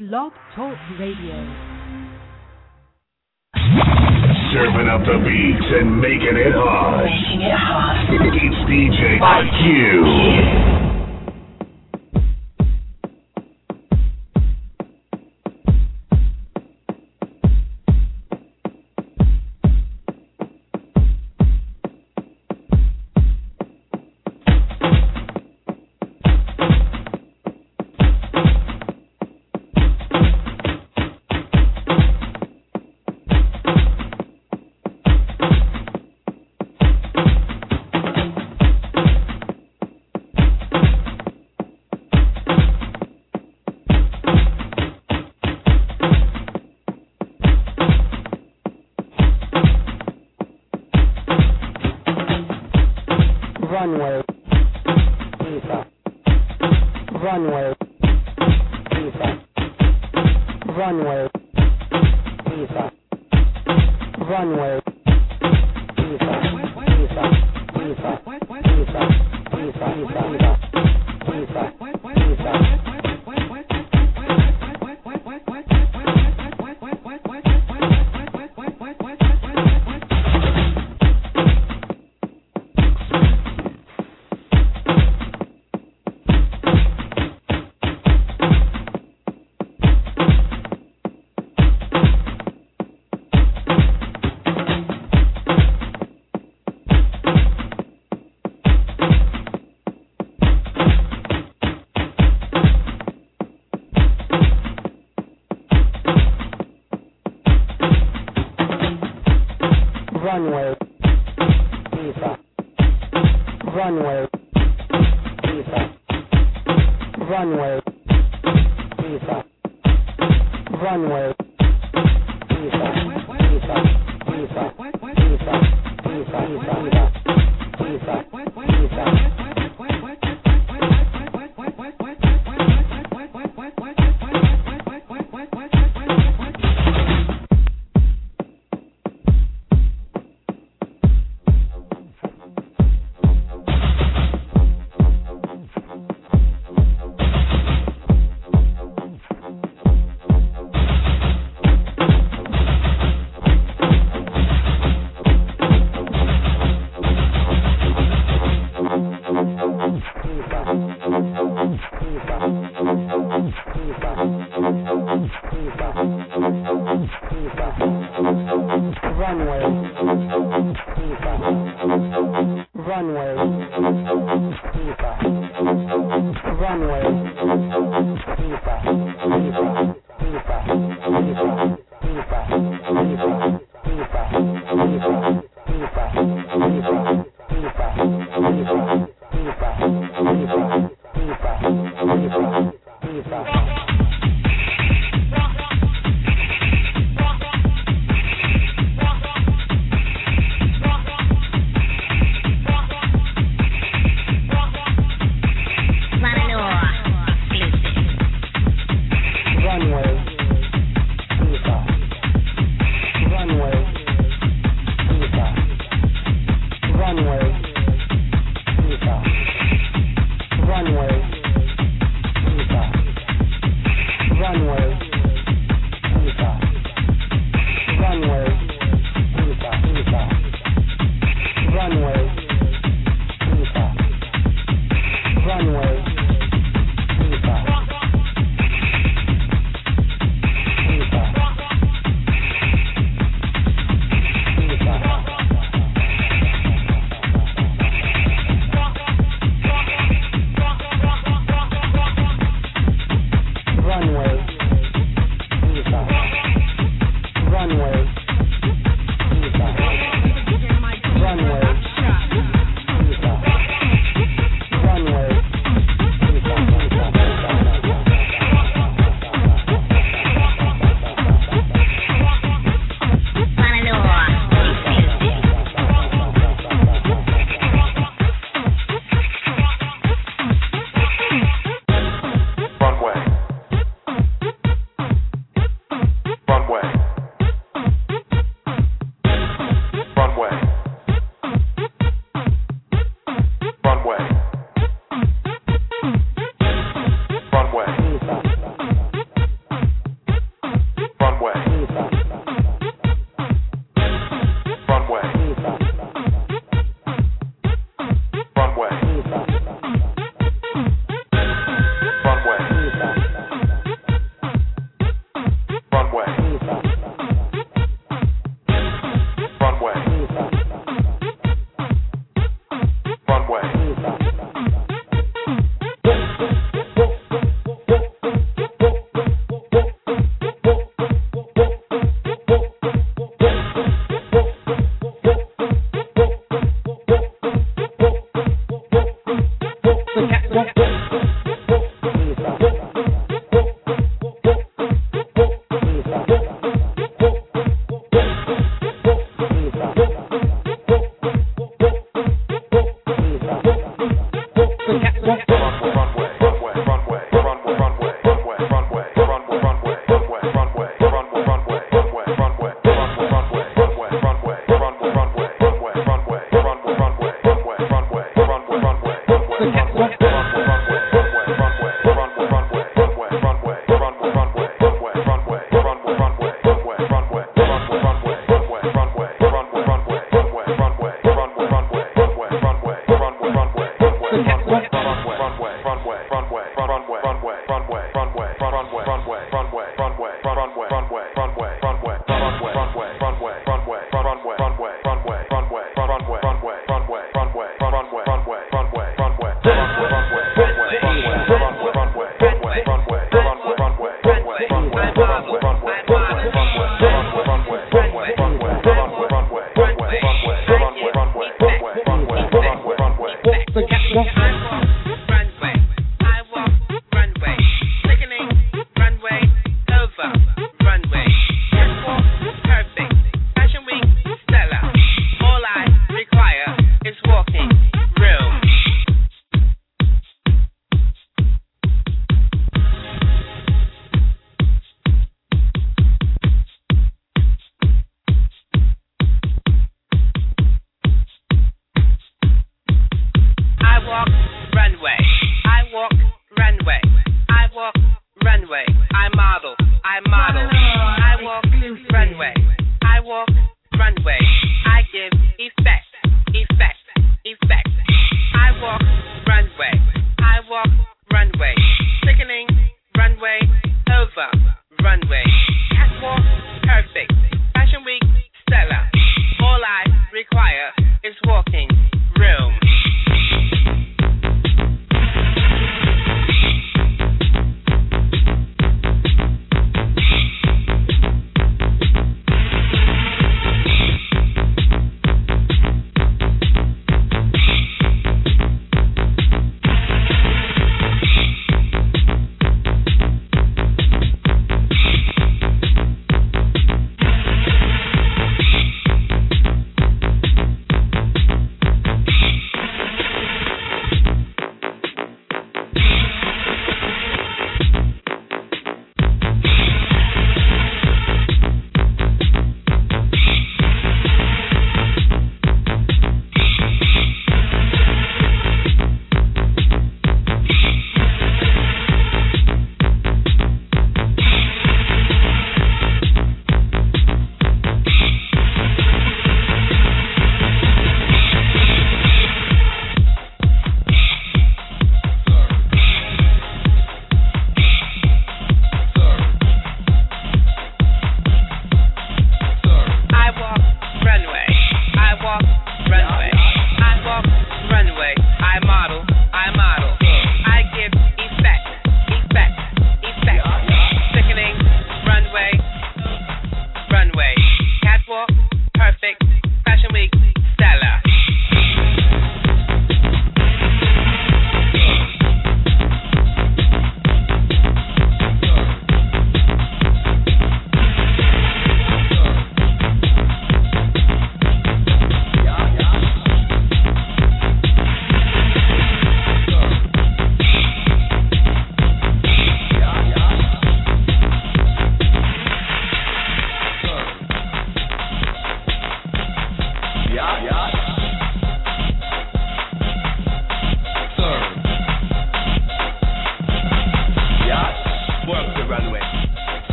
Blog Talk Radio. Serving up the beats and making it hot. It's DJ IQ.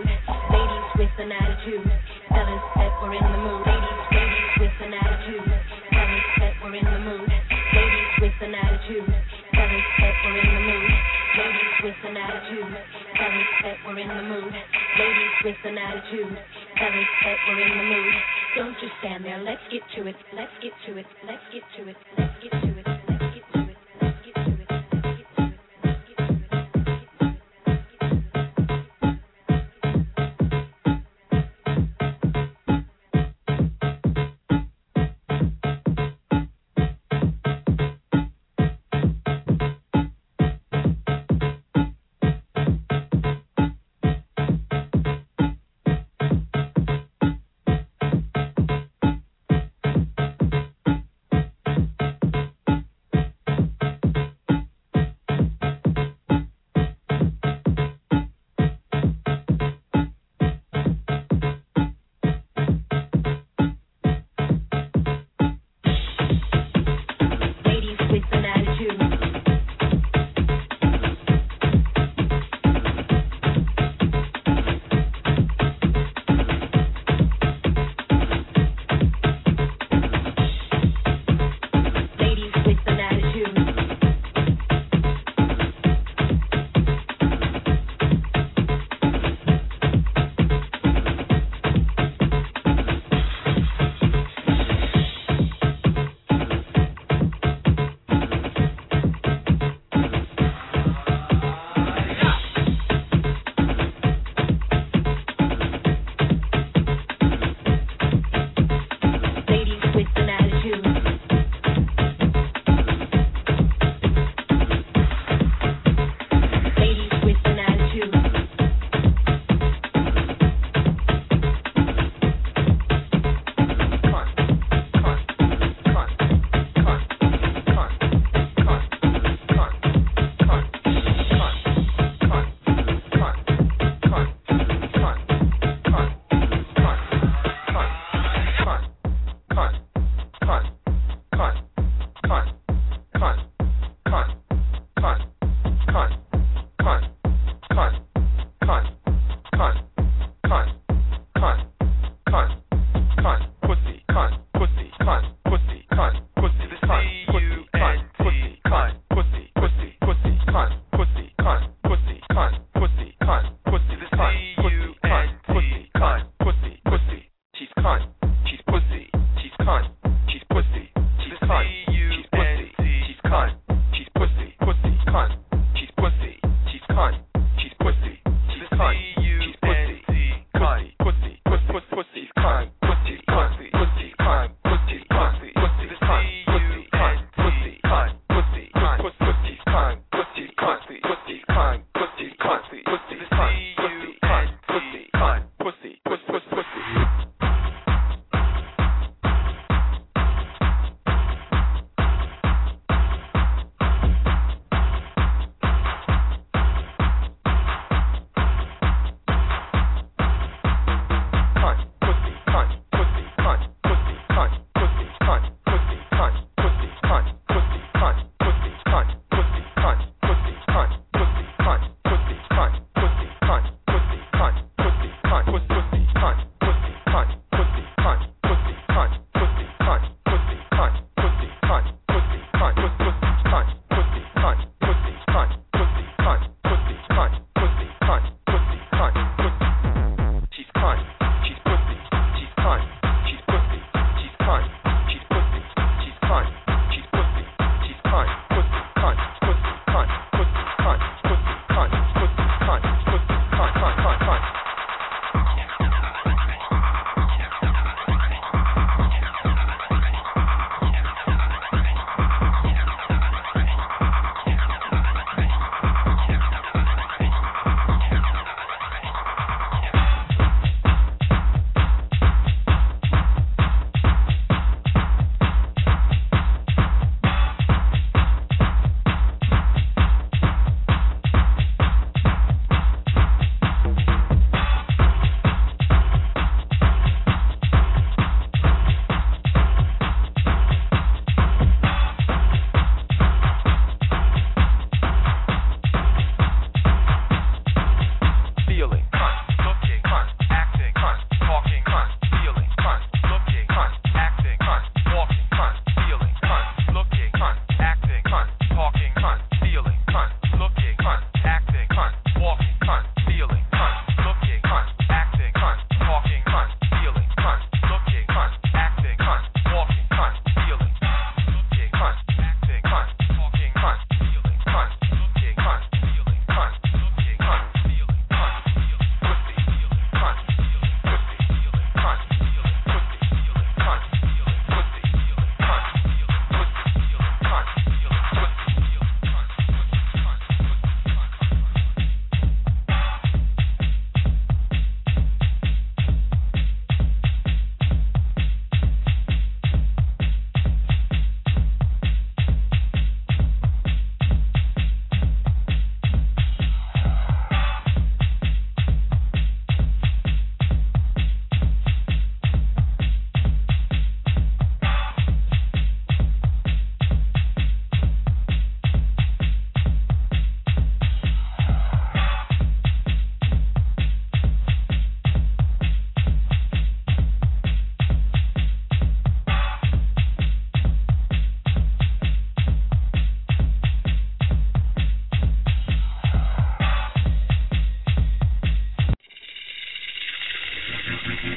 mood. Ladies with an attitude, tell us that we're in the mood. Ladies with an attitude, tell us that we're in the mood. Ladies with an attitude, tell us that we're in the mood. Ladies with an attitude, tell us that we're in the mood. Ladies with an attitude, tell us that we're in the mood. Don't just stand there, let's get to it, let's get to it, let's get to it, let's get to it, let's get to it, let's get to it, let's get to it, let's get to it.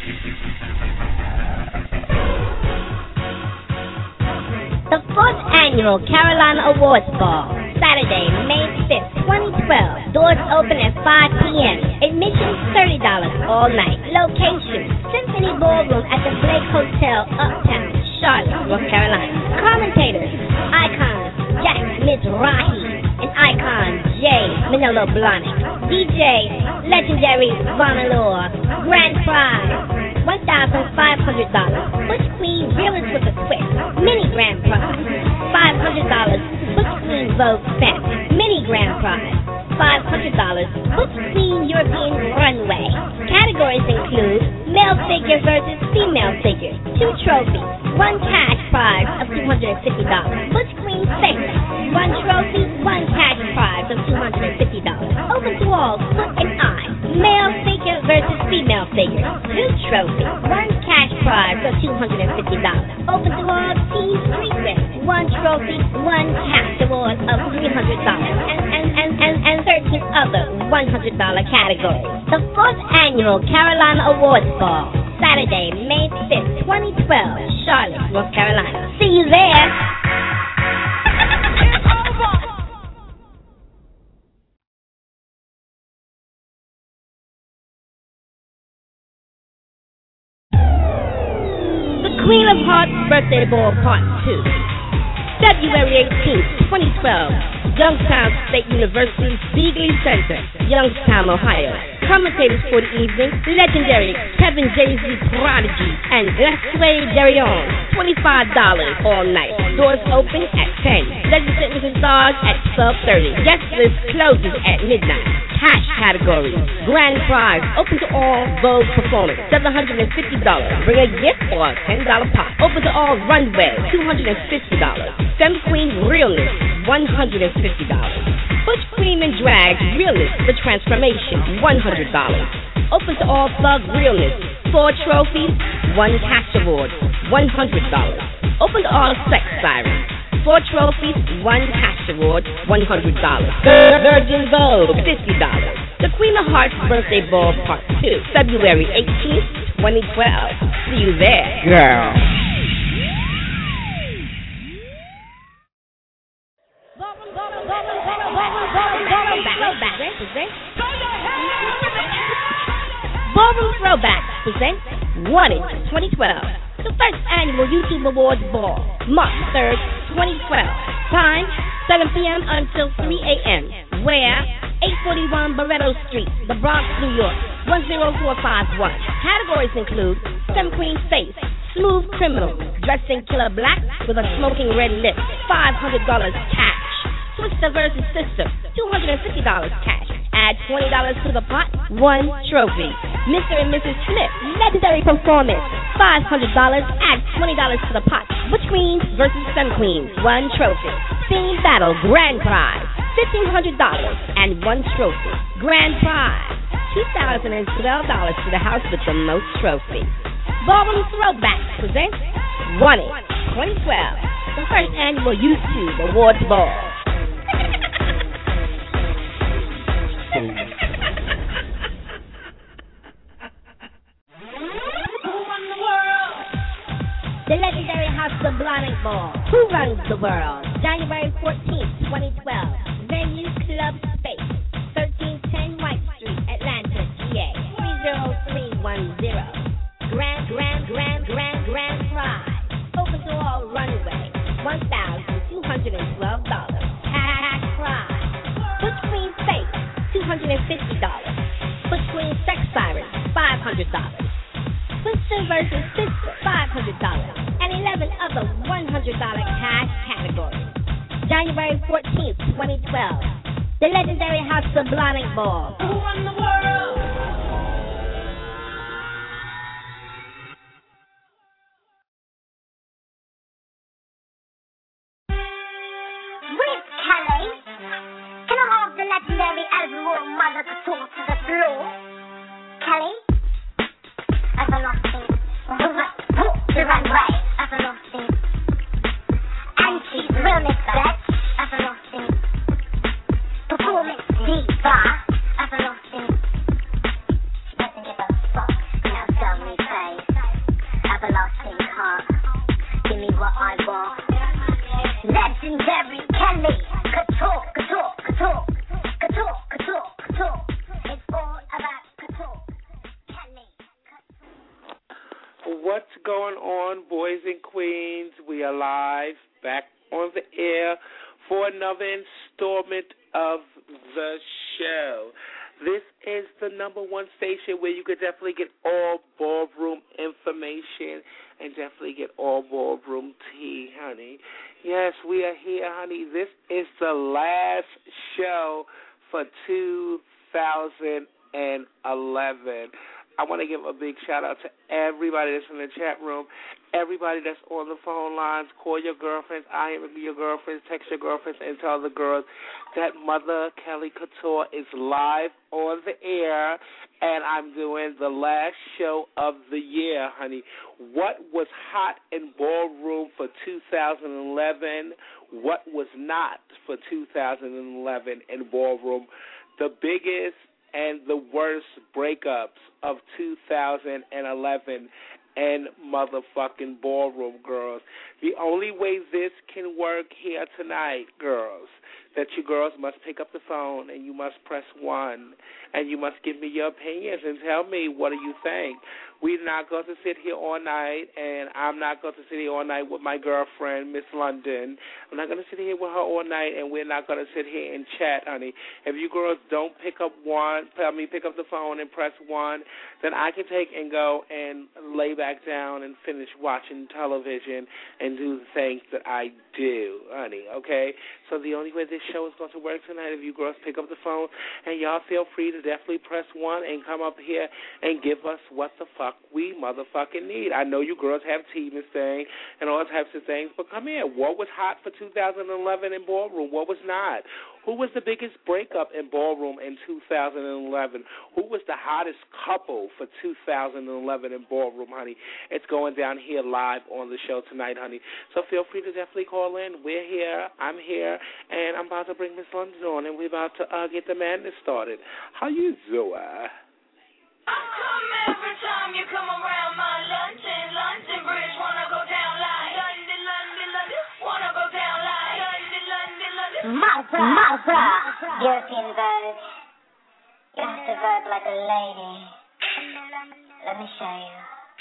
The 4th Annual Carolina Awards Ball, Saturday, May 5th, 2012. Doors open at 5 p.m. Admission $30 all night. Location, Symphony Ballroom at the Blake Hotel, Uptown, Charlotte, North Carolina. Commentators, Icon Jack Mizrahi and Icon Jay Manolo Blahnik. DJ, legendary Vonalore. Grand prize, $1,500. Butch Queen Realist with a Twist. Mini Grand Prize, $500. Butch Queen Vogue Set. Mini Grand Prize, $500. Butch Queen European Runway. Categories include male figure versus female figure. 2 trophies. 1 cash prize of $250. Butch Queen Face. 1 trophy. 1 cash prize of $250. Open to all, foot and eye. Male figure versus female figure. 2 trophies. 1 cash prize of $250. Open to all, team street race. 1 trophy. 1 cash award of $300. And 13 other $100 categories. The 4th Annual Carolina Awards Ball, Saturday, May 5th, 2012, Charlotte, North Carolina. See you there. The Queen of Hearts Birthday Ball Part 2, February 18th, 2012. Youngstown State University, Beagley Center, Youngstown, Ohio. Commentators for the evening, legendary Kevin Jay-Z Prodigy and Leslie Derion. $25 all night. Doors open at 10. Legend Fitness stars at 12:30. Guest list closes at midnight. Cash category, grand prize, open to all Vogue performance, $750. Bring a gift or a $10 pot. Open to all runway, $250. Femme Queen Realness, $150. Butch Queen and Drag Realness, The Transformation, $100. Open to all Thug Realness, 4 trophies, 1 cash award, $100. Open to all Sex Sirens, 4 trophies, 1 cash award, $100. Virgin Vogue, $50. The Queen of Hearts Birthday Ball Part 2, February 18th, 2012. See you there. Girl. Ballroom Throwback presents Wanted 2012. The 1st Annual YouTube Awards Ball, March 3rd, 2012. Time, 7 p.m. until 3 a.m. Where? 841 Barretto Street, The Bronx, New York, 10451. Categories include Femme Queen Face, Smooth Criminal, dressed in killer black with a smoking red lip, $500 cash. Twister vs. Sister, $250 cash. Add $20 to the pot, 1 trophy. Mr. and Mrs. Smith, legendary performance, $500. Add $20 to the pot. Butch Queens vs. Femme Queens, 1 trophy. Theme battle, grand prize, $1,500 and 1 trophy. Grand prize, $2,012 to the house with the most trophies. Ballroom Throwback presents Wanted 2012, the 1st Annual YouTube Awards Ball. The legendary House of Blahnik Ball. Who runs the world? January 14th, 2012. Venue Club Space, 1310 White Street, Atlanta, GA, 30310. Grand prize. Open to all runway, $1,212. Cash prize. Butch Queen Face, $250. Butch Queen Sex Siren, $500. Twister vs. Sister, $500. And 11 other $100 cash categories. January 14th, 2012. The legendary House of Blahnik Ball. Who won the world? Where's Kelly? Can I have the legendary Elwood mother to talk to the floor? Kelly? Everlasting. The runway. Everlasting. And she's realness bitch. Everlasting. Performance diva. Everlasting. What's going on, boys and queens? We are live, back on the air for another installment of the show. This is the number one station where you could definitely get all ballroom information and definitely get all ballroom tea, honey. Yes, we are here, honey. This is the last show for 2011. I want to give a big shout-out to everybody that's in the chat room, everybody that's on the phone lines. Call your girlfriends, IM your girlfriends, text your girlfriends, and tell the girls that Mother Kelly Couture is live on the air, and I'm doing the last show of the year, honey. What was hot in ballroom for 2011? What was not for 2011 in ballroom? The biggest and the worst breakups of 2011 and motherfucking ballroom, girls. The only way this can work here tonight, girls, that you girls must pick up the phone and you must press 1 and you must give me your opinions and tell me what do you think. We're not going to sit here all night, and I'm not going to sit here all night with my girlfriend, Miss London. I'm not going to sit here with her all night, and we're not going to sit here and chat, honey. If you girls don't pick up the phone and press 1, then I can take and go and lay back down and finish watching television and do the things that I do, honey, okay? So the only way this show is going to work tonight, if you girls pick up the phone, and y'all feel free to definitely press 1 and come up here and give us what the fuck we motherfucking need. I know you girls have tea, Miss Thing, and all types of things, but come here. What was hot for 2011 in ballroom? What was not? Who was the biggest breakup in ballroom in 2011? Who was the hottest couple for 2011 in ballroom, honey? It's going down here live on the show tonight, honey. So feel free to definitely call in. We're here. I'm here. And I'm about to bring Miss London on, and we're about to get the madness started. How you doing? I come every time you come around my London Bridge, wanna go down like London, wanna go down like London. Mazza, European verb. You have to verb like a lady. Let me show you.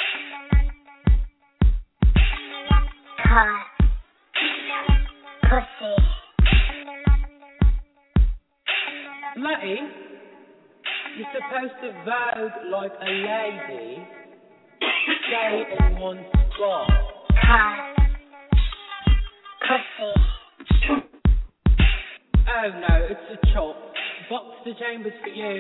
Hot, pussy. Matty, you're supposed to vogue like a lady. Stay in one spot. Hot, pussy. Oh no, it's a chop. Box the chambers for you.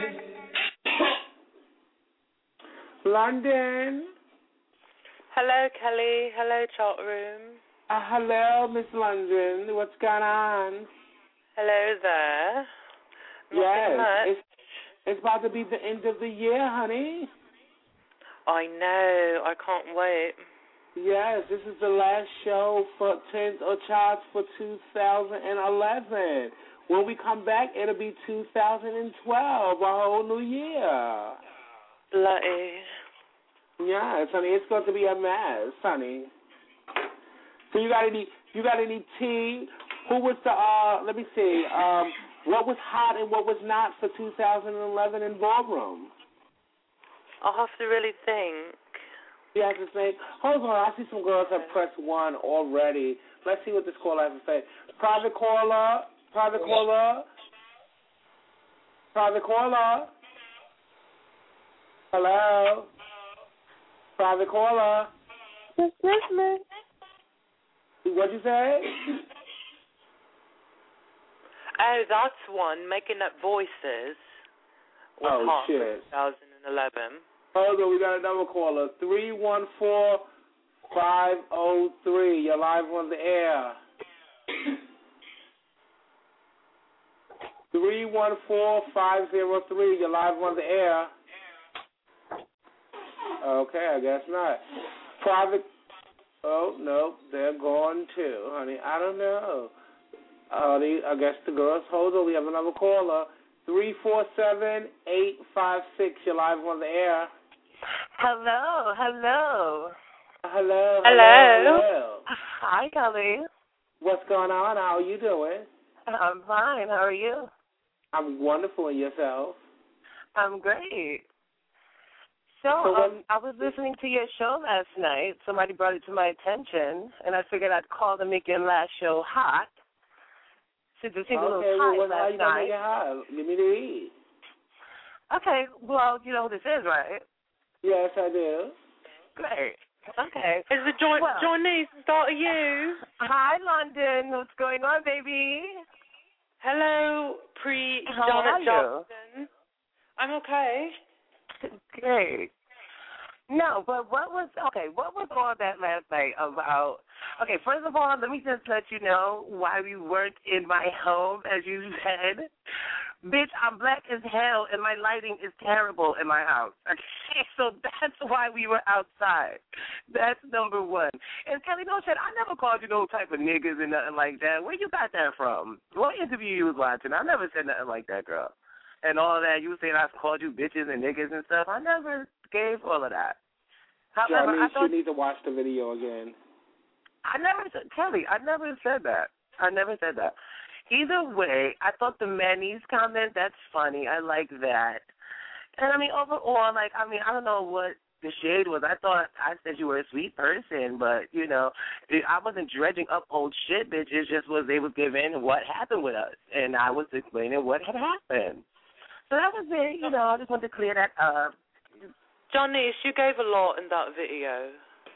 London. Hello, Kelly. Hello, chat room. Hello, Miss London. What's going on? Hello there. Yes, Much. it's about to be the end of the year, honey. I know. I can't wait. Yes, this is the last show for Tens or Charts for 2011. When we come back, it'll be 2012, a whole new year. Bloody. Yes, honey, it's going to be a mess, honey. So you got any tea? Who was the let me see. What was hot and what was not for 2011 in ballroom? I'll have to really think. You have to think. Hold on, I see some girls have pressed 1 already. Let's see what this caller has to say. Private caller. Hello? Private caller. Yes, me. What'd you say? Oh, that's one. Making up voices. Was hot shit. For 2011. Hold on, we got another caller. 314-503. You're live on the air. 314-503. You're live on the air. Okay, I guess not. Private. Oh, no, they're gone too, honey. I don't know. I guess the girls. Hold on, we have another caller. 347-856. You're live on the air. Hello. Hello. Hi, Kelly. What's going on? How are you doing? I'm fine. How are you? I'm wonderful. And yourself? I'm great. So, what, I was listening to your show last night. Somebody brought it to my attention, and I figured I'd call to make your last show hot. Since it seemed a little tight how last you gonna night. make it hot? Give me the heat. Okay, well, you know who this is, right? Yes, I do. Great. Okay. Is the Johnny's start of you? Hi, London. What's going on, baby? Hello, How are Janet you? Johnson. I'm okay. Great. No, but what was all that last night about? Okay, first of all, let me just let you know why we weren't in my home, as you said. Bitch, I'm black as hell, and my lighting is terrible in my house. Okay, so that's why we were outside. That's number one. And Kelly Doe said, I never called you no type of niggas and nothing like that. Where you got that from? What interview you was watching? I never said nothing like that, girl. And all that, you were saying I called you bitches and niggas and stuff. I never gave all of that. However, Johnny, I thought you need to watch the video again. I never said that. I never said that. Either way, I thought the Manny's comment, that's funny. I like that. And, I mean, overall, I don't know what the shade was. I thought I said you were a sweet person, but, you know, I wasn't dredging up old shit, bitch. It just was they was giving what happened with us, and I was explaining what had happened. So that was it. You know, I just wanted to clear that up. Johnny, you gave a lot in that video.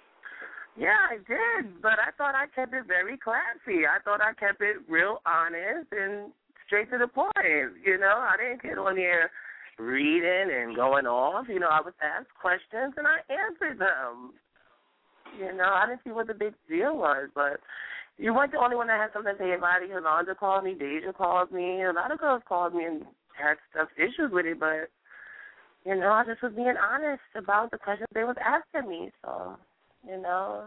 Yeah, I did, but I thought I kept it very classy. I thought I kept it real honest and straight to the point. You know, I didn't get on here reading and going off. You know, I was asked questions and I answered them. You know, I didn't see what the big deal was, but you weren't the only one that had something to say about it. Yolanda called me, Deja called me, a lot of girls called me and had issues with it, but, you know, I just was being honest about the questions they was asking me, so... You know,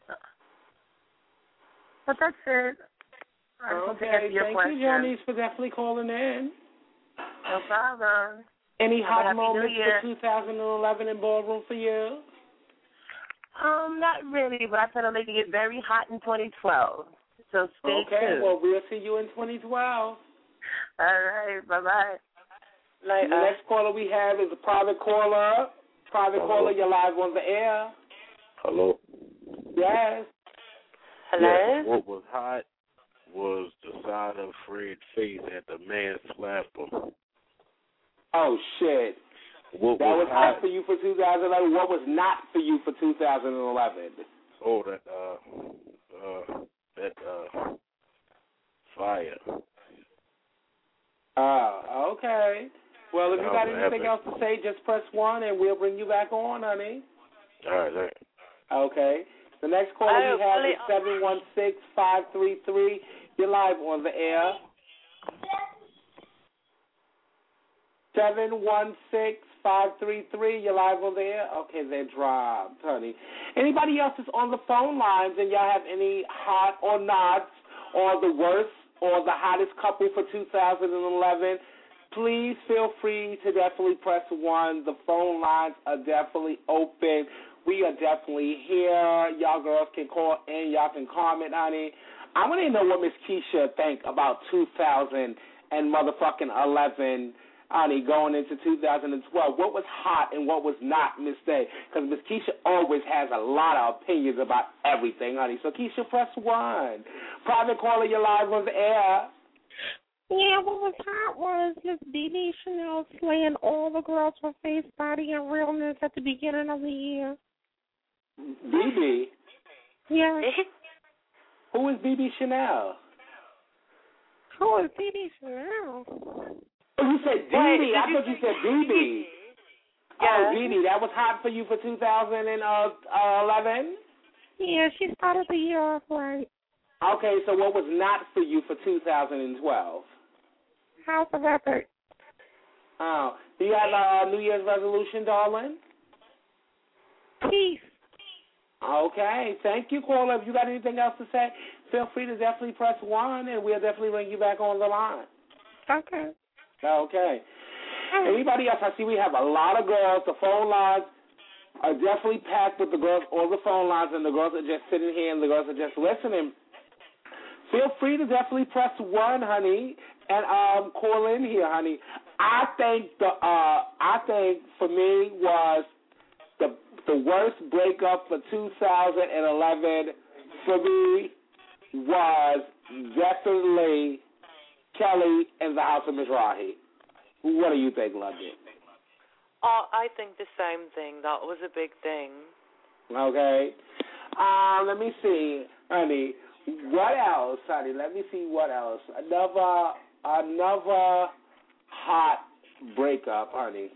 but that's it. Okay, thank you, Johnny, for definitely calling in. No problem. Any hot moments for 2011 in ballroom for you? Not really, but I plan on making it very hot in 2012. So stay tuned. Okay, well, we'll see you in 2012. All right, bye-bye. The next caller we have is a private caller. Private caller, you're live on the air. Hello? Yes. Hello? Yes, what was hot was the side of Fred's face that the man slapped him. Oh, shit. What that was hot for you for 2011. What was not for you for 2011? Oh, that fire. Okay. Well, if you got anything else to say, just press 1 and we'll bring you back on, honey. All right, thanks. Okay. The next caller we have is 716-533. You're live on the air. 716-533. You're live on the air. Okay, they dropped, honey. Anybody else is on the phone lines and y'all have any hot or nots or the worst or the hottest couple for 2011, please feel free to definitely press 1. The phone lines are definitely open. We are definitely here. Y'all girls can call in. Y'all can comment, honey. I want to know what Miss Keisha think about 2011, honey, going into 2012. What was hot and what was not, Miss Day? Because Miss Keisha always has a lot of opinions about everything, honey. So, Keisha, press 1. Private caller, you're live on the air. Yeah, what was hot was Miss BB Chanel slaying all the girls for face, body, and realness at the beginning of the year. BB? Yeah. Who is BB Chanel? Who is BB Chanel? Oh, you said BB. I thought you said BB. Yeah. Oh, BB. That was hot for you for 2011? Yeah, she started the year off right. Okay, so what was not for you for 2012? House of Records. Oh. Do you have a New Year's resolution, darling? Peace. Okay. Thank you, caller. If you got anything else to say, feel free to definitely press 1, and we'll definitely bring you back on the line. Okay. Okay. Anybody else? I see we have a lot of girls. The phone lines are definitely packed with the girls on the phone lines, and the girls are just sitting here, and the girls are just listening. Feel free to definitely press 1, honey, and call in here, honey. I think for me was the worst breakup for 2011 for me was definitely Kelly and the House of Mizrahi. What do you think, London? I think the same thing. That was a big thing. Okay. Let me see, honey. What else, honey? Let me see what else. Another hot breakup, honey.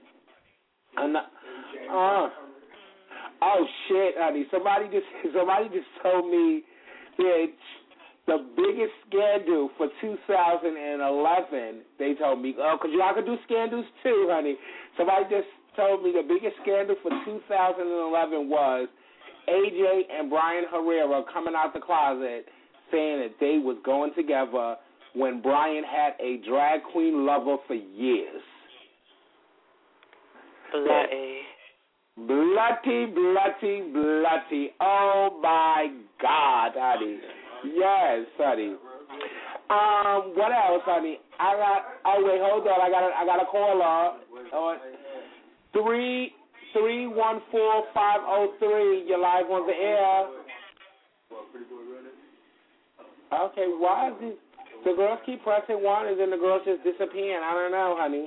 Oh shit, honey! Somebody just told me that the biggest scandal for 2011. They told me, because y'all can do scandals too, honey. Somebody just told me the biggest scandal for 2011 was AJ and Brian Herrera coming out the closet saying that they was going together when Brian had a drag queen lover for years. Bloody. Oh, my God, honey. Yes, honey. What else, honey? Wait, hold on. I got a caller. 314-503. You're live on the air. Okay, why is this? The girls keep pressing one and then the girls just disappearing. I don't know, honey.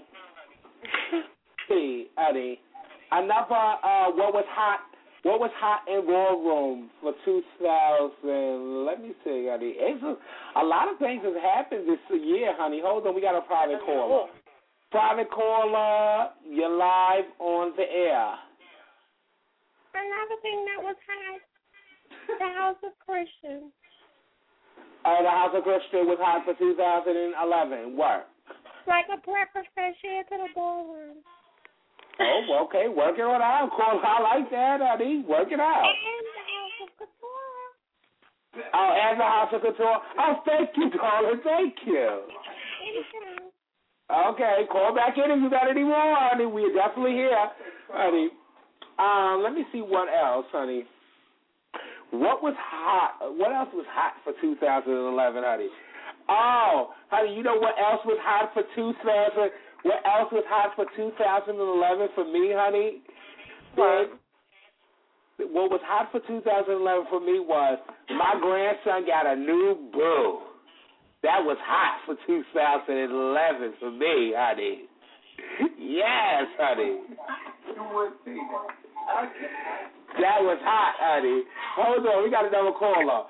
See, honey. Another, what was hot in Raw Room for 2000? Let me see, honey. A lot of things has happened this year, honey. Hold on, we got a private caller. Private caller, you're live on the air. Another thing that was hot, the House of Christian. The House of Christian was hot for 2011. Work. Like a breakfast that shared to the ballroom. Oh, okay. Work it on out. Call. I like that, honey. Work it out. And the House of Couture. Oh, and the House of Couture. Oh, thank you, darling. Thank you. Anytime. Okay, call back in if you got any more, honey. We're definitely here, honey. Let me see what else, honey. What was hot? What else was hot for 2011, honey? Oh, honey, you know what else was hot for 2000? What else was hot for 2011 for me, honey? What was hot for 2011 for me was my grandson got a new boo. That was hot for 2011 for me, honey. Yes, honey. That was hot, honey. Hold on, we got another caller.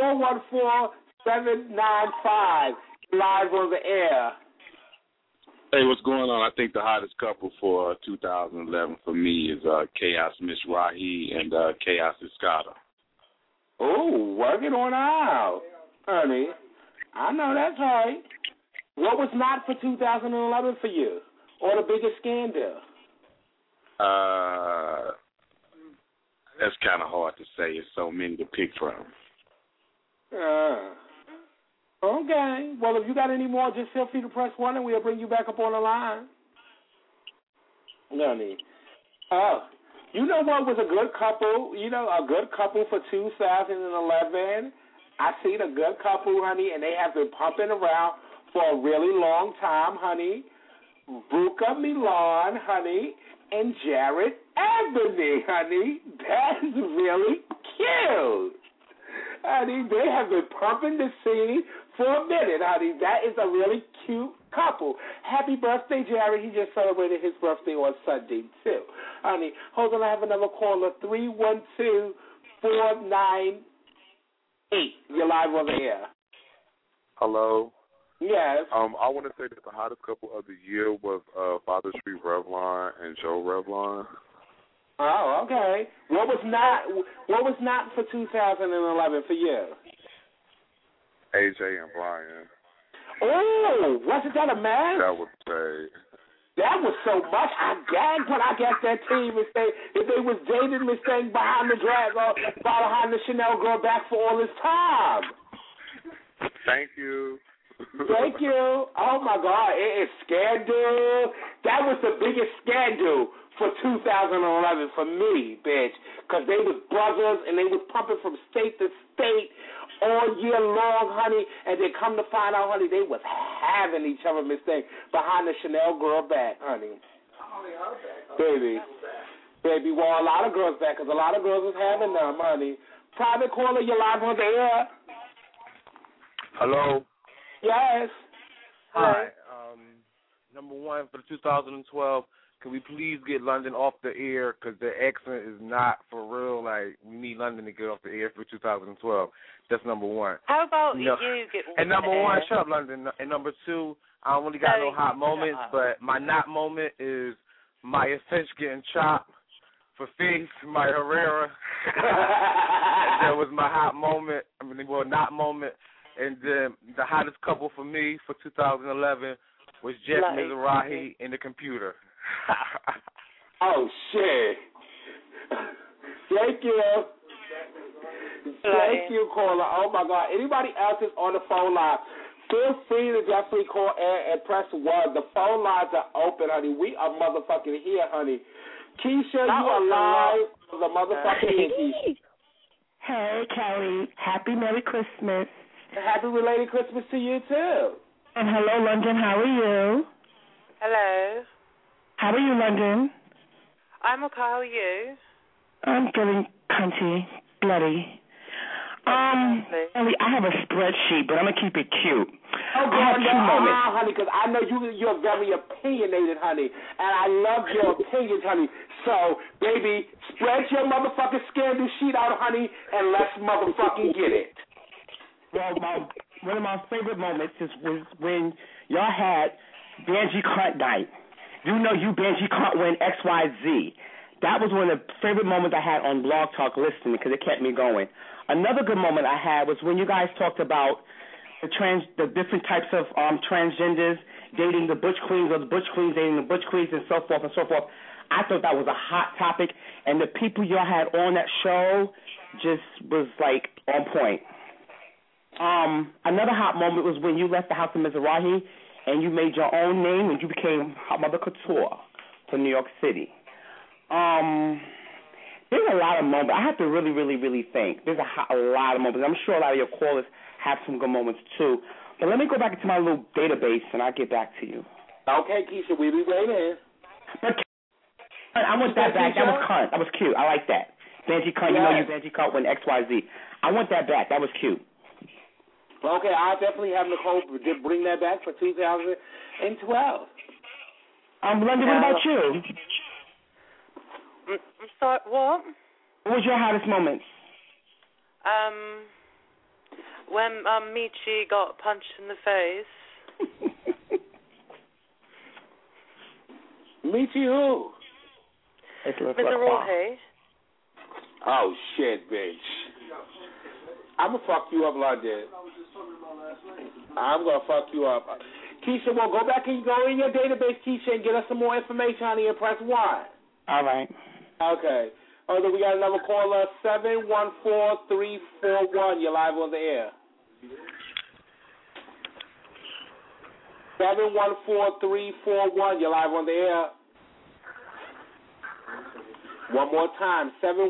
414-795, live on the air. Hey, what's going on? I think the hottest couple for 2011 for me is Chaos Mizrahi and Chaos Escada. Oh, working on out, honey. I know that's right. What was not for 2011 for you? Or the biggest scandal? That's kind of hard to say. There's so many to pick from. Okay. Well, if you got any more, just feel free to press 1 and we'll bring you back up on the line. Honey. You know what was a good couple? You know, a good couple for 2011? I seen a good couple, honey, and they have been pumping around for a really long time, honey. Buka Milan, honey, and Jared Ebony, honey. That's really cute. Honey, they have been pumping the scene for a minute, honey. That is a really cute couple. Happy birthday, Jared. He just celebrated his birthday on Sunday, too. Honey, hold on, I have another caller, 312-498. You're live on the air. Hello. Yes. I want to say that the hottest couple of the year was Father Street Revlon and Joe Revlon. Oh, okay. What was not for 2011 for you? AJ and Brian. Oh, wasn't that a mess? That was great. That was so much. I gagged when I got that team and say if they was dating Miss Thing behind the drag or behind the Chanel girl back for all this time. Thank you. Thank you. Oh my God, it is scandal. That was the biggest scandal for 2011 for me, bitch, because they was brothers and they was pumping from state to state all year long, honey, and they come to find out, honey, they was having each other, Miss Thing, behind the Chanel girl back, honey. Baby. Baby, well, a lot of girls back because a lot of girls was having them, honey. Private caller, you're live on the air. Hello. Yes. Hi. Number one for the 2012. Can we please get London off the air because the accent is not for real. Like we need London to get off the air for 2012. That's number one. How about you get And number one, shut up, London. And number two, I don't really got no hot moments, but my not moment is Maya Finch getting chopped for face, Maya Herrera. That was my hot moment. I mean, well, not moment. And then the hottest couple for me for 2011 was Jeff Mizrahi in the computer. Oh, shit. Thank you. Thank you, caller. Oh, my God. Anybody else is on the phone line, feel free to definitely call and press 1. The phone lines are open, honey. We are motherfucking here, honey. Keisha, you are live on the motherfucking Keisha. Hey, Kelly. Happy Merry Christmas. Happy related Christmas to you, too. And hello, London. How are you? Hello. How are you, London? I'm okay. How are you? I'm feeling cunty, bloody. Kelly, I have a spreadsheet, but I'm going to keep it cute. Oh, I have 2 moments. honey, because I know you're very opinionated, honey, and I love your opinions, honey. So, baby, spread your motherfucking scandal sheet out, honey, and let's motherfucking get it. Well, one of my favorite moments was when y'all had Benji Cunt night. You know you Benji Cunt win XYZ. That was one of the favorite moments I had on Blog Talk listening because it kept me going. Another good moment I had was when you guys talked about the different types of transgenders dating the butch queens or the butch queens dating the butch queens and so forth and so forth. I thought that was a hot topic, and the people y'all had on that show just was like on point. Another hot moment was when you left the House of Mizrahi and you made your own name and you became Hot Mother Couture for New York City. There's a lot of moments. I have to really, really, really think. There's a lot of moments. I'm sure a lot of your callers have some good moments, too. But let me go back into my little database, and I'll get back to you. Okay, Keisha, we'll be waiting. But I want that back. That was cunt. That was cute. I like that. Benji Cunt, yes. You know you Benji Cunt when XYZ. I want that back. That was cute. Okay, I'll definitely have Nicole bring that back for 2012. London, what about you? I'm sorry, what? What was your hottest moment? When Michi got punched in the face. Michi who? Mizrahi. Oh, shit, bitch. I'm going to fuck you up, London. I'm going to fuck you up. Keisha, well, go back and go in your database, Keisha, and get us some more information, honey, and press 1. All right. Okay. Oh, then we got another caller, 714-341. You're live on the air. 714-341. You're live on the air. One more time,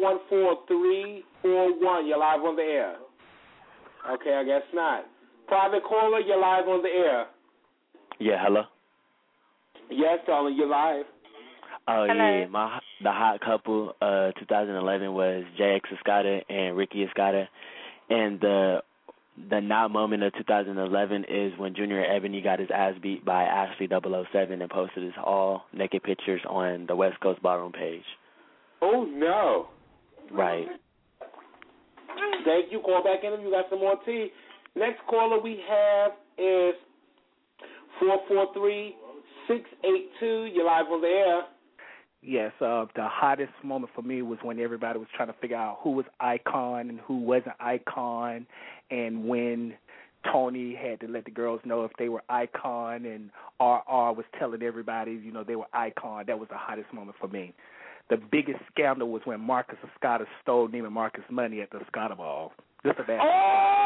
714-341. You're live on the air. Okay, I guess not. Private caller, you're live on the air. Yeah, hello? Yes, darling, you're live. Oh, hello. Yeah, the hot couple 2011 was JX Escada and Ricky Escada. And the not moment of 2011 is when Junior Ebony got his ass beat by Ashley 007 and posted his all-naked pictures on the West Coast Ballroom page. Oh, no. Right. Thank you. Call back in if you got some more tea. Next caller we have is 443-682. You're live on the air. Yes, the hottest moment for me was when everybody was trying to figure out who was Icon and who wasn't Icon, and when Tony had to let the girls know if they were Icon, and RR was telling everybody, they were Icon. That was the hottest moment for me. The biggest scandal was when Marcus Escada stole Neiman Marcus money at the Escada Ball. Just a bad. Oh!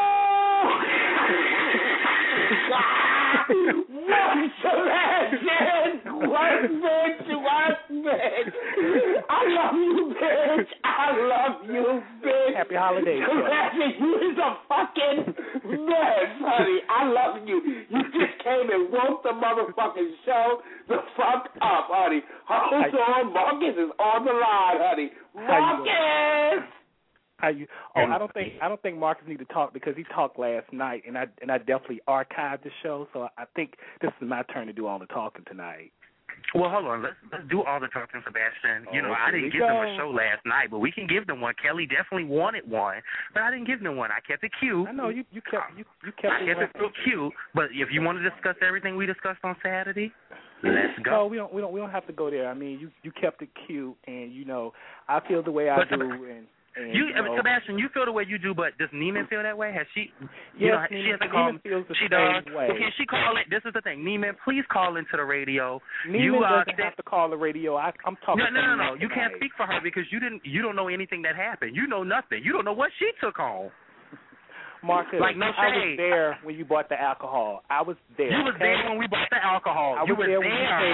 What bitch? What bitch? I love you, bitch. I love you, bitch. Happy holidays, Sebastian, you is a fucking mess, honey. I love you. You just came and woke the motherfucking show the fuck up, honey. Hold on, Marcus is on the line, honey. Marcus! How you? Oh, I don't think Marcus need to talk because he talked last night, and I definitely archived the show. So I think this is my turn to do all the talking tonight. Well, hold on. Let's do all the talking, Sebastian. I didn't give them a show last night, but we can give them one. Kelly definitely wanted one, but I didn't give them one. I kept it cute. I know you kept I kept it real cute. But if you want to discuss everything we discussed on Saturday, let's go. No, we don't have to go there. I mean, you kept it cute, and I feel the way I do, and. Sebastian, you feel the way you do, but does Neiman feel that way? Has she? Yes, she has to call. Feels the she same does. way. Well, can she call it? This is the thing, Neiman. Please call into the radio. Neiman doesn't have to call the radio. I'm talking. No. You can't speak for her because you don't know anything that happened. You know nothing. You don't know what she took home. Marcus, like no I was there when you bought the alcohol. I was there. You was there when we bought the alcohol. You were there.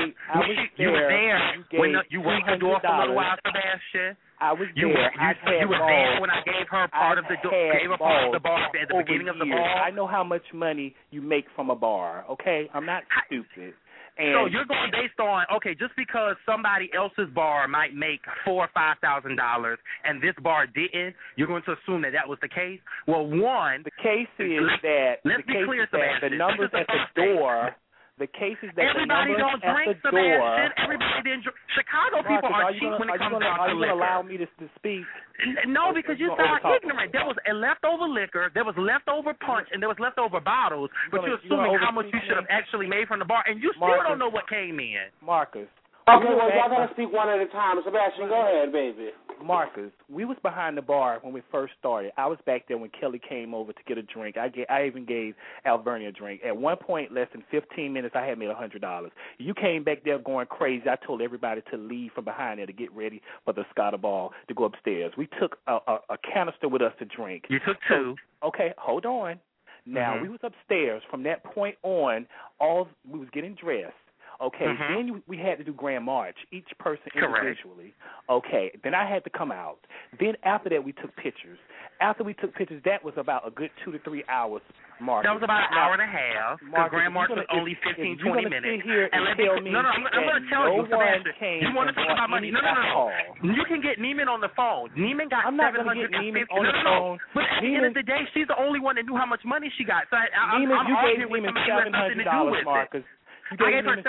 You were there when you worked the door for a little while, Sebastian. I was there. You were there when I gave her part of the bar at the beginning of the bar. I know how much money you make from a bar. Okay, I'm not stupid. So you're going based on just because somebody else's bar might make $4,000 or $5,000 and this bar didn't, you're going to assume that was the case. Well, the case is that let's be clear, Sebastian. The numbers at the door. The case is that everybody the don't numbers drink, at the door. Sebastian. Everybody didn't drink. Chicago people are cheap when it comes down to liquor. Are you going to allow me to speak? No, because you sound ignorant. There was a leftover liquor, there was leftover punch, and there was leftover bottles, but you're assuming how much you should have actually made from the bar, and you still don't know what came in. Marcus. Okay, well, y'all got to speak one at a time. Sebastian, go ahead, baby. Marcus, we was behind the bar when we first started. I was back there when Kelly came over to get a drink. I even gave Alvernia a drink. At one point, less than 15 minutes, I had made $100. You came back there going crazy. I told everybody to leave from behind there to get ready for the Scotta Ball to go upstairs. We took a canister with us to drink. You took two. Okay, hold on. Now, we was upstairs. From that point on, we was getting dressed. Okay, then we had to do Grand March, each person individually. Okay, then I had to come out. Then after that, we took pictures. After we took pictures, that was about a good 2 to 3 hours, Marcus. That was about an hour and a half, because Grand March was only 15, 20 minutes. I'm going to tell you, Sebastian, you want to talk about money? No. You can get Neiman on the phone. Neiman got $750. I'm not going to get Neiman on the phone. But at the end of the day, she's the only one that knew how much money she got. So I'm arguing with somebody who has nothing to do with Marcus. I gave her $750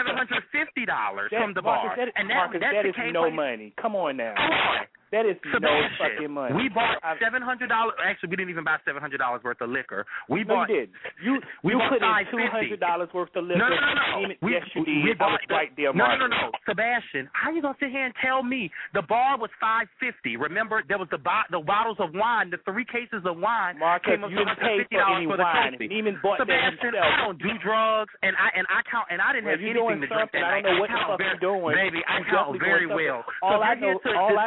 from the bar, Marcus, that is no money. Come on now. That is no fucking money. We bought $700. Actually, we didn't even buy $700 worth of liquor. We bought. You didn't. You put in $200 worth of liquor. No. Yes, you did. I was right there, Marcus. No. Sebastian, how you gonna sit here and tell me the bar was $550? Remember, there was the bottles of wine, the 3 cases of wine. Marcus, came up you didn't pay for any wine. Neiman bought Sebastian, that himself. I don't do drugs, and I count, and I didn't have anything to drink that night. I don't know what the fuck you're doing. Baby, I count very well. All I know.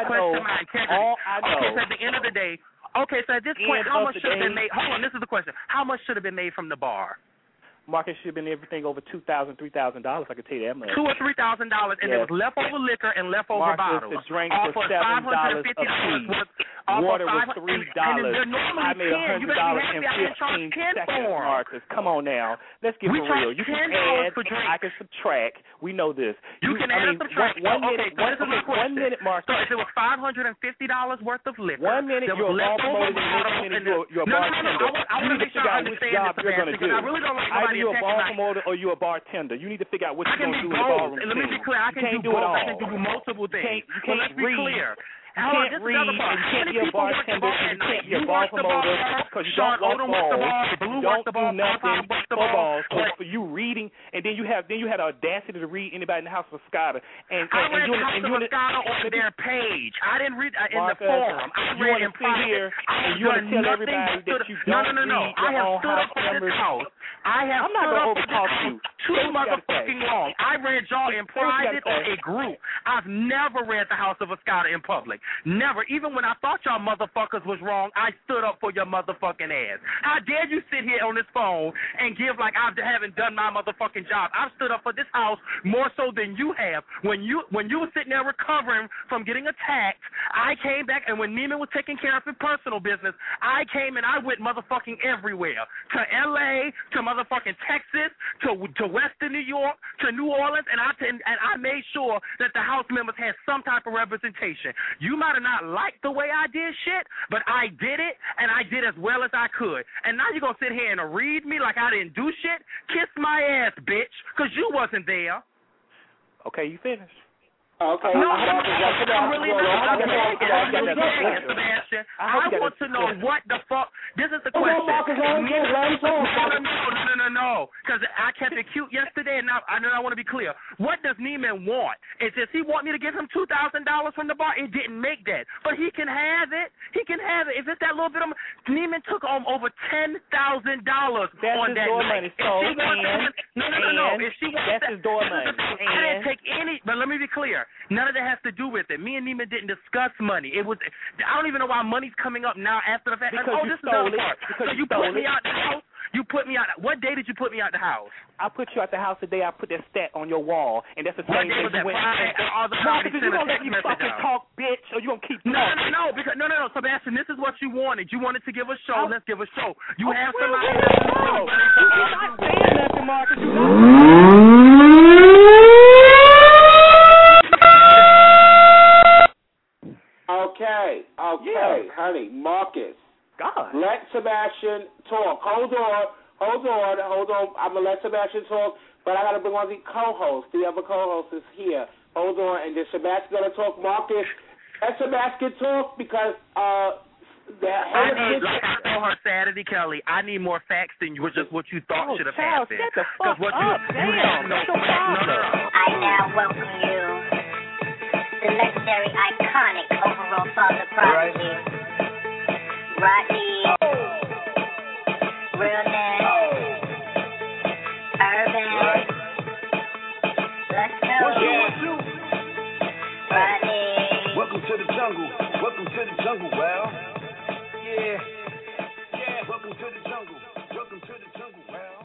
Okay, so at the end of the day, so at this point, how much should have been made? Hold on, this is the question. How much should have been made from the bar? Market should have been everything over $2,000, $3,000. I can tell you that much. $2,000 or $3,000, and there was leftover liquor and leftover bottles. The drink was $7 a piece. Water was $3. I made $100 in 15 seconds, Marcus. Come on now. Let's get for real. You can add, I can subtract. We know this. You can add and subtract. One minute, Marcus. So if it was $550 worth of liquor, 1 minute you're a bar promoter, and you're a bartender. I want to make sure I understand this, because I really don't like either you're a bar promoter or you're a bartender. You need to figure out what you're going to do in the ballroom. Let me be clear. I can do both. I can do multiple things. You can't be clear. You can't read, and you can't be a bartender, and you can't be a bar promoter because you don't walk balls. You don't do nothing for balls. For you reading, and then you had the audacity to read anybody in the house of Scotta. I read the house of Scotta on their page. I didn't read in the forum. I read in private. And you want to tell everybody that you don't read your own house members. I'm not going to overtalk you. Too motherfucking long. I read y'all in private or a group. I've never read The House of Escada in public. Never. Even when I thought y'all motherfuckers was wrong, I stood up for your motherfucking ass. How dare you sit here on this phone and give like I haven't done my motherfucking job? I've stood up for this house more so than you have. When you were sitting there recovering from getting attacked, I came back, and when Neiman was taking care of his personal business, I came and I went motherfucking everywhere. To L.A., to motherfucking Texas, to Western New York, to New Orleans, and I made sure that the House members had some type of representation. You might have not liked the way I did shit, but I did it, and I did as well as I could. And now you're going to sit here and read me like I didn't do shit? Kiss my ass, bitch, because you wasn't there. Okay, you finished. Okay. No, I'm really not. Sebastian. I want to know what the fuck. This is the question. No. Because I kept it cute yesterday, and now I want to be clear. What does Neiman want? Does he want me to give him $2,000 from the bar? It didn't make that, but he can have it. He can have it. If it's that little bit of Neiman took home over $10,000 on that night. No. If she wants that's his door money. I didn't take any. But let me be clear. None of that has to do with it. Me and Neiman didn't discuss money. I don't even know why money's coming up now after the fact. Because this is the other part. So you put me out the house. You put me out. What day did you put me out the house? I put you out the house the day I put that stat on your wall, and that's the same day you went. Marcus, you gonna let me fucking talk, bitch, or you gonna keep talking? No, Sebastian, this is what you wanted. You wanted to give a show. Let's give a show. You have somebody. You're not saying nothing, Marcus. Okay, honey, Marcus. God. Let Sebastian talk. Hold on. I'm going to let Sebastian talk, but I got to bring on the co-host. The other co-host is here. Hold on, and then Sebastian going to talk. Marcus, let Sebastian talk because like I told her Saturday, Kelly, I need more facts than you, just what you thought should have happened. Shut the fuck up. Damn. No. I now welcome you, the legendary, iconic overall father prodigy, Rodney, Realness, Urban. Let's go. Rodney. Welcome to the jungle. Well. Yeah. Welcome to the jungle. Well.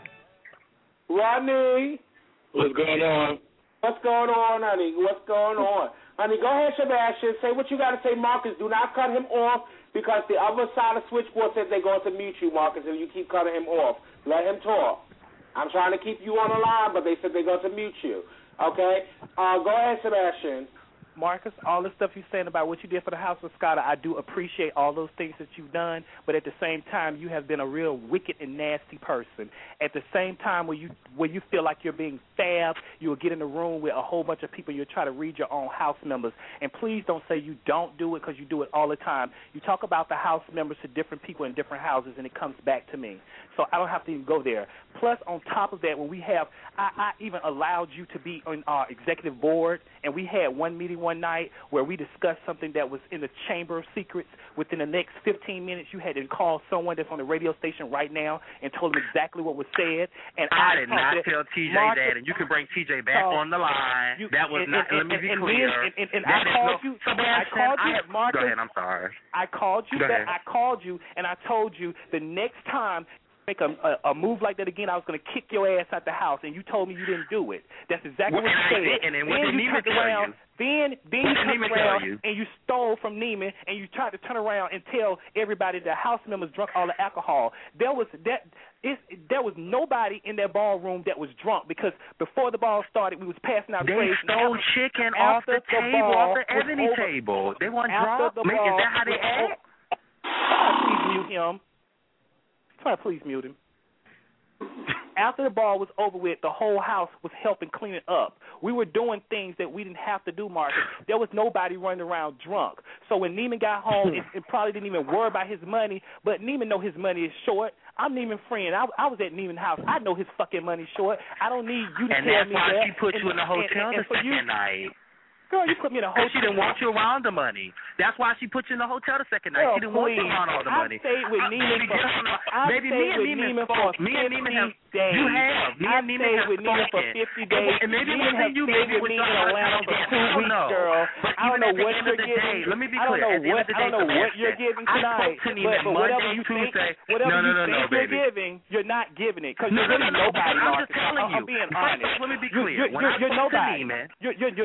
Rodney. What's going on? What's going on, honey? Honey, go ahead, Sebastian. Say what you got to say, Marcus. Do not cut him off because the other side of switchboard said they're going to mute you, Marcus, and you keep cutting him off. Let him talk. I'm trying to keep you on the line, but they said they're going to mute you. Okay? Go ahead, Sebastian. Marcus, all the stuff you're saying about what you did for the House of Escada, I do appreciate all those things that you've done, but at the same time, you have been a real wicked and nasty person. At the same time, when you feel like you're being fabbed, you will get in the room with a whole bunch of people, you'll try to read your own house members. And please don't say you don't do it because you do it all the time. You talk about the house members to different people in different houses, and it comes back to me. So I don't have to even go there. Plus, on top of that, when we have, I even allowed you to be on our executive board, and we had one meeting one night where we discussed something that was in the Chamber of Secrets. Within the next 15 minutes, you had to call someone that's on the radio station right now and told them exactly what was said. And I did not tell TJ that, and you can bring TJ back on the line. That was not. Let me be clear. I called you. Marcus. Go ahead. I'm sorry. I called you. I called you, and I told you the next time make a move like that again, I was going to kick your ass out the house, and you told me you didn't do it. That's exactly what you said. And then what did Neiman tell you? Then you turned around and you stole from Neiman, and you tried to turn around and tell everybody the house members drunk all the alcohol. There was nobody in that ballroom that was drunk because before the ball started, we was passing out trays. They stole chicken off the table, off the ebony table. They weren't drunk. Is that how they act? Please mute him. Please mute him. After the ball was over with, the whole house was helping clean it up. We were doing things that we didn't have to do, Marcus. There was nobody running around drunk. So when Neiman got home, it probably didn't even worry about his money, but Neiman know his money is short. I'm Neiman's friend. I was at Neiman's house. I know his fucking money's short. I don't need you to tell me that. And that's why she put you in the hotel the second night. Girl, you put me in a hotel. She didn't want you around the money. That's why she put you in the hotel the second night. She didn't want you around all the money. I stayed with Neiman. Baby, me and Neiman have days. You have. I stayed with Nina for 50 days. And maybe Nina has stayed with me in Atlanta for 2 weeks, girl. I don't know what you're giving. Let me be I don't clear. know what you're giving tonight. But whatever you think you're giving, you're not giving it because you're really nobody, Marcus. I'm being honest. Let me be clear. You're nobody. You're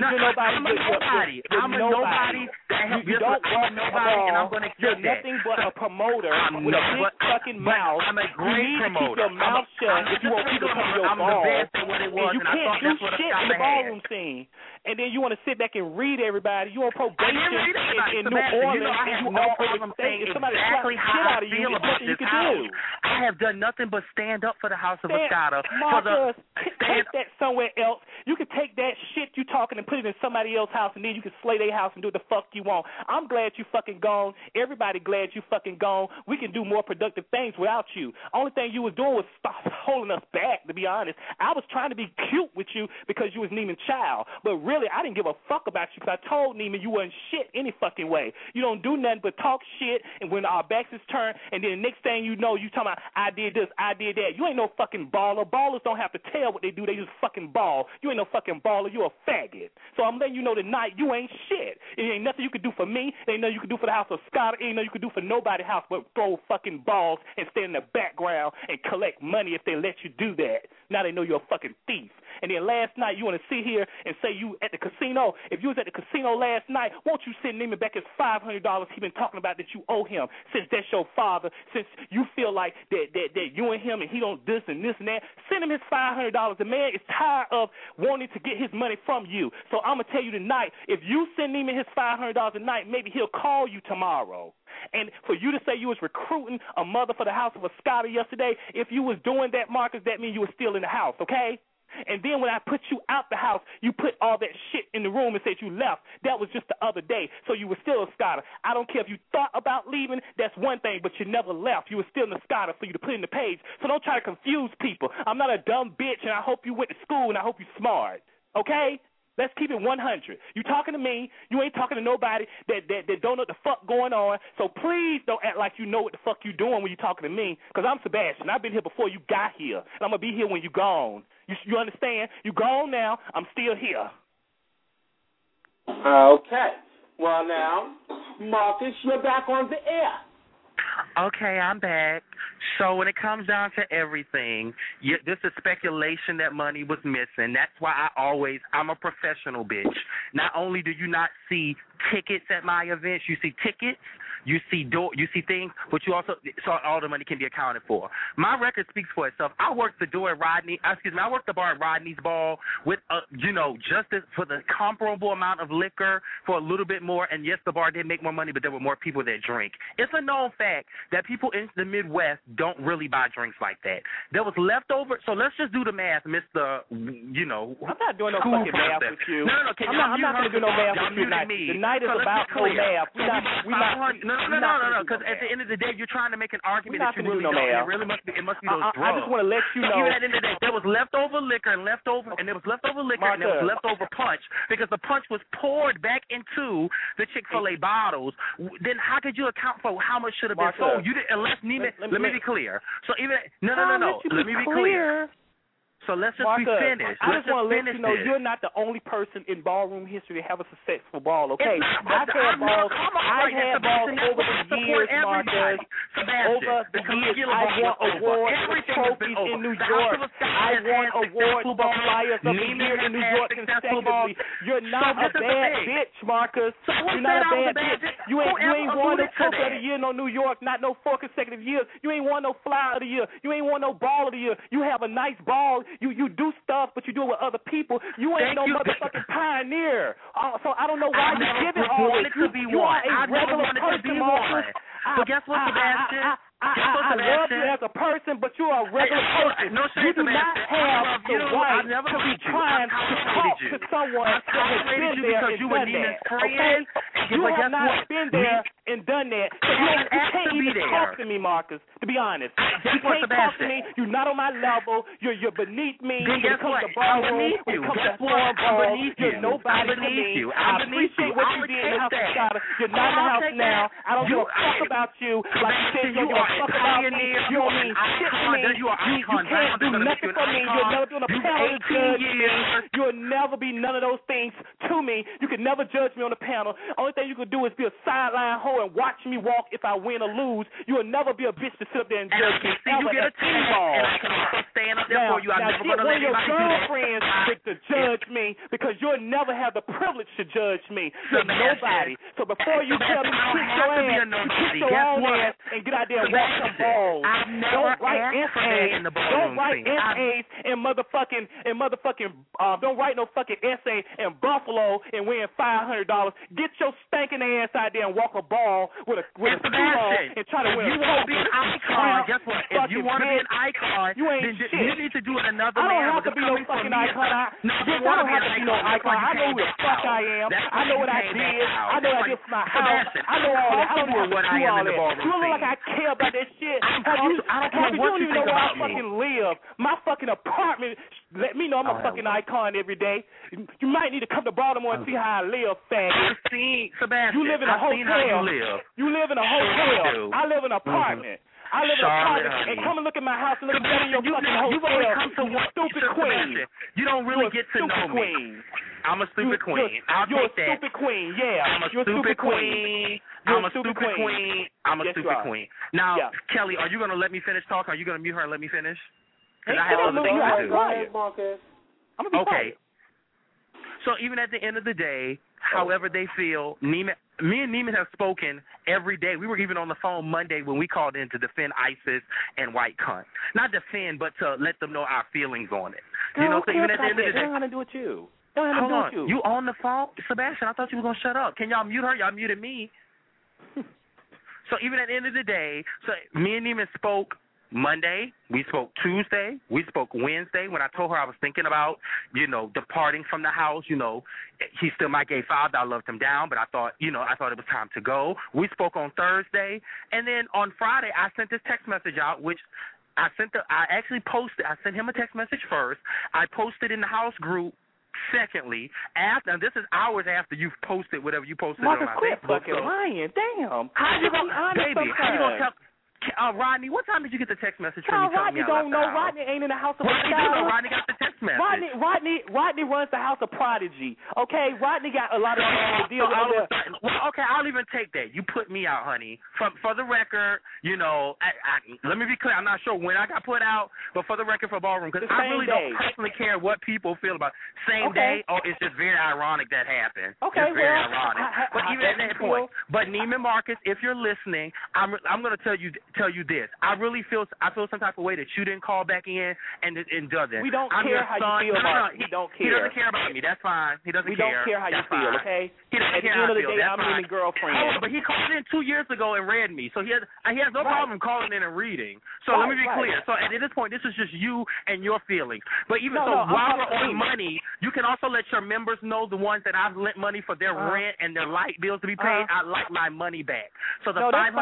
nobody. I'm a nobody. You don't want nobody, and I'm going to You're nothing but a promoter with a big fucking mouth. I'm a great promoter. You need to keep your mouth shut if you want people to come to your ball. And you can't do shit in the ballroom scene. And then you want to sit back and read everybody. You on probation in New Orleans, and you offer to stay. If somebody slaps the shit out of you, there's nothing you can do. I have done nothing but stand up for the House of Escada. Marcus, take that somewhere else. You can take that shit you talking and put it in somebody else's house, and then you can slay their house and do what the fuck you want. I'm glad you fucking gone. Everybody glad you fucking gone. We can do more productive things without you. Only thing you was doing was holding us back, to be honest. I was trying to be cute with you because you was Neiman's child, but really, I didn't give a fuck about you because I told Neiman you wasn't shit any fucking way. You don't do nothing but talk shit, and when our backs is turned, and then the next thing you know, you talking about, I did this, I did that. You ain't no fucking baller. Ballers don't have to tell what they do. They just fucking ball. You ain't no fucking baller. You a faggot. So I'm letting you know tonight you ain't shit. It ain't nothing you can do for me. It ain't nothing you can do for the House of Scott. It ain't nothing you can do for nobody's house but throw fucking balls and stand in the background and collect money if they let you do that. Now they know you're a fucking thief. And then last night you want to sit here and say you at the casino. If you was at the casino last night, won't you send Neiman back his $500 he been talking about that you owe him since that's your father, since you feel like that you and him and he don't this and this and that. Send him his $500. The man is tired of wanting to get his money from you. So I'm going to tell you tonight, if you send Neiman his $500 a night, maybe he'll call you tomorrow. And for you to say you was recruiting a mother for the House of Escada yesterday, if you was doing that, Marcus, that means you were still in the house, okay? And then when I put you out the house, you put all that shit in the room and said you left. That was just the other day. So you were still a Escada. I don't care if you thought about leaving. That's one thing, but you never left. You were still in Escada for you to put in the page. So don't try to confuse people. I'm not a dumb bitch, and I hope you went to school, and I hope you're smart, okay? Let's keep it 100. You talking to me. You ain't talking to nobody that don't know what the fuck going on. So please don't act like you know what the fuck you doing when you talking to me, because I'm Sebastian. I've been here before you got here, and I'm going to be here when you gone. You understand? You gone now. I'm still here. Okay. Well, now, Marcus, you're back on the air. Okay, I'm back. So when it comes down to everything, this is speculation that money was missing. That's why I'm a professional bitch. Not only do you not see tickets at my events, you see tickets, you see things, but you also so all the money can be accounted for. My record speaks for itself. I worked the bar at Rodney's Ball with for the comparable amount of liquor for a little bit more, and yes, the bar did make more money, but there were more people that drink. It's a known fact that people in the Midwest don't really buy drinks like that. There was leftover, so let's just do the math, Mr. I'm not doing no fucking math with you. No, I'm not going to do no math with you tonight. The night is about no math. No, because at the end of the day, you're trying to make an argument that you really don't. It really must be those drugs. I just want to let you know. Even at the end of the day, there was leftover liquor and there was leftover punch, because the punch was poured back into the Chick-fil-A bottles. Then how could you account for how much should have been sold? You didn't, unless Neiman. Let me be clear. So even no. Let me be clear. So let's just be finished. I just want to let you know you're not the only person in ballroom history to have a successful ball, okay? I've had balls over the years, Marcus. Over the years, I won awards for trophies in New York. I won awards for Flyers of the Year in New York consecutively. You're not a bad bitch, Marcus. You're not a bad bitch. You ain't won no Trophy of the Year, no New York, not no 4 consecutive years. You ain't won no Flyer of the Year. You ain't won no Ball of the Year. You have a nice ball. You do stuff, but you do it with other people. You ain't no motherfucking pioneer. So I don't know why you give it all this. You are a regular person, Marcus. But guess what, Sebastian? I love you as a person, but you are a regular person. You do not have the right to be trying to talk to someone that has been there and done that. Okay? You have not been there and done that. So you can't even talk to me, Marcus, to be honest. You can't talk to me. You're not on my level. You're beneath me. Then When it comes to ballroom, when it comes to foreign ball, you're nobody to me. I appreciate what you did in the house of Scott. You're not in the house now. I don't give a fuck about you. Like you said, you don't give a fuck about me. You don't mean shit to me. You can't do nothing for me. You'll never be on a panel to judge me. You'll never be none of those things to me. You can never judge me on the panel. Only thing you can do is be a sideline hoe and watch me walk if I win or lose. You'll never be a bitch to sit up there and judge me. You get a team ball. And I can also stand up there for you. I'm never going to let your anybody do that. girlfriends to judge me because you'll never have the privilege to judge me. You're nobody. So before you tell me to kick your ass, you kick your own ass and get out there and walk some balls. Don't write essays. Don't write essays in motherfucking don't write no fucking essay in Buffalo and win $500. Get your stinking ass out there and walk a ball with a suit on and try to win. If you want to be an icon, guess what? If you want to be an icon, you ain't then shit. you need to do it another I don't man. have to be no fucking icon. I don't have to be no icon. I know who the fuck I am. I know what I did. I know I did for my house. I know all that. I don't even do all that. You don't look like I care about that shit. You don't even know where I fucking live. My fucking apartment let me know I'm a fucking icon every day. You might need to come to Baltimore and see how I live, faggot. Sebastian, you live in a hotel. You live in a hotel. I live in an apartment. I live in an apartment. And come and look at my house and look at your fucking hotel. You've only come to one stupid queen. You don't really get to know me. I'm a stupid queen. You're a stupid queen, yeah. I'm a stupid queen. I'm a stupid queen. I'm a stupid queen. Now, Kelly, are you going to let me finish talking? Are you going to mute her and let me finish? Because I have other things to do. Go ahead, Marcus. Okay. So even at the end of the day, however they feel, me and Neiman have spoken every day. We were even on the phone Monday when we called in to defend ISIS and White Cunt. Not defend, but to let them know our feelings on it. Girl, you know, so even at the end of the day. Don't have to do with you. Hold on. You on the phone? Sebastian, I thought you were going to shut up. Can y'all mute her? Y'all muted me. So even at the end of the day, so me and Neiman spoke Monday, we spoke Tuesday, we spoke Wednesday when I told her I was thinking about, departing from the house. He still might get filed. I loved him down, but I thought it was time to go. We spoke on Thursday, and then on Friday I sent this text message out, which I sent him a text message first. I posted in the house group. Secondly, and this is hours after you've posted whatever you posted Marcus, on my Facebook. Fucking lying, damn. How you gonna tell? Rodney, what time did you get the text message from me? Rodney don't know. Rodney ain't in the house of What did he do? Rodney got the text message. Rodney runs the house of Prodigy. Okay, Rodney got a lot of people to deal with. Well, okay, I'll even take that. You put me out, honey. For the record, let me be clear. I'm not sure when I got put out, but for the record, for Ballroom, because I really don't personally care what people feel about same day. Oh, it's just very ironic that happened. Okay, it's very ironic. But even at that point, but Neiman Marcus, if you're listening, I'm going to tell you this. I feel some type of way that you didn't call back in and doesn't. We don't care how you feel about it. He doesn't care about me. That's fine. He doesn't care. We don't care how you feel, okay? He doesn't care how I feel. At the end of the day, I'm Neiman's girlfriend. But he called in 2 years ago and read me. So he has no problem calling in and reading. So let me be clear. So at this point, this is just you and your feelings. But even while we're on money, you can also let your members know, the ones that I've lent money for their rent and their light bills to be paid, I like my money back. So the $500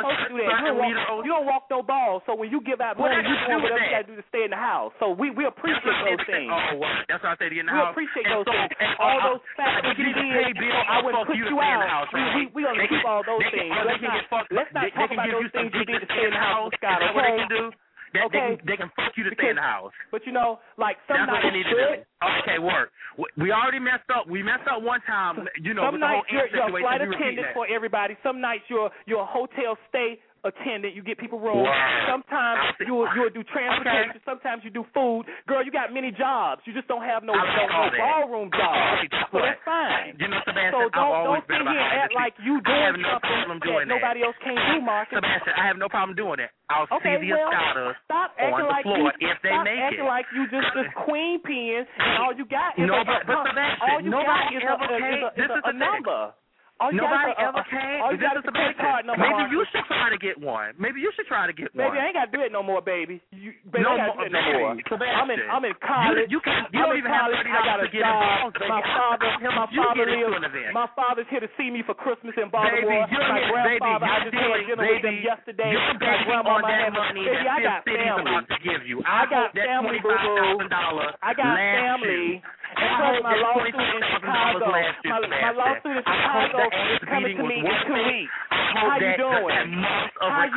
you don't walk no balls, so when you give out money, you do whatever you got to do to stay in the house. So we appreciate those things. Oh, well, that's what I say to get in the We house. appreciate those things. All those facts that you did, I wouldn't put you out. We going to keep all those things. Let's not talk about those things you did to stay in the house, Scott, okay? What they can do? They can fuck you to stay in the house. But some nights that's what they need to do. Okay, work. We already messed up. We messed up one time. Some nights you're a flight attendant for everybody. Some nights you're a hotel stay attendant. You get people rooms. Sometimes you'll do transportation. Okay. Sometimes you do food. Girl, you got many jobs. You just don't have no ballroom jobs. So that's fine. Sebastian, so don't sit here and act like you doing something that nobody else can't do, Marcus. Sebastian, I have no problem doing it. I'll see the Escadas on the floor if they make it. Stop acting like you just this queen pen and all you got is Sebastian, all you got is a number. Nobody ever came. All you got is a credit card number. Maybe you should try to get one. Maybe I ain't got to do it no more, baby. Baby, no I ain't got to do it no more. Sebastian. I'm in college. You don't even have $30 to get involved, baby. My father's here to see me for Christmas in Baltimore. Baby, my grandfather, I just had dinner with him yesterday. You're my grandma, on that money baby, that I got family. about to give you. I got family, boo-boo. I got family. And plus my lawsuit in Chicago. My lawsuit in Chicago is coming to me in 2 weeks. How you doing? I've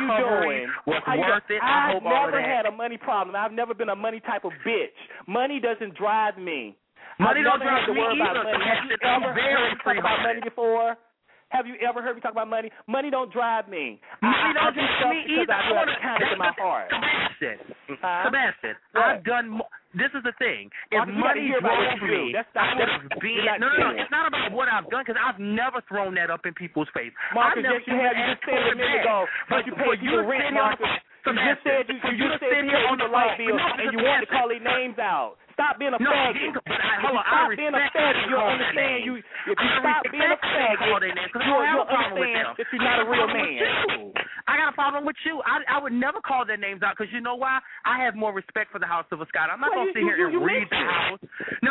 never had a money problem. I've never been a money type of bitch. Money doesn't drive me. Money don't drive me either. Have you ever heard me talk about money before? Have you ever heard me talk about money? Money don't drive me. Money don't drive me either. I want to count it in my heart. Sebastian, I've done more. This is the thing. If money drove me, I would have been. No. It's not about what I've done because I've never thrown that up in people's face. Marcus, yes, you have. You just said it a minute ago. But you pay people rent, Marcus. You just said you here on the light bill and you want to call their names out. Stop being a faggot. Stop being a faggot. You'll understand. If you stop being a faggot, you'll understand that you're not a real man. I got a problem with you. I would never call their names out because you know why? I have more respect for the House of Escada. I'm not going to sit here and read the house. No.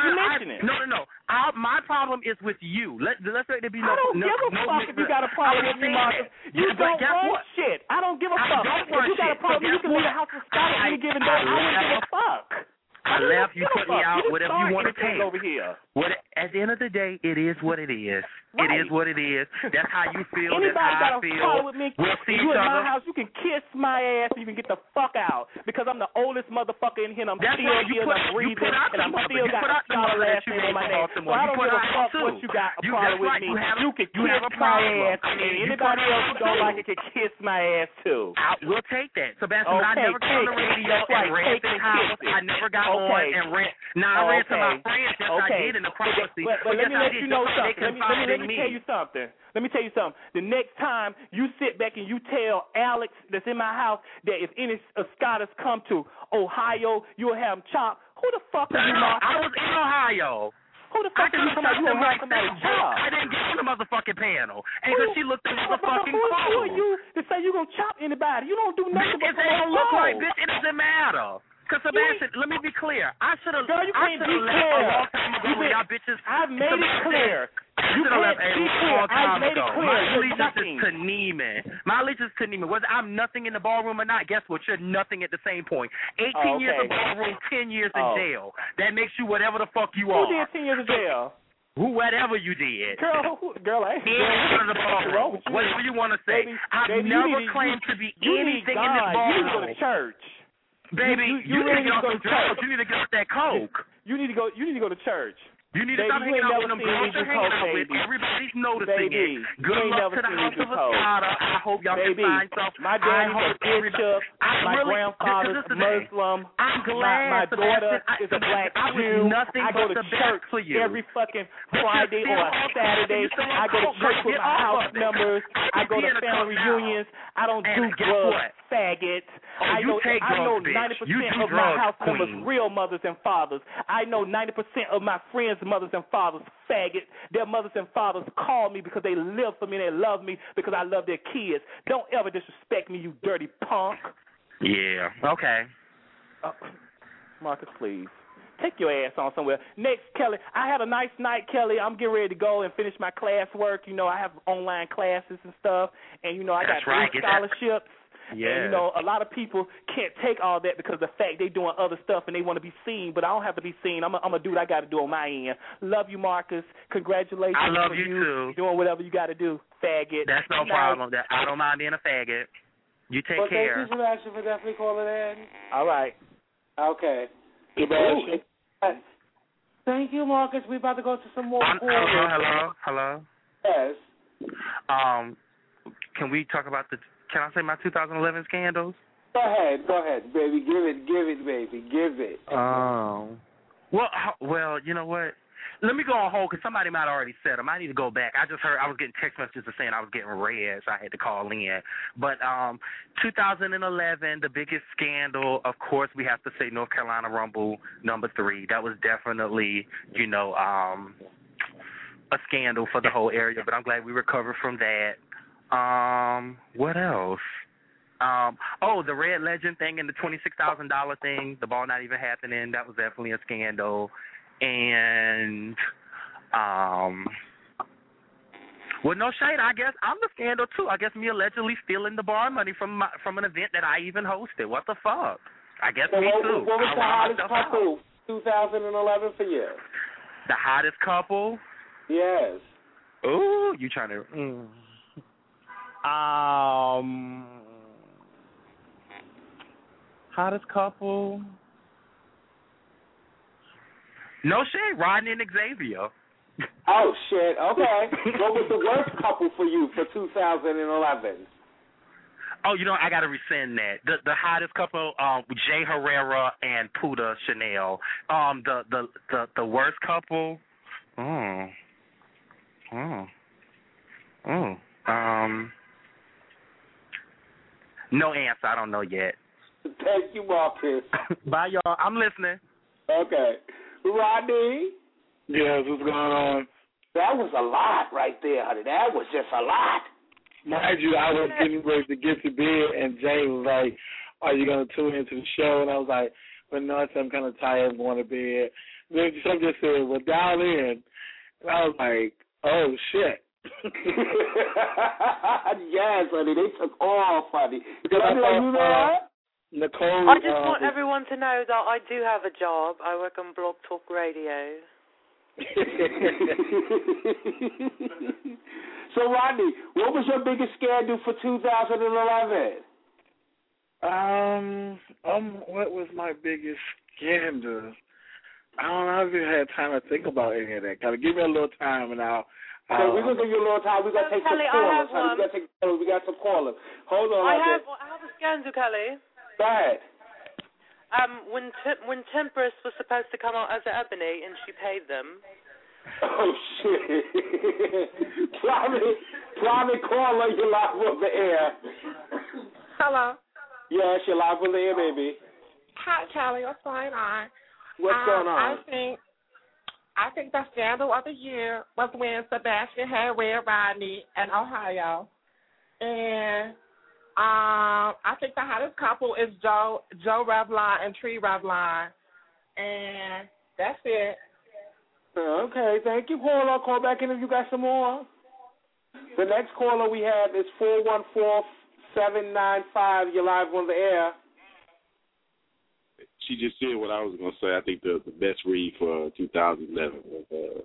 My problem is with you. Let's let there be no. I don't give a fuck if you got a problem with me, Marcus. You don't run shit. I don't give a fuck. If you got a problem, you can leave the House of Escada any given day. I don't give a fuck. I left, you put me out, whatever you want to take. Over here. At the end of the day, it is what it is. Right. It is what it is. That's how you feel. Anybody that's how I got a feel. problem with me? We'll see you each in other. my house, you can kiss my ass and you can get the fuck out because I'm the oldest motherfucker in here and I'm still here and I'm breathing and I'm still got a solid last name on my name. So I don't give a fuck what you got a problem with me. You can kiss my ass and anybody else who don't like it can kiss my ass too. We'll take that. Sebastian, I never got on the radio and ran to the house. I never got on and ran. Now, I ran to my friends. Yes, I did in the prophecy. But let me let you know something. Let me tell you something. Let me tell you something. The next time you sit back and you tell Alex that's in my house that if any Escadas come to Ohio, you'll have them chopped. Who the fuck are you, Marcus? I was in Ohio. Who the fuck are you talking about? You don't have somebody chopped. I didn't get on the motherfucking panel. And because she looked at the motherfucking clothes. Who are you to say you going to chop anybody? You don't do nothing but if they don't look like bitch, it doesn't matter. Because, Sebastian, let me be clear. I should have left a long time ago when y'all bitches. I've made it clear. You should have left a long time ago. My allegiance is to Neiman. My allegiance is to Neiman. Whether I'm nothing in the ballroom or not, guess what? You're nothing at the same point. 18 years in ballroom, 10 years in jail. That makes you whatever the fuck you are. Who did 10 years in jail? Whatever you did. Girl, I ain't in the ballroom. Whatever you want to say. I've never claimed to be anything in this ballroom. You need to go to church. Baby, you need to get off some drugs. You need to get off that coke. You need to go to church. You need to stop hanging out with them girls you're hanging out with. Everybody's noticing it. Good luck to the House of Escada. I hope y'all can find stuff. My daddy's a bishop. My grandfather's Muslim. I'm glad. My daughter is a black Jew. I go to church for you every fucking Friday or Saturday. I go to church with my house members. I go to family reunions. I don't do drugs, faggots. I know 90% of my house members real mothers and fathers. I know 90% of my friends' mothers and fathers faggot. Their mothers and fathers call me because they live for me and they love me because I love their kids. Don't ever disrespect me, you dirty punk. Yeah, okay. Marcus, please. Take your ass on somewhere. Next, Kelly. I had a nice night, Kelly. I'm getting ready to go and finish my classwork. You know, I have online classes and stuff. And, you know, I got 3 scholarships. Yeah. And, you know, a lot of people can't take all that because of the fact they doing other stuff and they want to be seen, but I don't have to be seen. I'm going to do what I got to do on my end. Love you, Marcus. Congratulations. I love for you, too. Doing whatever you got to do, faggot. That's no problem. I don't mind being a faggot. You take care. Thank you, Sebastian, for definitely calling in. All right. Okay. Thank you, Marcus. We're about to go to some more Hello? Yes. Can we talk about can I say my 2011 scandals? Go ahead, baby. Give it, baby. Give it. Well, you know what? Let me go on hold because somebody might have already said them. I need to go back. I just heard I was getting text messages saying I was getting red, so I had to call in. But 2011, the biggest scandal, of course, we have to say North Carolina Rumble #3. That was definitely, you know, a scandal for the whole area, but I'm glad we recovered from that. What else? The Red Legend thing and the $26,000 thing, the ball not even happening, that was definitely a scandal. And, well, no shade, I guess I'm the scandal, too. I guess me allegedly stealing the bar money from an event that I even hosted. What the fuck? I guess me, too. What was the hottest couple 2011 for you? The hottest couple? Yes. Ooh, you trying to... hottest couple? No shit, Rodney and Xavier. Oh, shit. Okay. What was the worst couple for you for 2011? Oh, I got to rescind that. The hottest couple, Jay Herrera and Puda Chanel. The worst couple, no answer. I don't know yet. Thank you, Marcus. Bye, y'all. I'm listening. Okay. Rodney? Yes, what's going on? That was a lot right there, honey. That was just a lot. Mind you, I was getting ready to get to bed, and Jay was like, are you going to tune into the show? And I was like, well, no, I'm kind of tired. I'm going to bed. And then some just said, well, dial in. And I was like, oh, shit. Yes, honey. They took off, honey. Nicole. I just want everyone to know that I do have a job. I work on Blog Talk Radio. So, Rodney, what was your biggest scandal for 2011? What was my biggest scandal? I don't know if you had time to think about any of that. Kind of give me a little time, and I'll. Okay, we're gonna give you a little time. We're gonna take some callers. We got some callers. Hold on. I have a scandal, Kelly. Go ahead. When Temperance was supposed to come out as an Ebony and she paid them. Oh shit! Private caller, you're live on the air. Hello. Yes, you're live on the air, baby. Hi, Kelly. What's going on? What's going on? I think the scandal of the year was when Sebastian had Red Rodney in Ohio, and I think the hottest couple is Joe Revlon and Tree Revlon, and that's it. Okay, thank you, caller. Call back in if you got some more. The next caller we have is 414-795. You're live on the air. She just said what I was going to say. I think the best read for 2011 was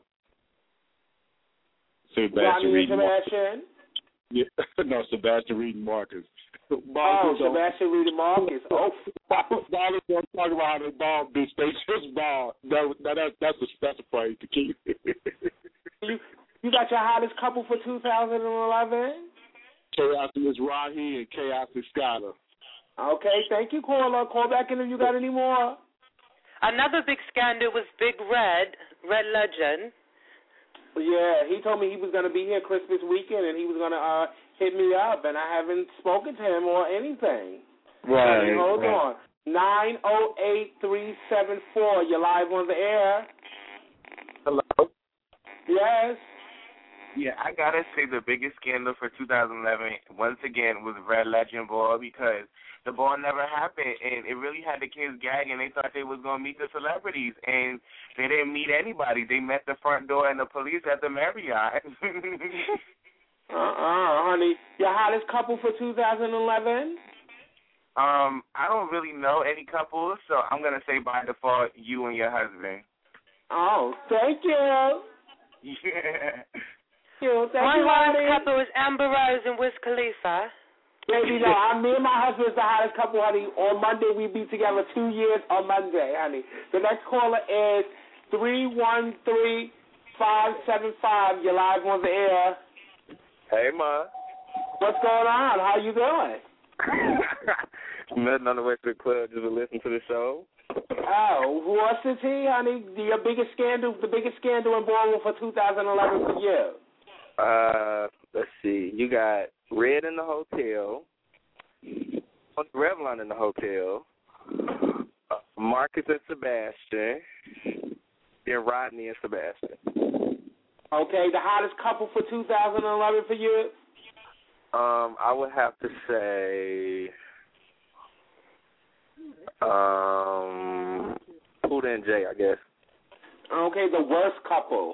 Sebastian Reed Marcus. Yeah, no, Sebastian Reed Marcus. Sebastian Reed Marcus. Oh, Ball is going to talk about how the ball bitch. They just ball. That's a phrase to keep. You got your hottest couple for 2011? Chaos Miss Rahi and Chaos Escada. Okay, thank you, caller. Call back in if you got any more. Another big scandal was Big Red Legend. Yeah, he told me he was going to be here Christmas weekend and he was going to hit me up, and I haven't spoken to him or anything. Right. Hold on. 908-374. You're live on the air. Hello? Yes. Yeah, I got to say the biggest scandal for 2011, once again, was Red Legend Ball, because the ball never happened, and it really had the kids gagging. They thought they was going to meet the celebrities, and they didn't meet anybody. They met the front door and the police at the Marriott. Honey. Your hottest couple for 2011? I don't really know any couples, so I'm going to say by default, you and your husband. Oh, thank you. Yeah. My hottest couple is Amber Rose and Wiz Khalifa. Baby, no, me and my husband is the hottest couple, honey. On Monday, we be together 2 years on Monday, honey. The next caller is 313-575. You're live on the air. Hey, Ma. What's going on? How you doing? Nothing on the way to the club, just to listen to the show. Oh, what's the tea, honey? The biggest scandal in ballroom for 2011 for you? Let's see. You got Red in the hotel, Revlon in the hotel, Marcus and Sebastian, then Rodney and Sebastian. Okay, the hottest couple for 2011 for you? I would have to say, Puda and Jay, I guess. Okay, the worst couple.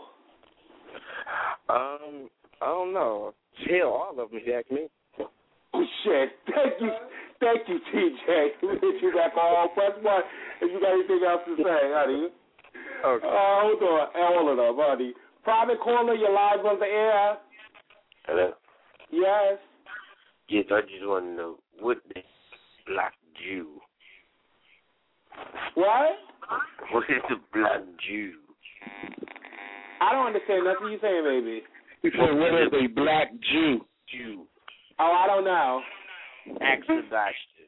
I don't know. Hell, all of them, if you ask me. Oh, shit. Thank you, TJ. We hit you back on. Press 1 if you got anything else to say, honey. Okay. Hold on. All of them, honey. Private caller, you're live on the air. Hello? Yes. Yes, I just want to know, what is Black Jew? What? What is the Black Jew? I don't understand nothing you saying, baby. He said, what is a Black Jew? Jew. Oh, I don't know. Ask Sebastian.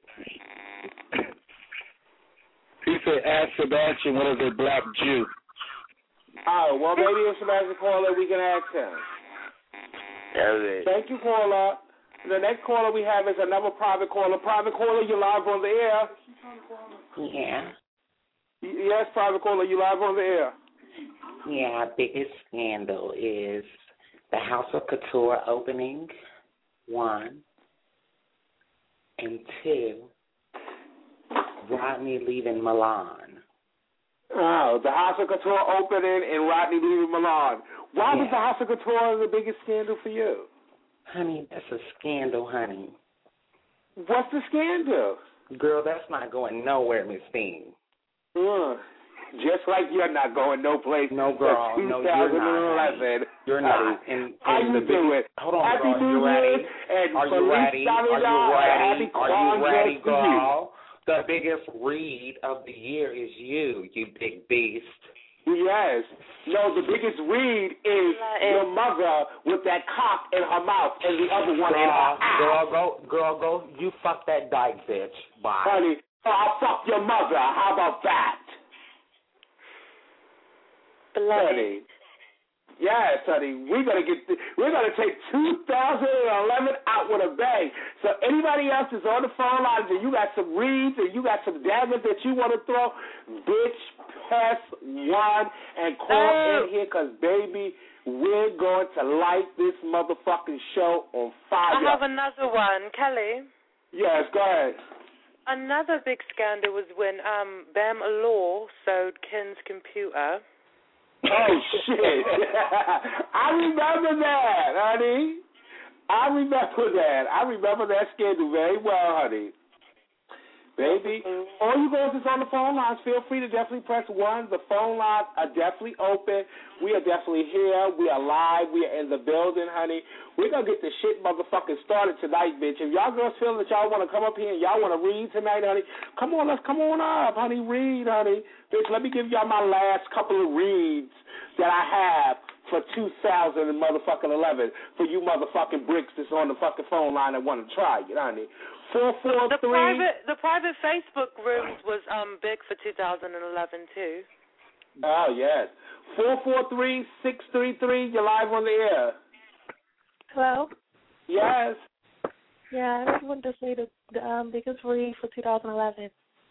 He said, ask Sebastian, what is a Black Jew? Oh, well, maybe if Sebastian caller, we can ask him. Okay. Thank you, caller. The next caller we have is another private caller. Private caller, you live on the air. Yeah. Yes, private caller, you live on the air. Yeah, biggest scandal is the House of Couture opening, 1, and 2, Rodney leaving Milan. Oh, the House of Couture opening and Rodney leaving Milan. Why was the House of Couture the biggest scandal for you? Honey, that's a scandal, honey. What's the scandal? Girl, that's not going nowhere, Miss Bean. Just like you're not going no place. No, girl. No, you're not. Honey. You're not. And how you doing? Hold on, Happy girl. New Ready? Are you ready? Are you ready, girl? The biggest read of the year is you big beast. Yes. No, the biggest read is your mother with that cock in her mouth and the other one in her ass. Girl, go. You fuck that dyke, bitch. Bye. Honey, I'll fuck your mother. How about that? Honey. Yes, honey. We're gonna take 2011 out with a bang. So anybody else is on the phone lines and you got some reads and you got some daggers that you want to throw, bitch, press 1 and call in here, because baby, we're going to light this motherfucking show on fire. I have another one, Kelly. Yes, go ahead. Another big scandal was when Bam Law sold Ken's computer. Oh, shit. I remember that, honey. I remember that scandal very well, honey. Baby, all you guys is on the phone lines. Feel free to definitely press 1. The phone lines are definitely open. We are definitely here. We are live. We are in the building, honey. We're going to get the shit motherfucking started tonight, bitch. If y'all girls feel that y'all want to come up here and y'all want to read tonight, honey, come on, let's come on up, honey. Read, honey. Bitch, let me give y'all my last couple of reads that I have for 2011 for you motherfucking bricks that's on the fucking phone line that want to try it, honey. 443. The private Facebook rooms was big for 2011 too. Oh yes. 443-633. You're live on the air. Hello. Yes. Yeah, I just wanted to say the biggest read for 2011.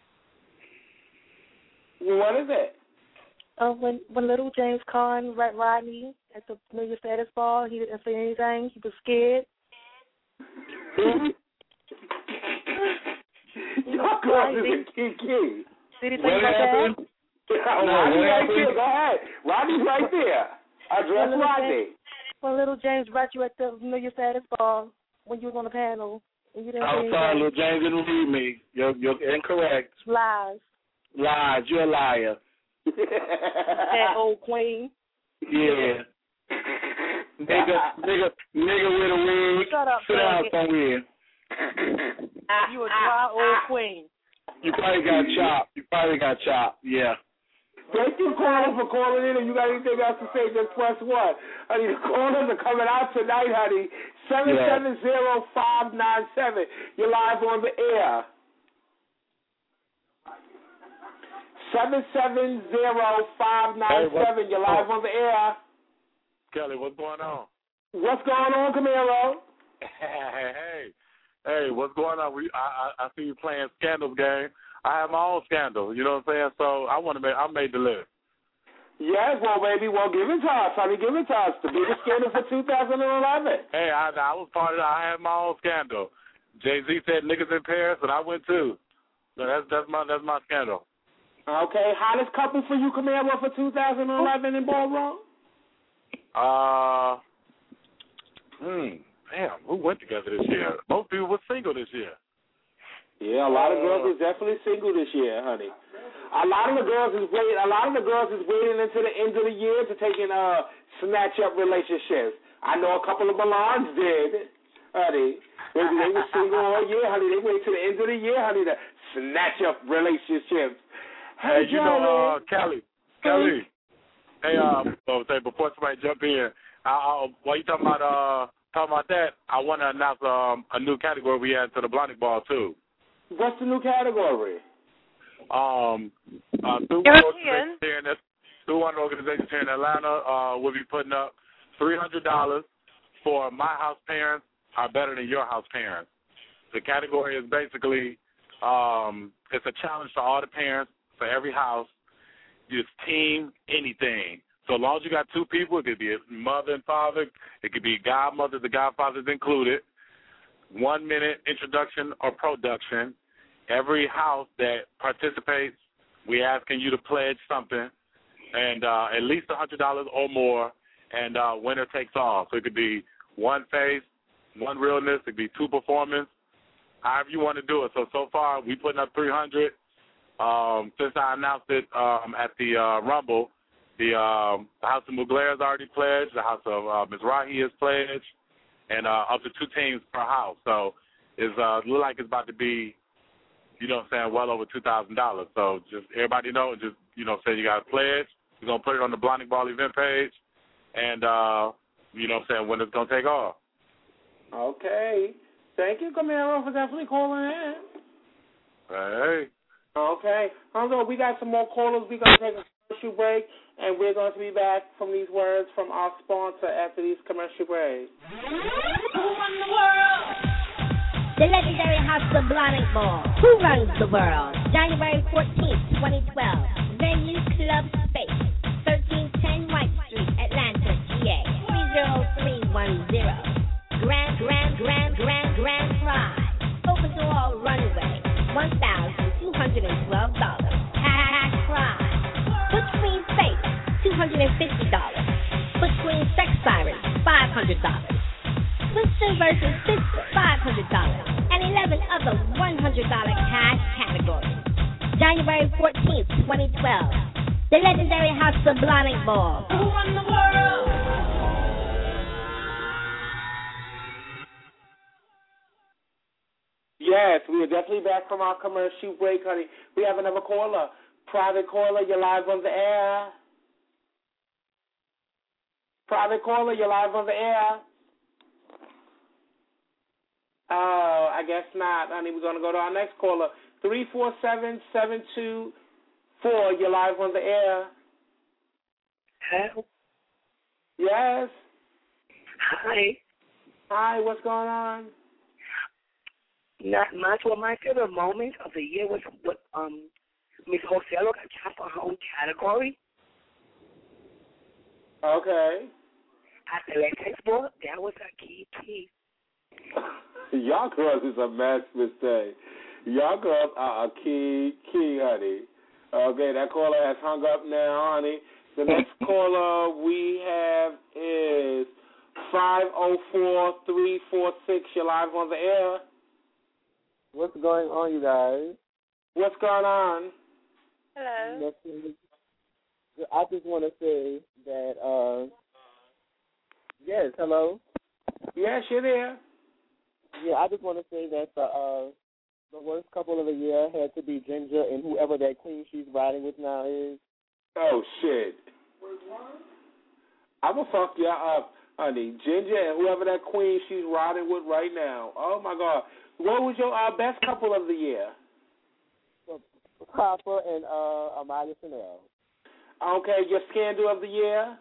What is it? When little James Caan met Rodney at the New Year's status ball, he didn't say anything. He was scared. Y'all girls is a key. Did he think about that? Rodney right there. Go ahead. Rodney's right there. Address Rodney. When little James brought you at the New Year's status ball when you was on the panel, and you didn't say I'm anything. sorry, little James didn't read me. You're incorrect. Lies. You're a liar. That old queen. Yeah. nigga with a wig. Shut up, sit down somewhere. You a dry old queen. You probably got chopped. Yeah. Thank you, caller, for calling in. If you got anything else to say, just press 1. Honey, the callers are coming out tonight, honey. 770-597. You're live on the air. 770-597. You're live on the air. Kelly, what's going on? What's going on, Camilo? Hey, what's going on? I see you playing Scandals game. I have my own scandal, you know what I'm saying? So I made the list. Yes, well, baby, well, give it to us, honey. Give it to us. The biggest scandal for 2011. Hey, I was part of that. I had my own scandal. Jay-Z said niggas in Paris, and I went too. So that's my scandal. Okay, hottest couple for you, Camaro, for 2011 in Ballroom? Damn, who went together this year? Most people were single this year. Yeah, a lot of girls is definitely single this year, honey. A lot of the girls is waiting into the end of the year to take in snatch up relationships. I know a couple of Milans did, honey. Maybe they were single all year, honey. They wait till the end of the year, honey, to snatch up relationships. Hey, you know, Kelly. Hey, before somebody jump in, while you talking about that, I want to announce a new category we added to the Blondie Ball too. What's the new category? Through one organization here in Atlanta, we'll be putting up $300 for My House Parents Are Better Than Your House Parents. The category is basically it's a challenge to all the parents for every house. Just team anything. So as long as you got two people, it could be a mother and father, it could be godmothers, the godfathers included. 1 minute introduction or production. Every house that participates, we asking you to pledge something, and at least $100 or more, and winner takes all. So it could be one face, one realness, it could be two performance, however you want to do it. So far, we putting up $300. Since I announced it at the Rumble, the House of Mugler has already pledged, the House of Ms. Rahi has pledged, and up to 2 teams per house. So it's look like it's about to be, you know what I'm saying, well over $2,000. So just everybody know, just, you know what I'm saying, you got to pledge. We're going to put it on the Blondie Ball event page, and, you know what I'm saying, when it's going to take off. Okay. Thank you, Camaro, for definitely calling in. Hey. Okay. Hold we got some more callers. We're going to take a commercial break, and we're going to be back from these words from our sponsor after these commercial breaks. Who won the world? The legendary House of Blondie Ball. Who runs the world? January 14th, 2012. Venue Club Space, 1310 White Street, Atlanta, GA, 30310. Grand prize. Open to all runway, $1,212. Cash prize. Butch Queen Face, $250. Butch Queen Sex Siren, $500. Twister versus Sister, $500. And 11 other $100 cash categories. January 14th, 2012. The legendary House of Blondie Ball. Who won the world? Yes, we are definitely back from our commercial break, honey. We have another caller. Private caller, you're live on the air. Private caller, you're live on the air. Oh, I guess not, honey. We're going to go to our next caller. 347-724, you're live on the air. Hello? Yes? Hi. Hi, what's going on? Not much. Well, my favorite moment of the year was what Miss Josello got chopped for her own category. Okay. At the latex ball, that was a key. Y'all girls is a mess, Miss Day. Y'all girls are a key, honey. Okay, that caller has hung up now, honey. The next caller we have is 504-346. You're live on the air. What's going on, you guys? What's going on? Hello. I just want to say that, yes, hello? Yes, you're there. Yeah, I just want to say that the worst couple of the year had to be Ginger and whoever that queen she's riding with now is. Oh, shit. I'm going to fuck y'all up, honey. Ginger and whoever that queen she's riding with right now. Oh, my God. What was your best couple of the year? Papa and Amalia Chanel. Okay, your scandal of the year?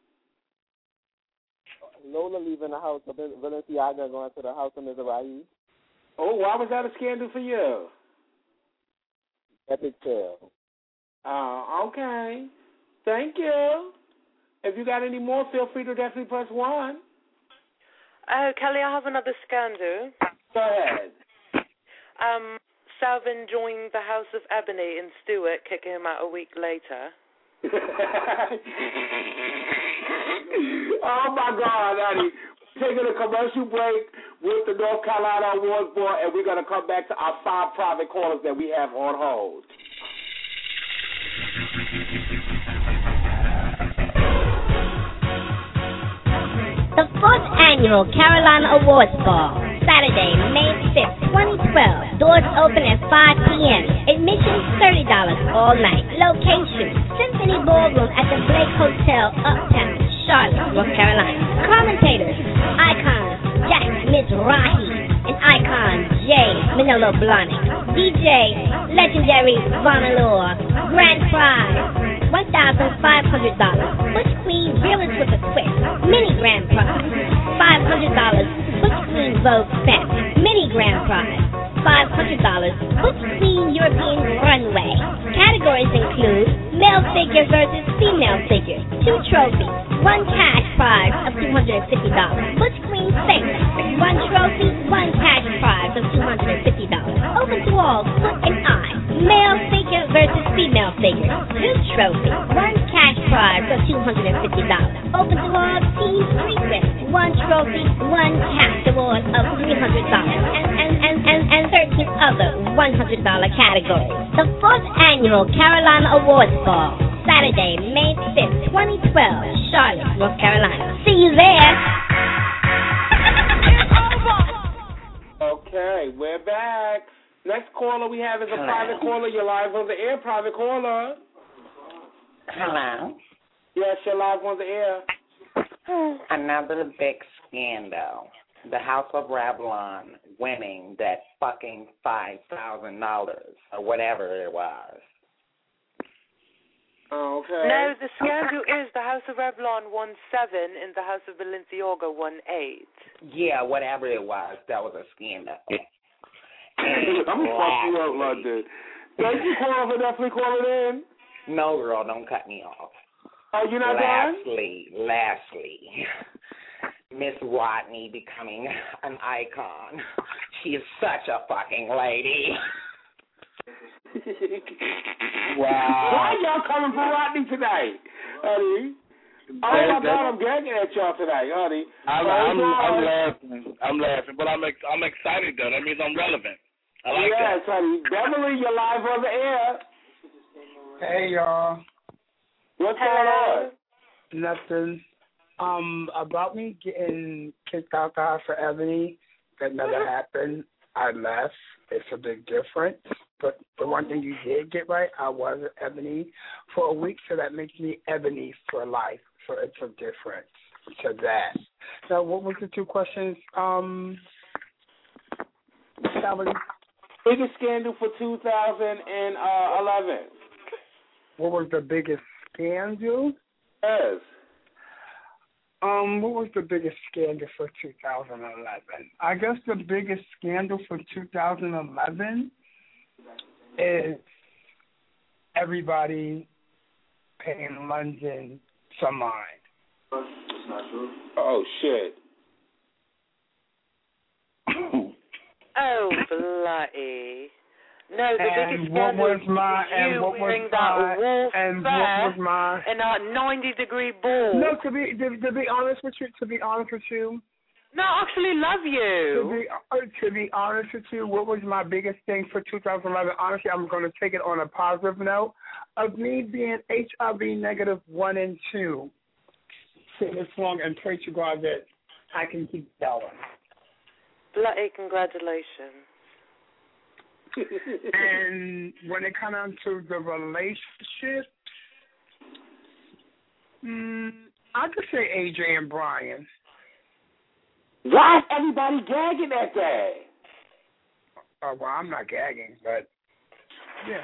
Lola leaving the house of Balenciaga going to the house of Mizrahi. Oh, why was that a scandal for you? Epic fail. Okay. Thank you. If you got any more, feel free to definitely press 1. Oh, Kelly, I have another scandal. Go ahead. Salvin joined the House of Ebony and Stewart, kicking him out a week later. Oh, my God, honey. Taking a commercial break with the North Carolina Awards Board, and we're going to come back to our 5 private callers that we have on hold. The 4th Annual Carolina Awards Ball, Saturday, May 5th, 2012. Doors open at 5 p.m. Admission $30 all night. Location, Symphony Ballroom at the Blake Hotel, Uptown, Charlotte, North Carolina. Commentators, Icon Jack Mizrahi and Icon Jay Manolo Blahnik. DJ, legendary Vonalore. Grand prize, $1,500. Butch Queen Realist with a Twist. Mini grand prize, $500. Butch Queen Vogue Set. Mini grand prize, $500. Butch Queen European Runway. Categories include male figure versus female figure. 2 trophies. 1 cash prize of $250. Butch Queen Sailor. 1 trophy, 1 cash prize of $250. Open to all, foot and eye. Male figure versus female figure. 2 trophies. 1 cash prize of $250. Open to all, team 3 wins. 1 trophy, 1 cash award of $300. And 13 other $100 categories. The 4th Annual Carolina Awards Ball, Saturday, May 5th, 2012, Charlotte, North Carolina. See you there. Okay, we're back. Next caller we have is a private caller. You're live on the air, private caller. Hello. Yes, you're live on the air. Another big scandal. The House of Revlon winning that fucking $5,000 or whatever it was. Okay. No, the scandal is the House of Revlon won 7 and the House of Balenciaga won 8. Yeah, whatever it was, that was a scandal. I'm going to fuck you up like that. Thank you, caller, for definitely calling in. No, girl, don't cut me off. Oh, you're not done? Lastly, Miss Rodney becoming an icon. She is such a fucking lady. Wow. Why y'all coming for Rodney tonight, honey? Oh, my God, I'm gagging at y'all tonight, honey. I'm laughing, but I'm excited, though. That means I'm relevant. I like that. Yes, honey. Beverly, you're live on the air. Hey, y'all. What's going on? Nothing. About me getting kicked out the House of Ebony, that never happened. I left. It's a big difference. But the one thing you did get right, I was Ebony for a week, so that makes me Ebony for life. So it's a difference to that. Now, what was the 2 questions? Biggest scandal for 2011. What was the biggest scandal? Yes. What was the biggest scandal for 2011? I guess the biggest scandal for 2011 is everybody paying London some mind. Oh, shit. Oh, bloody. No, the biggest scandal was in our 90-degree ball. No, to be honest with you. No, I actually love you. To be honest with you, what was my biggest thing for 2011? Honestly, I'm going to take it on a positive note of me being HIV negative 1 and 2 for this long, and pray to God that I can keep going. Bloody congratulations. And when it comes down to the relationship, I could say AJ and Brian. Why is everybody gagging that day? Oh, well, I'm not gagging, but yeah.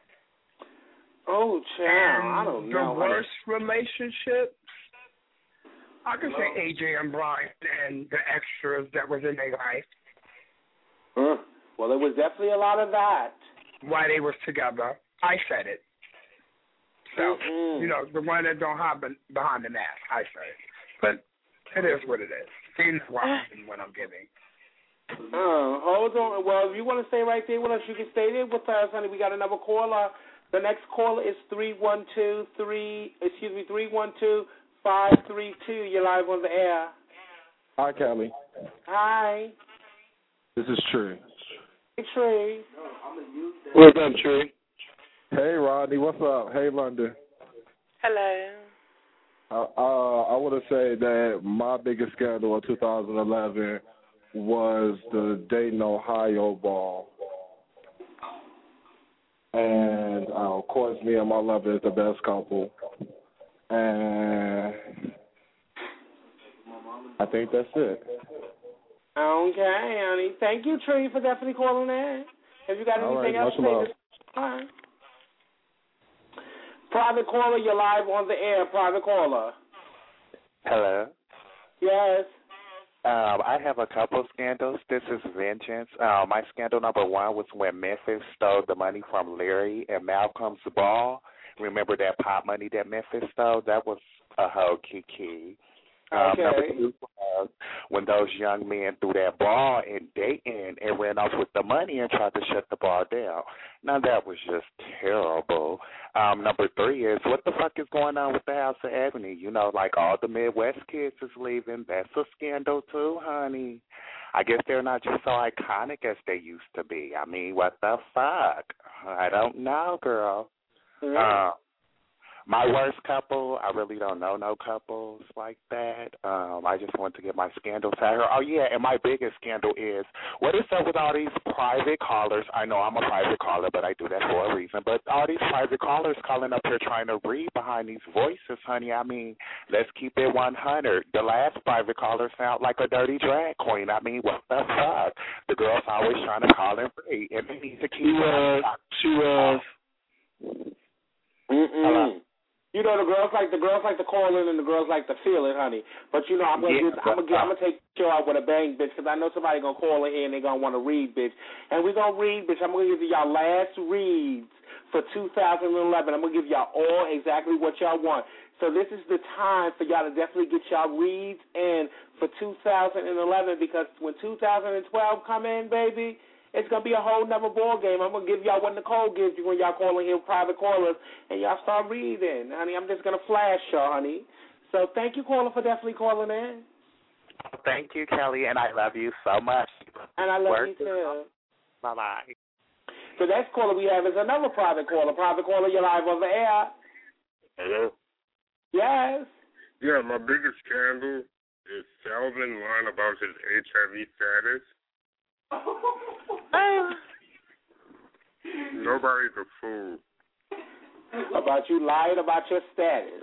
Oh, child, I don't know. The worst relationship, I could say AJ and Brian and the extras that was in their life. Well, there was definitely a lot of that. Why they were together. I said it. herself. You know, the one that don't hide behind the mask, I say. But it is what it is. Seems why what I'm giving. Hold on. Well, if you want to stay right there with us, you can stay there with us, honey. We got another caller. The next caller is 312-532. You're live on the air. Hi, Kelly. Hi. This is Trey. Hey, Trey. What's up, Trey? Hey, Rodney. What's up? Hey, London. Hello. I want to say that my biggest scandal in 2011 was the Dayton, Ohio ball. And, of course, me and my lover is the best couple. And I think that's it. Okay, honey. Thank you, Tree, for definitely calling in. Have you got anything else to say? Fine. Private caller, you're live on the air. Private caller. Hello. Yes. I have a couple scandals. This is vengeance. My scandal number one was when Memphis stole the money from Larry and Malcolm's ball. Remember that pop money that Memphis stole? That was a whole kiki. Number two was when those young men threw that ball in Dayton and ran off with the money and tried to shut the ball down. Now, that was just terrible. Number three is what the fuck is going on with the House of Ebony? You know, like all the Midwest kids is leaving. That's a scandal too, honey. I guess they're not just so iconic as they used to be. I mean, what the fuck? I don't know, girl. My worst couple, I really don't know no couples like that. I just want to get my scandals at her. Oh, yeah, and my biggest scandal is, what is up with all these private callers? I know I'm a private caller, but I do that for a reason. But all these private callers calling up here trying to read behind these voices, honey. I mean, let's keep it 100. The last private caller sound like a dirty drag queen. I mean, what the fuck? The girl's always trying to call and read, and they need to keep She was. Hello? You know, the girls like to call in and the girls like to feel it, honey. But you know, I'm gonna take the show out with a bang, bitch, because I know somebody gonna call in here and they gonna want to read, bitch. And we gonna read, bitch. I'm gonna give y'all last reads for 2011. I'm gonna give y'all all exactly what y'all want. So this is the time for y'all to definitely get y'all reads in for 2011, because when 2012 come in, baby, it's going to be a whole nother ball game. I'm going to give y'all what Nicole gives you when y'all calling here private callers, and y'all start reading. Honey, I'm just going to flash y'all, honey. So thank you, caller, for definitely calling in. Thank you, Kelly, and I love you so much. And I love you, too. Bye-bye. The next caller we have is another private caller. Private caller, you're live on the air. Hello? Yes. Yeah, my biggest scandal is Calvin lying about his HIV status. Nobody's a fool. About you lying about your status.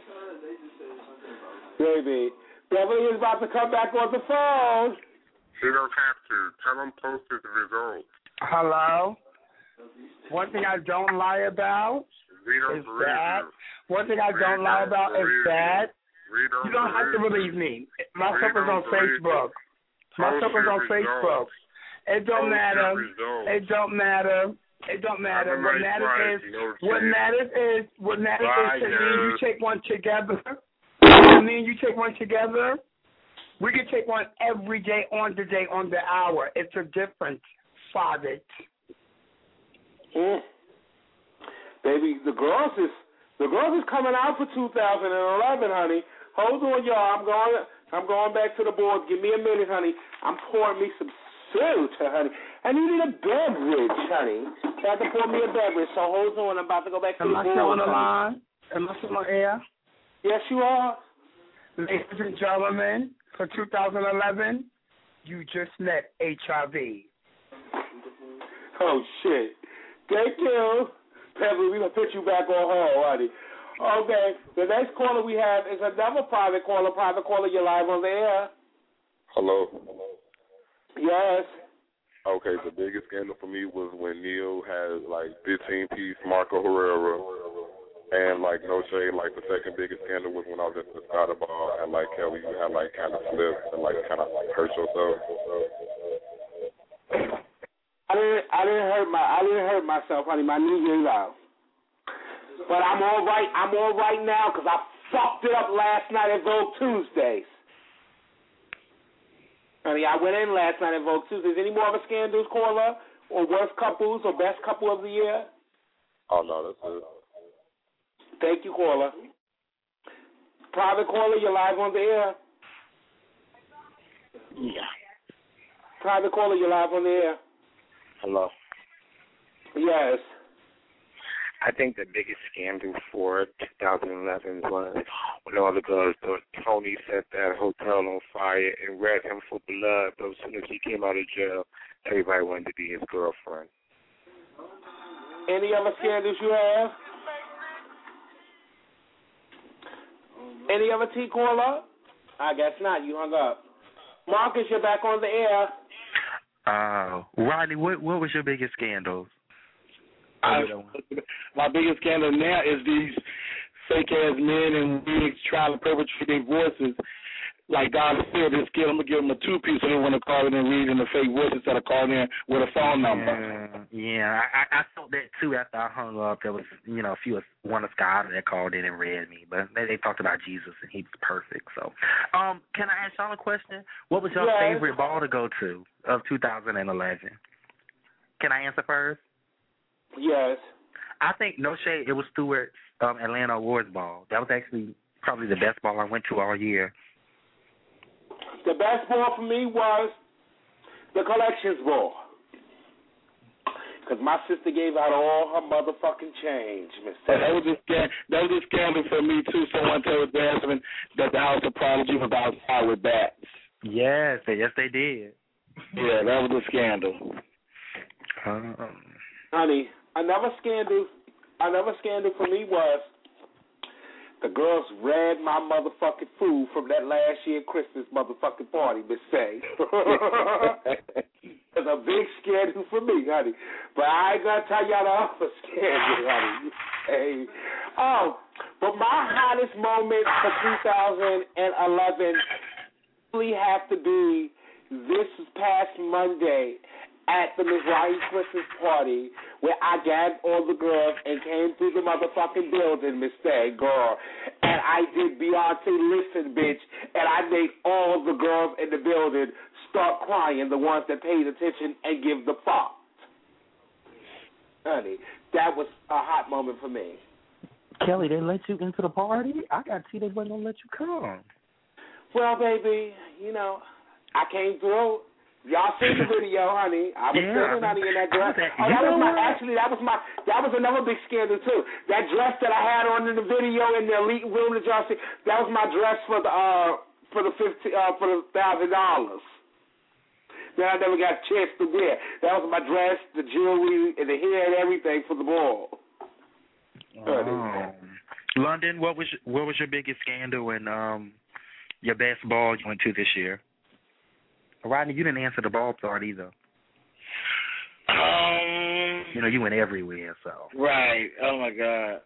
Baby, Beverly is about to come back on the phone. She don't have to. Tell him post his results. Hello? One thing I don't lie about is that. One thing I don't lie about is that. You don't have to believe me. My stuff is on Facebook. My stuff is on Facebook. It don't matter. It don't matter. It don't matter. What matters is me and you take one together. Me and you take one together. We can take one every day, on the day, on the hour. It's a difference. Father. Baby, the girls is coming out for 2011, honey. Hold on, y'all. I'm going back to the board. Give me a minute, honey. I'm pouring me some soup, honey. I need a beverage, honey. You have to pour me a beverage. So hold on. I'm about to go back to the board. Am I still on the line? Am I still on air? Yes, you are. Ladies and gentlemen, for 2011, you just met HIV. Oh, shit. Thank you. Beverly, we're going to put you back on hold, honey. Okay. The next caller we have is another private caller. Private caller, you're live on the air. Hello? Yes. Okay, the biggest scandal for me was when Neil had, 15-piece Marco Herrera. And, no shade, the second biggest scandal was when I was at the Scotty Ball and, Kelly, you had, kind of slipped and, kind of hurt yourself. I didn't hurt myself, honey. My knee gave out. But I'm all right. I'm all right now because I fucked it up last night at Vogue Tuesdays. Honey, I went in last night at Vogue Tuesdays. Any more other scandals, caller? Or worst couples or best couple of the year? Oh, no, that's it. Thank you, caller. Private caller, you're live on the air. Yeah. Private caller, you're live on the air. Hello. Yes. I think the biggest scandal for 2011 was when all the girls thought Tony set that hotel on fire and read him for blood, but as soon as he came out of jail, everybody wanted to be his girlfriend. Any other scandals you have? Any other T caller? I guess not. You hung up. Marcus, you're back on the air. Rodney, what was your biggest scandals? My biggest scandal now is these fake-ass men and wigs trying to perpetrate their voices. Like God said, this kid, I'm going to give them a two-piece so they want to call in and read in the fake voice instead of calling in with a phone number. Yeah, I felt that too after I hung up. There was, one of Scott that called in and read me, but they talked about Jesus and he was perfect. So, can I ask y'all a question? What was your favorite ball to go to of 2011? Can I answer first? Yes. I think, no shade, it was Stewart's Atlanta Awards ball. That was actually probably the best ball I went to all year. The best ball for me was the collections ball. Because my sister gave out all her motherfucking change, Miss. That was a scandal for me, too. Someone told Jasmine that the House of Prodigy was outside with bats. Yes, they did. Yeah, that was a scandal. Honey, another scandal for me was the girls read my motherfucking food from that last year Christmas motherfucking party, Miss Say. It's a big scandal for me, honey. But I ain't gonna tell y'all the other scandal, honey. Hey. Oh, but my hottest moment for 2011 really have to be this past Monday at the Ms. Raheem Christmas party where I gathered all the girls and came through the motherfucking building, Miss Say, girl. And I did Beyonce Listen, bitch, and I made all the girls in the building start crying, the ones that paid attention and give the fuck. Honey, that was a hot moment for me. Kelly, they let you into the party? I got to see they wasn't going to let you come. Well, baby, I came through. Y'all seen the video, honey. I was sitting, honey, in that dress. That was another big scandal too. That dress that I had on in the video in the elite room that y'all see, that was my dress for the $1,000. That I never got a chance to wear. That was my dress, the jewelry, and the hair and everything for the ball. London, what was your biggest scandal and your best ball you went to this year? Rodney, you didn't answer the ball part either. You went everywhere, so. Right. Oh, my God.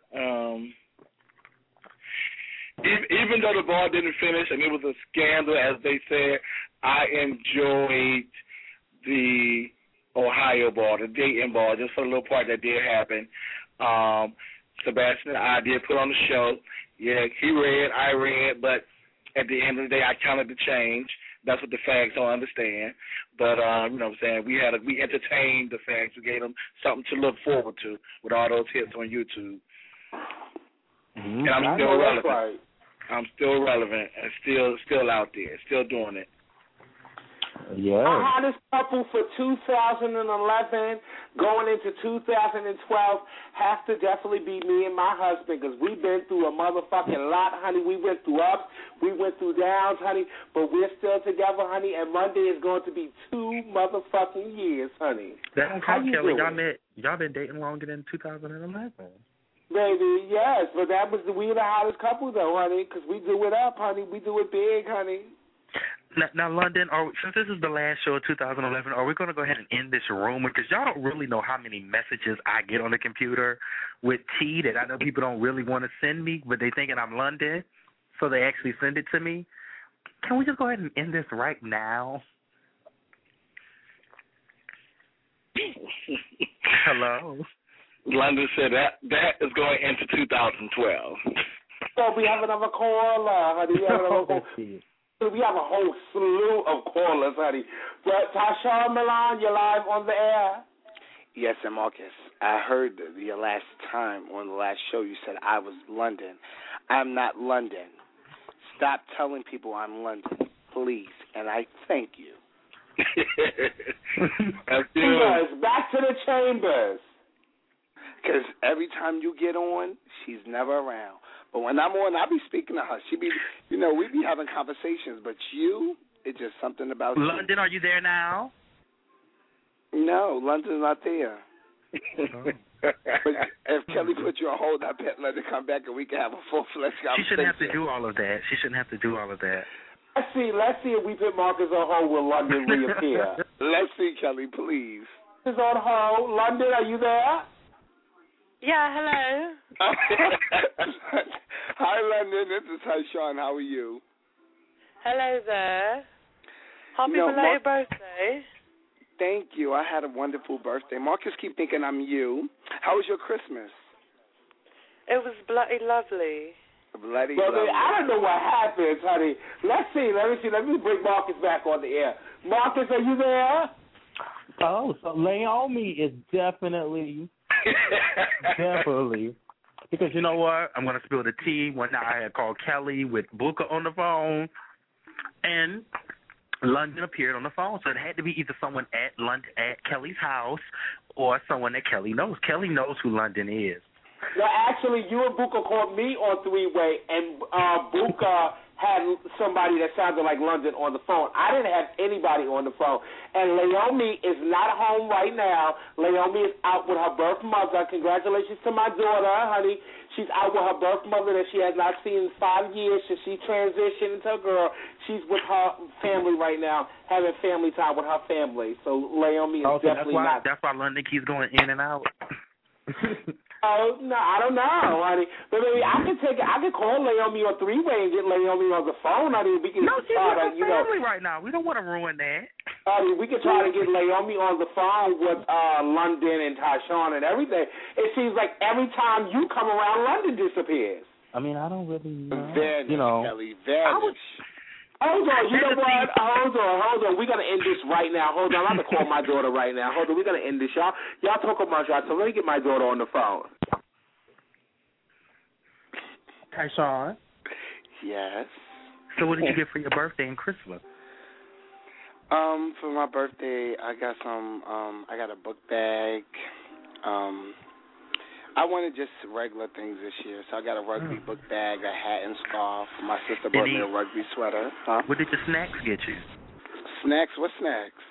Even though the ball didn't finish and it was a scandal, as they said, I enjoyed the Ohio ball, the Dayton ball, just for the little part that did happen. Sebastian and I did put on the show. Yeah, he read, I read, but at the end of the day, I counted the change. That's what the fags don't understand. But, you know what I'm saying, we entertained the fags. We gave them something to look forward to with all those hits on YouTube. Mm-hmm. And I'm still relevant. Right. I'm still relevant and still out there, still doing it. Yeah. Our hottest couple for 2011 going into 2012 has to definitely be me and my husband, because we've been through a motherfucking lot, honey. We went through ups, we went through downs, honey, but we're still together, honey, and Monday is going to be 2 motherfucking years, honey. That's how you Kelly, y'all been dating longer than 2011. Baby, yes, but we were the hottest couple, though, honey, because we do it up, honey. We do it big, honey. Now, London, since this is the last show of 2011, are we going to go ahead and end this rumor? Because y'all don't really know how many messages I get on the computer with T that I know people don't really want to send me, but they thinking I'm London, so they actually send it to me. Can we just go ahead and end this right now? Hello? London said that is going into 2012. So we have another caller, honey. We have a whole slew of callers, honey. But Tasha Milan, you're live on the air. Yes, and Marcus, I heard your last time on the last show you said I was London. I'm not London. Stop telling people I'm London, please, and I thank you. Chambers, back to the Chambers. Because every time you get on, she's never around. But when I'm on, I be speaking to her. She be, we be having conversations. But you, it's just something about London, you. are you there now? No, London's not there. But if Kelly put you on hold, I bet let her come back and we can have a full-fledged conversation. She shouldn't have to do all of that. Let's see if we put Marcus on hold, will London reappear? Let's see, Kelly, please. Is on hold. London, are you there? Yeah, hello. Hi, London. This is Tyshawn. How are you? Hello there. Happy belated birthday. Thank you. I had a wonderful birthday. Marcus keep thinking I'm you. How was your Christmas? It was bloody lovely. Bloody lovely. lovely. I don't know what happened, honey. Let's see. Let me bring Marcus back on the air. Marcus, are you there? Oh, so Naomi is definitely. Because you know what? I'm going to spill the tea. One night I had called Kelly with Booker on the phone, and London appeared on the phone. So it had to be either someone at Kelly's house or someone that Kelly knows. Kelly knows who London is. Well, actually, you and Booker called me on three-way, and Booker had somebody that sounded like London on the phone. I didn't have anybody on the phone. And Naomi is not home right now. Naomi is out with her birth mother. Congratulations to my daughter, honey. She's out with her birth mother that she has not seen in 5 years since she transitioned into a girl. She's with her family right now, having family time with her family. So Naomi is definitely not. That's why London keeps going in and out. Oh, no, I don't know, honey. But maybe I can call Naomi on three-way and get Naomi on the phone, honey. We can she's with her family right now. We don't want to ruin that. We can try to get Naomi on the phone with London and Tyshawn and everything. It seems like every time you come around, London disappears. I mean, I don't really know. Vanish, Kelly, vanish. Hold on, you know what? Hold on. We're going to end this right now. Hold on, I'm going to call my daughter right now. Hold on, we're going to end this. Y'all talk about y'all, so let me get my daughter on the phone. Tyshawn? Yes? So what did you get for your birthday and Christmas? For my birthday, I got I got a book bag. I wanted just regular things this year, so I got a rugby book bag, a hat and scarf. My sister brought me a rugby sweater. Huh? What did the snacks get you? Snacks? What snacks?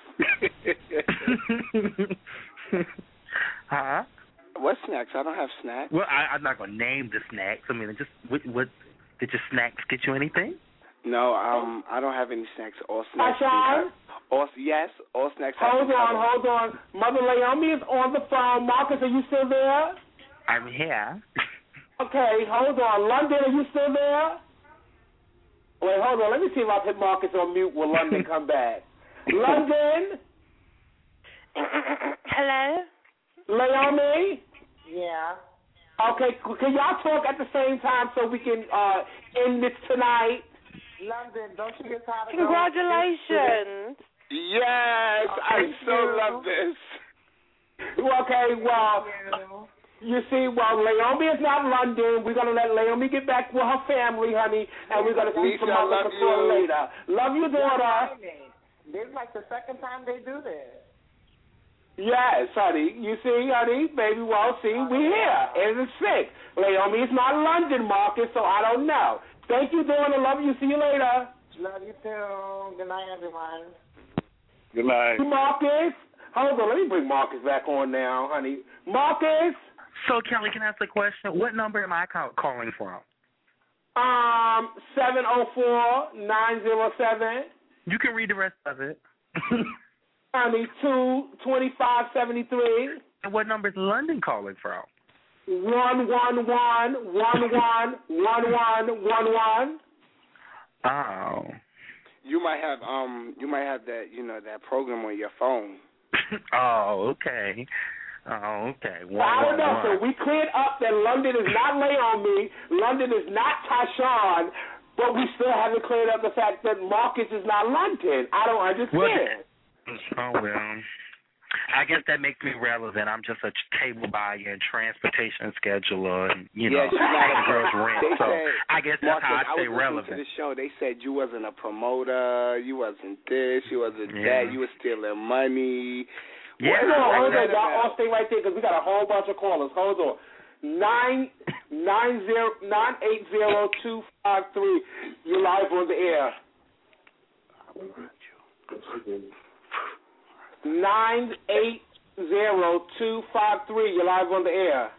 Huh? What snacks? I don't have snacks. Well, I'm not going to name the snacks. I mean, just what did your snacks get you anything? No, I don't have any snacks. All snacks. All snacks. Hold on. Mother Naomi is on the phone. Marcus, are you still there? I'm here. Okay, hold on. London, are you still there? Wait, hold on. Let me see if I put Marcus on mute when London come back. London? Hello? Naomi? Yeah. Okay, can y'all talk at the same time so we can end this tonight? London, don't you get tired of Congratulations. Yes, I so love this. Okay, well, you see, Naomi is not London. We're going to let Naomi get back with her family, honey, and we're going to see some other support later. Love you, daughter. This is like the second time they do this. Yes, honey. You see, honey, baby, we're here. And it's 6. Naomi is not London, Marcus, so I don't know. Thank you, daughter. Love you. See you later. Love you, too. Good night, everyone. Good night. Marcus. Hold on. Let me bring Marcus back on now, honey. Marcus. So, Kelly, can I ask a question? What number am I calling from? 704-907. You can read the rest of it. Honey, 22573. And what number is London calling from? 111-11-11-11. Oh. You might have that that program on your phone. Oh, okay. Oh, okay. So I don't know. So we cleared up that London is not Naomi, London is not Tyshawn, but we still haven't cleared up the fact that Marcus is not London. I don't understand. Well, I guess that makes me relevant. I'm just a cable buyer and transportation scheduler, and she's not a girl's rent. So I guess that's how I stay relevant. To the show, they said you wasn't a promoter, you wasn't this, you wasn't that, you was stealing money. Yeah, hold on, y'all all stay right there because we got a whole bunch of callers. Hold on. 980-253. You're live on the air. 980-253. You're live on the air.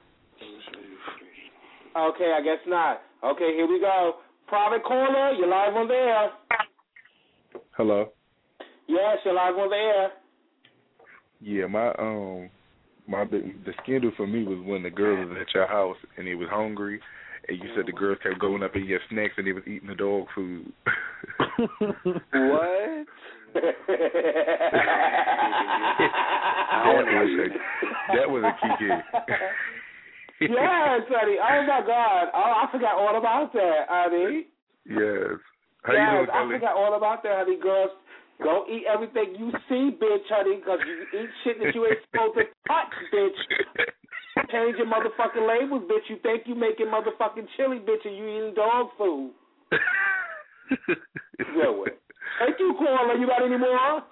Okay, I guess not. Okay, here we go. Private caller, you're live on the air. Hello. Yes, you're live on the air. Yeah, the scandal for me was when the girl was at your house and he was hungry, and you said the girls kept going up in your snacks and they was eating the dog food. What? That was a kiki. Yes, honey. Oh my God. Oh, I forgot all about that, honey. Yes. How you doing, I forgot all about that, honey. Girls, go eat everything you see, bitch, honey, because you eat shit that you ain't supposed to touch, bitch. Change your motherfucking labels, bitch. You think you making motherfucking chili, bitch, and you eating dog food. Good way. Thank you, caller. You got any more?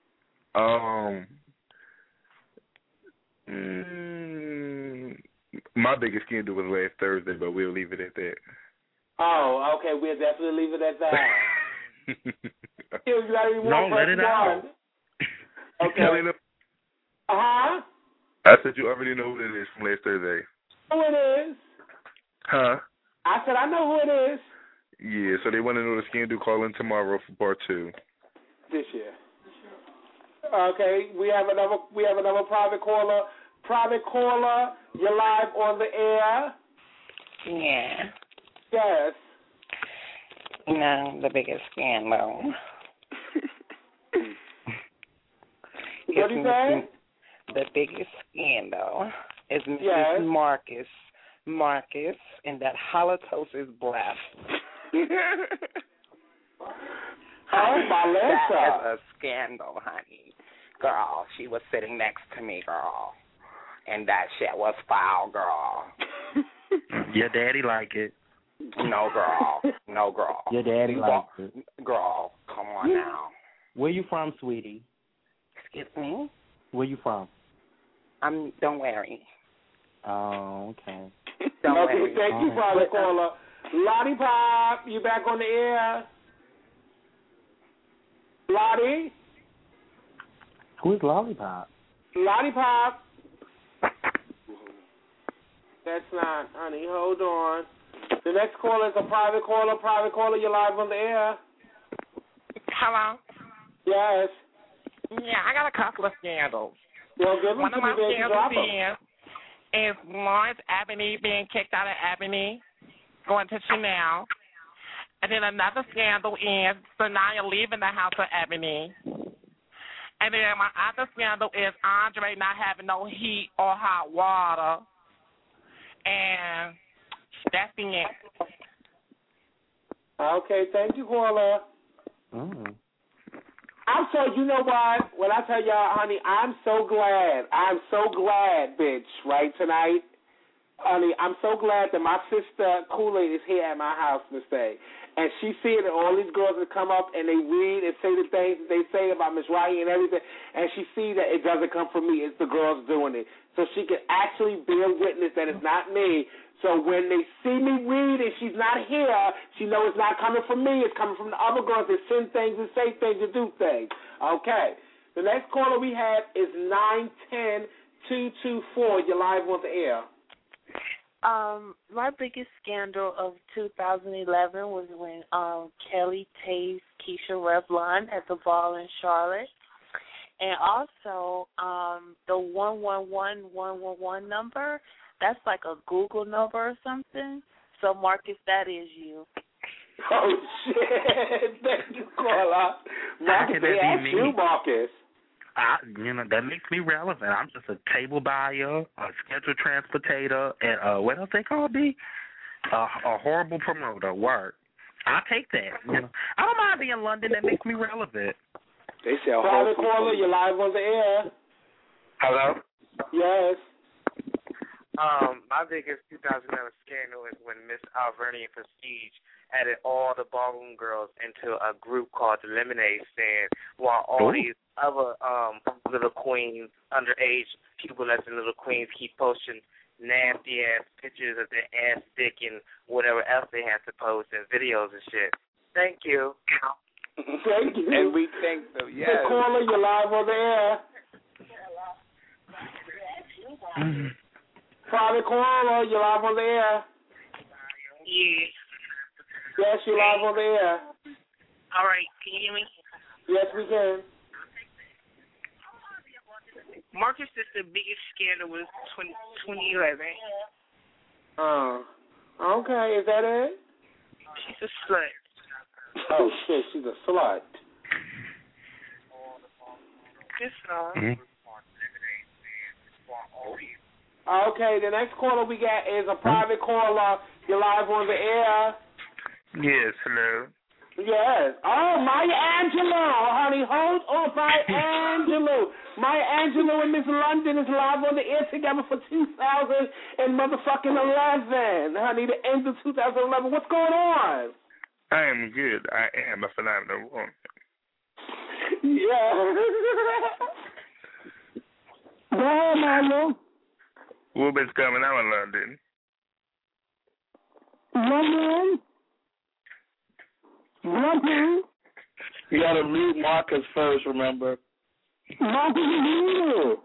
My biggest scandal was last Thursday, but we'll leave it at that. Oh, okay. We'll definitely leave it at that. You got any more? No, let it out. Okay. Uh-huh. I said you already know who it is from last Thursday. Who it is? Huh? I said I know who it is. Yeah, so they want to know the scandal. Call in tomorrow for part 2. This year. Okay, we have another private caller. Private caller, you're live on the air. Yeah. Yes. No, the biggest scandal. What do you say? The biggest scandal is Mrs. Marcus and that halitosis breath. Oh, Melissa. That is a scandal, honey. Girl, she was sitting next to me, girl. And that shit was foul, girl. Your daddy like it. No, girl. No, girl. Your daddy likes it. Girl, come on now. Where you from, sweetie? Excuse me? Where you from? Don't worry. Oh, okay. Don't worry. Thank you, private caller. Lottie Pop, you back on the air? Lottie? Who's Lollipop? Lollipop. That's not, honey. Hold on. The next caller is a private caller. Private caller, you're live on the air. Hello? Yes. Yeah, I got a couple of scandals. Well, give One them of to my me, baby. Drop them. scandals is Lawrence Ebony being kicked out of Ebony, going to Chanel. And then another scandal is Sanaya leaving the house of Ebony. And then my other scandal is Andre not having no heat or hot water. And that's the end. Okay, thank you, caller. I'm so, you know what? When I tell y'all, honey, I'm so glad, bitch, right, tonight? Honey, I'm so glad that my sister Kool-Aid is here at my house to stay. And she's seeing that all these girls that come up and they read and say the things that they say about Miss Riley and everything, and she sees that it doesn't come from me, it's the girls doing it. So she can actually bear witness that it's not me. So when they see me read and she's not here, she knows it's not coming from me, it's coming from the other girls that send things and say things and do things. Okay. The next caller we have is 910-224. You're live on the air. My biggest scandal of 2011 was when Kelly tased Keisha Revlon at the ball in Charlotte. And also the 111-111 number, that's like a Google number or something. So, Marcus, that is you. Oh, shit. Thank you, caller. Marcus, they asked you, Marcus. That makes me relevant. I'm just a table buyer, a scheduled transportator, and what else they call me? A horrible promoter. Work. I'll take that. I don't mind being in London. That makes me relevant. They sell Private caller, you're live on the air. Hello? Yes. My biggest 2011 scandal is when Miss Alvernia Prestige added all the ballroom girls into a group called the Lemonade Stand, while all these other little queens, underage people as the little queens, keep posting nasty ass pictures of their ass, dick, and whatever else they have to post and videos and shit. Thank you. Thank you. And we think so. Yes. The caller, you're live on the air. Private caller, you're live on the air. Yeah. Yes, you're live on the air. All right, can you hear me? Yes, we can. Marcus said the biggest scandal was 2011. Okay, is that it? She's a slut. Oh, shit, she's a slut. This song. Okay, the next caller we got is a private caller. You're live on the air. Yes, hello. Yes. Oh, Maya Angelou, honey. Hold on, Maya Angelou. Maya Angelou and Miss London is live on the air together for 2011. Honey, the end of 2011. What's going on? I am good. I am a phenomenal woman. Yeah. Well, Maya. Woman's coming out in London. London? You got to mute Marcus first, remember. Hello.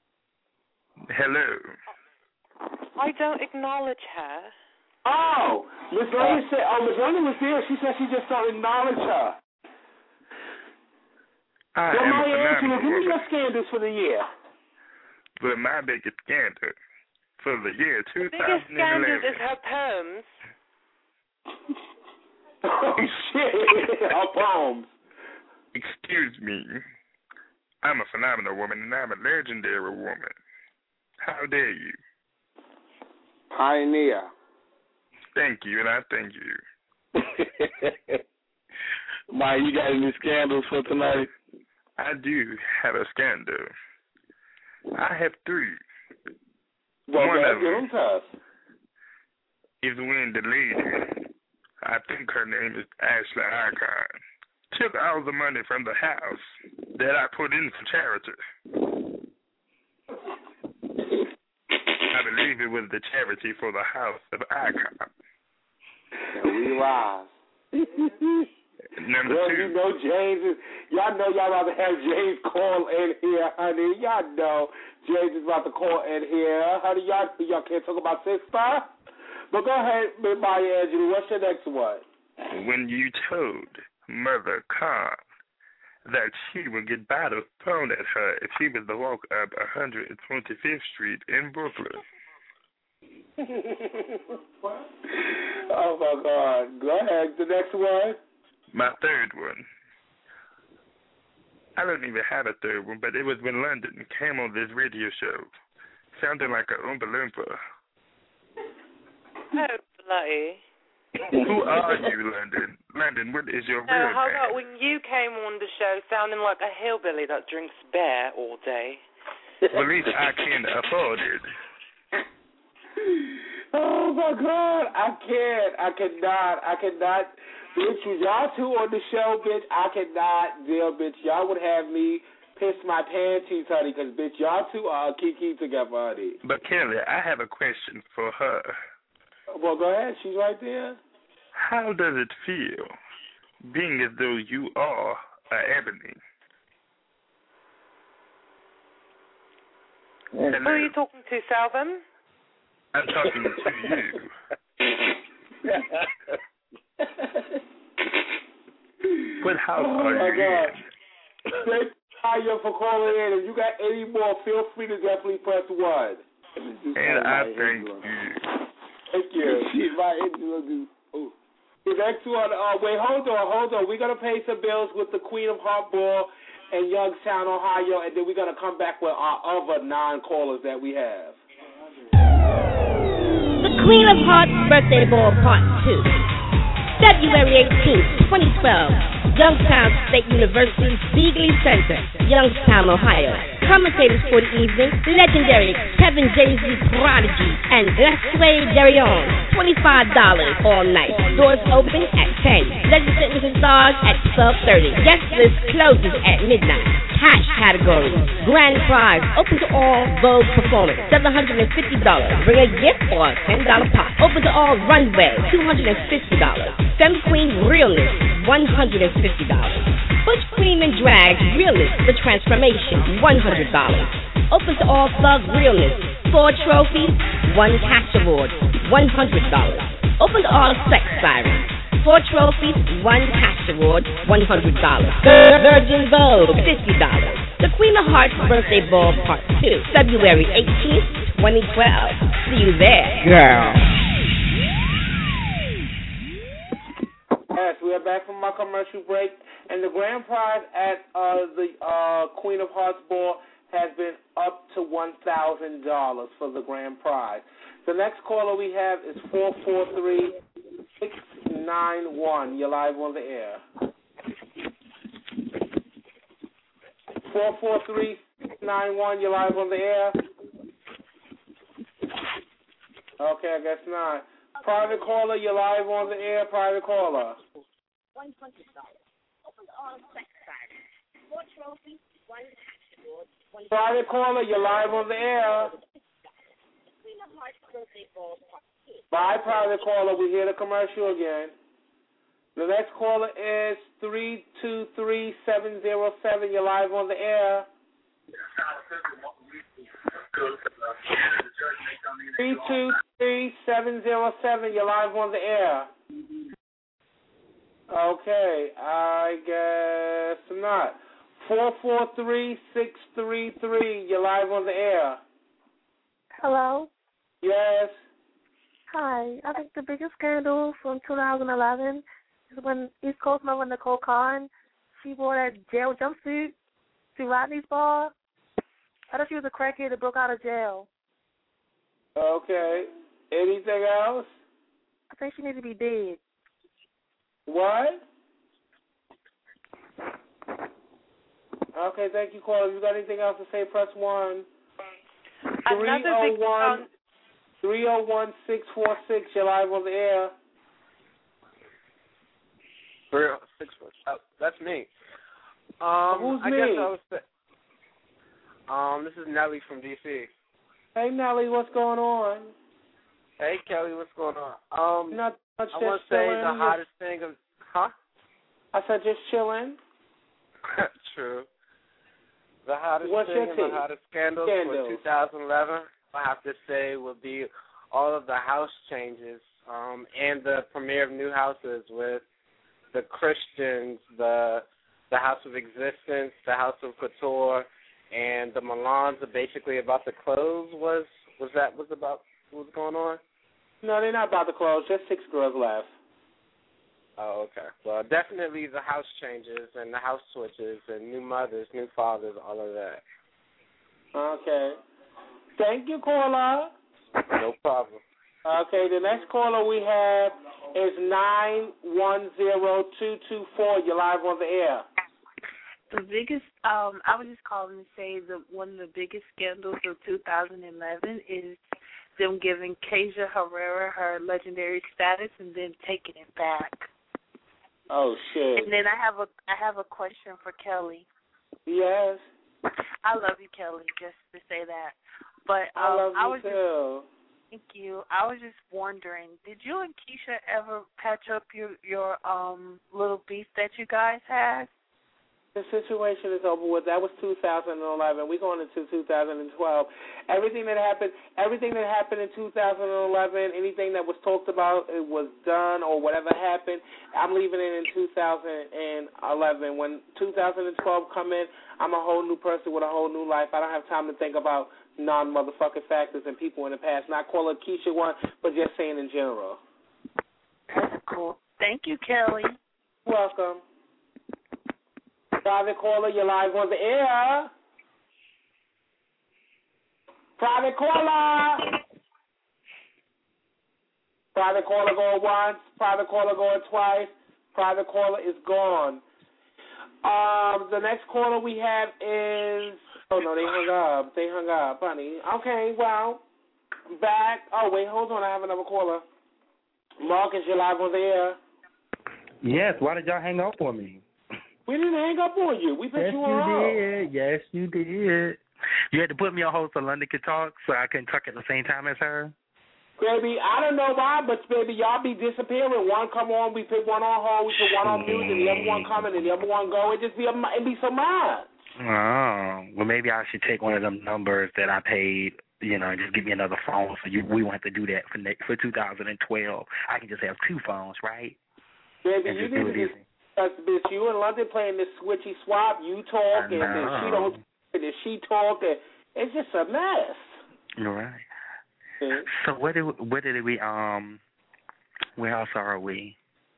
I don't acknowledge her. Oh, Miss London said, Miss London was there. She said she just don't acknowledge her. Well, Maya Angelou, give me your scandals for the year. But my biggest scandal for the year 2011. Biggest scandal is her poems. Oh, shit. Her poems. Excuse me. I'm a phenomenal woman, and I'm a legendary woman. How dare you? Pioneer. Thank you, and I thank you. Maya, you got any scandals for tonight? I do have a scandal. I have three. Well, one of them to us. Is when the lady, I think her name is Ashley Icon, took all the money from the house that I put in for charity. I believe it was the charity for the house of Icon. And we rise. Number two. You know James y'all know y'all about to have James call in here, honey. Y'all know James is about to call in here. Honey, y'all can't talk about sister? But go ahead, Maya Angelou. What's your next one? When you told Mother Khan that she would get bottles thrown at her if she was to walk up 125th Street in Brooklyn. Oh, my God. Go ahead. The next one. My third one. I don't even have a third one, but it was when London came on this radio show, sounding like an Oompa Loompa. Oh, bloody. Who are you, London? London, what is your real name? How about when you came on the show sounding like a hillbilly that drinks beer all day? Well, at least I can afford it. Oh, my God. I cannot. Bitch, with y'all two on the show, bitch, I cannot deal, bitch. Y'all would have me piss my panties, honey, because, bitch, y'all two are kiki together, honey. But, Kelly, I have a question for her. Well, go ahead. She's right there. How does it feel being as though you are Ebony? Hello? Who are you talking to, Salvin? I'm talking to you. What house are you in? Thank you for calling in. If you got any more, feel free to definitely press 1. And I thank you. Thank you. The next one, wait, hold on. We're going to pay some bills with the Queen of Hardball in Youngstown, Ohio, and then we're going to come back with our other 9 callers that we have. The Queen of Hearts Birthday Ball Part 2. February 18th, 2012. Youngstown State University, Beagley Center, Youngstown, Ohio. Commentators for the evening, legendary Kevin J.Z. Prodigy and Leslie Derion. $25 all night. Doors open at 10. Legend Fitness stars at 12:30. Guest list closes at midnight. Cash category. Grand prize open to all Vogue performers. $750. Bring a gift or a $10 pot. Open to all runway. $250. Femme Queen Realness. $150. Butch Queen and Drag Realness. The Transformation. $100. Open to all Thug Realness. 4 trophies. 1 cash award. $100. Open to all Sex Sirens. 4 trophies, 1 cash award, $100. Virgin Vogue, $50. The Queen of Hearts Birthday Ball Part 2, February 18th, 2012. See you there, girl. Yes, we are back from our commercial break, and the grand prize at the Queen of Hearts Ball has been up to $1,000 for the grand prize. The next caller we have is 443-691. You're live on the air. 443-691. You're live on the air. Okay, I guess not. Private caller, you're live on the air. Private caller. $100. Open to all Sex Sirens. 4 trophies, 1 cash award. Private caller, you're live on the air. Bye, private caller. We hear the commercial again. The next caller is 323-707. You're live on the air. 323-707. You're live on the air. Okay, I guess not. 443-633. You're live on the air. Hello? Yes. Hi. I think the biggest scandal from 2011 is when East Coast member Nicole Khan, she wore that jail jumpsuit to Rodney's ball. I thought she was a crackhead that broke out of jail. Okay. Anything else? I think she needs to be dead. What? Okay, thank you, caller. If you got anything else to say, press 1. 301-646. You're live on the air. 306. That's me. Who's I me? guess I was. This is Nelly from DC. Hey, Nelly, what's going on? Hey, Kelly, what's going on? Not much. I want to say the hottest thing of, huh? I said just chilling. True. The hottest What's thing your and take? the hottest scandals for 2011, I have to say, would be all of the house changes and the premiere of new houses with the Christians, the House of Existence, the House of Couture, and the Milans are basically about to close. Was that about what's going on? No, they're not about to close. Just 6 girls left. Oh, okay. Well, definitely the house changes and the house switches and new mothers, new fathers, all of that. Okay. Thank you, caller. No problem. Okay, the next caller we have is 910224. You're live on the air. The biggest, I was just calling to say that one of the biggest scandals of 2011 is them giving Keisha Herrera her legendary status and then taking it back. Oh shit! And then I have a question for Kelly. Yes. I love you, Kelly. Just to say that, but I love you too. Thank you. I was just wondering, did you and Keisha ever patch up your little beef that you guys had? The situation is over with. That was 2011. We're going into 2012. Everything that happened in 2011, anything that was talked about, it was done or whatever happened, I'm leaving it in 2011. When 2012 come in, I'm a whole new person with a whole new life. I don't have time to think about non-motherfucking factors and people in the past. Not calling Keisha one, but just saying in general. That's cool. Thank you, Kelly. Welcome. Private caller, you're live on the air. Private caller. Private caller going once. Private caller going twice. Private caller is gone. The next caller we have is. Oh no, they hung up. They hung up, honey. Okay, well, back. Oh wait, hold on. I have another caller. Marcus, you're live on the air. Yes. Why did y'all hang up on me? We didn't hang up on you. We put Yes, you on. did. Yes, you did. You had to put me on hold so London could talk, so I couldn't talk at the same time as her. Baby, I don't know why, but baby, y'all be disappearing. One come on, we put one on hold, we put one on mute, and the other one coming, and the other one go. It be so much. Oh, well, maybe I should take one of them numbers that I paid, and just give me another phone, so we won't have to do that for 2012. I can just have two phones, right? Baby, you need to be bitch. You and London playing this switchy swap. You talk, and then she don't, and then she talk, and it's just a mess. You're right. So where else are we?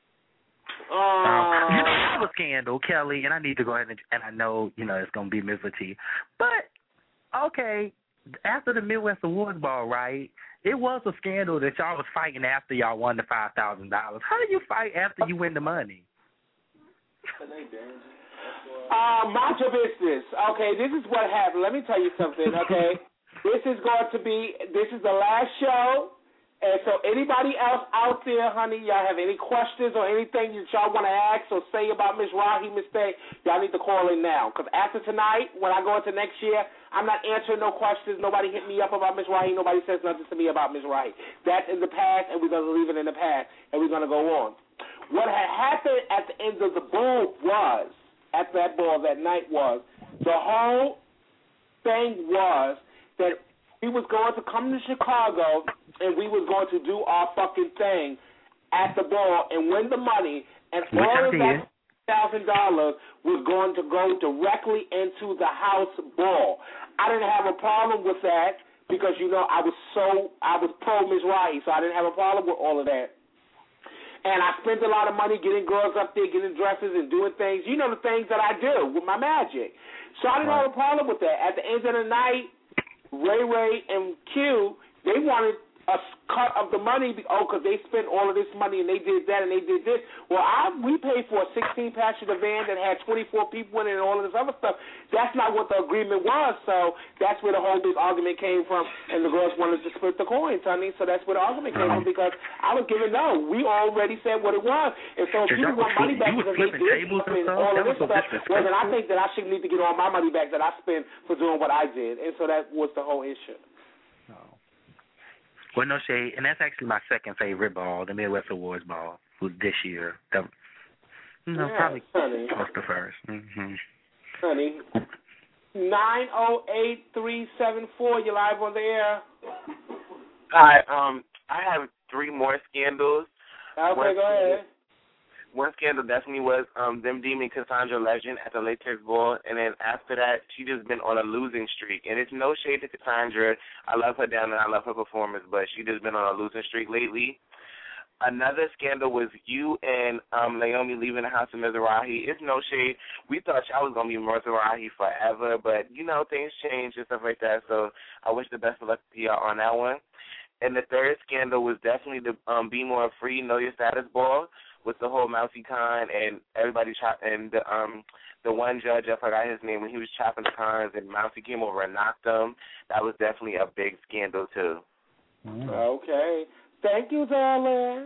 I have a scandal, Kelly, and I need to go ahead and I know, it's going to be Ms. T. But, okay, after the Midwest Awards Ball, right, it was a scandal that y'all was fighting after y'all won the $5,000. How do you fight after you win the money? Mind your business. Okay, this is what happened. Let me tell you something, okay? This is the last show, and so anybody else out there, honey, y'all have any questions or anything that y'all want to ask or say about Ms. Rahi mistake, y'all need to call in now. Because after tonight, when I go into next year, I'm not answering no questions. Nobody hit me up about Ms. Rahi. Nobody says nothing to me about Ms. Rahi. That's in the past, and we're going to leave it in the past, and we're going to go on. What had happened at the end of the ball was, at that ball that night was, the whole thing was that we was going to come to Chicago and we was going to do our fucking thing at the ball and win the money, and all of that $1,000 was going to go directly into the house ball. I didn't have a problem with that because I was pro Ms. Rahi, so I didn't have a problem with all of that. And I spent a lot of money getting girls up there, getting dresses and doing things. The things that I do with my magic. So I didn't have a problem with that. At the end of the night, Ray and Q, they wanted a cut of the money, because they spent all of this money and they did that and they did this. Well, we paid for a 16-passenger van that had 24 people in it and all of this other stuff. That's not what the agreement was, so that's where the whole big argument came from, and the girls wanted to split the coins, honey, so that's where the argument came from, because I was giving no. We already said what it was, and so if you want money back because they did spend all of this stuff, well, then I think that I should need to get all my money back that I spent for doing what I did, and so that was the whole issue. Well, no shade, and that's actually my second favorite ball, the Midwest Awards Ball, was this year. Probably close to first. Mm-hmm. Honey, 908-374, you're live on the air. Hi, I have three more scandals. Okay, go ahead. One scandal definitely was them deeming Cassandra Legend at the Latex Ball, and then after that, she just been on a losing streak. And it's no shade to Cassandra. I love her down and I love her performance, but she just been on a losing streak lately. Another scandal was you and Naomi leaving the house of Mizrahi. It's no shade. We thought y'all was going to be Mizrahi forever, but, things change and stuff like that, so I wish the best of luck to y'all on that one. And the third scandal was definitely the Be More Free, Know Your Status Ball, with the whole Mousy Khan and everybody and the one judge, I forgot his name, when he was chopping the cons and Mousy came over and knocked him. That was definitely a big scandal too. Okay. Thank you, darling.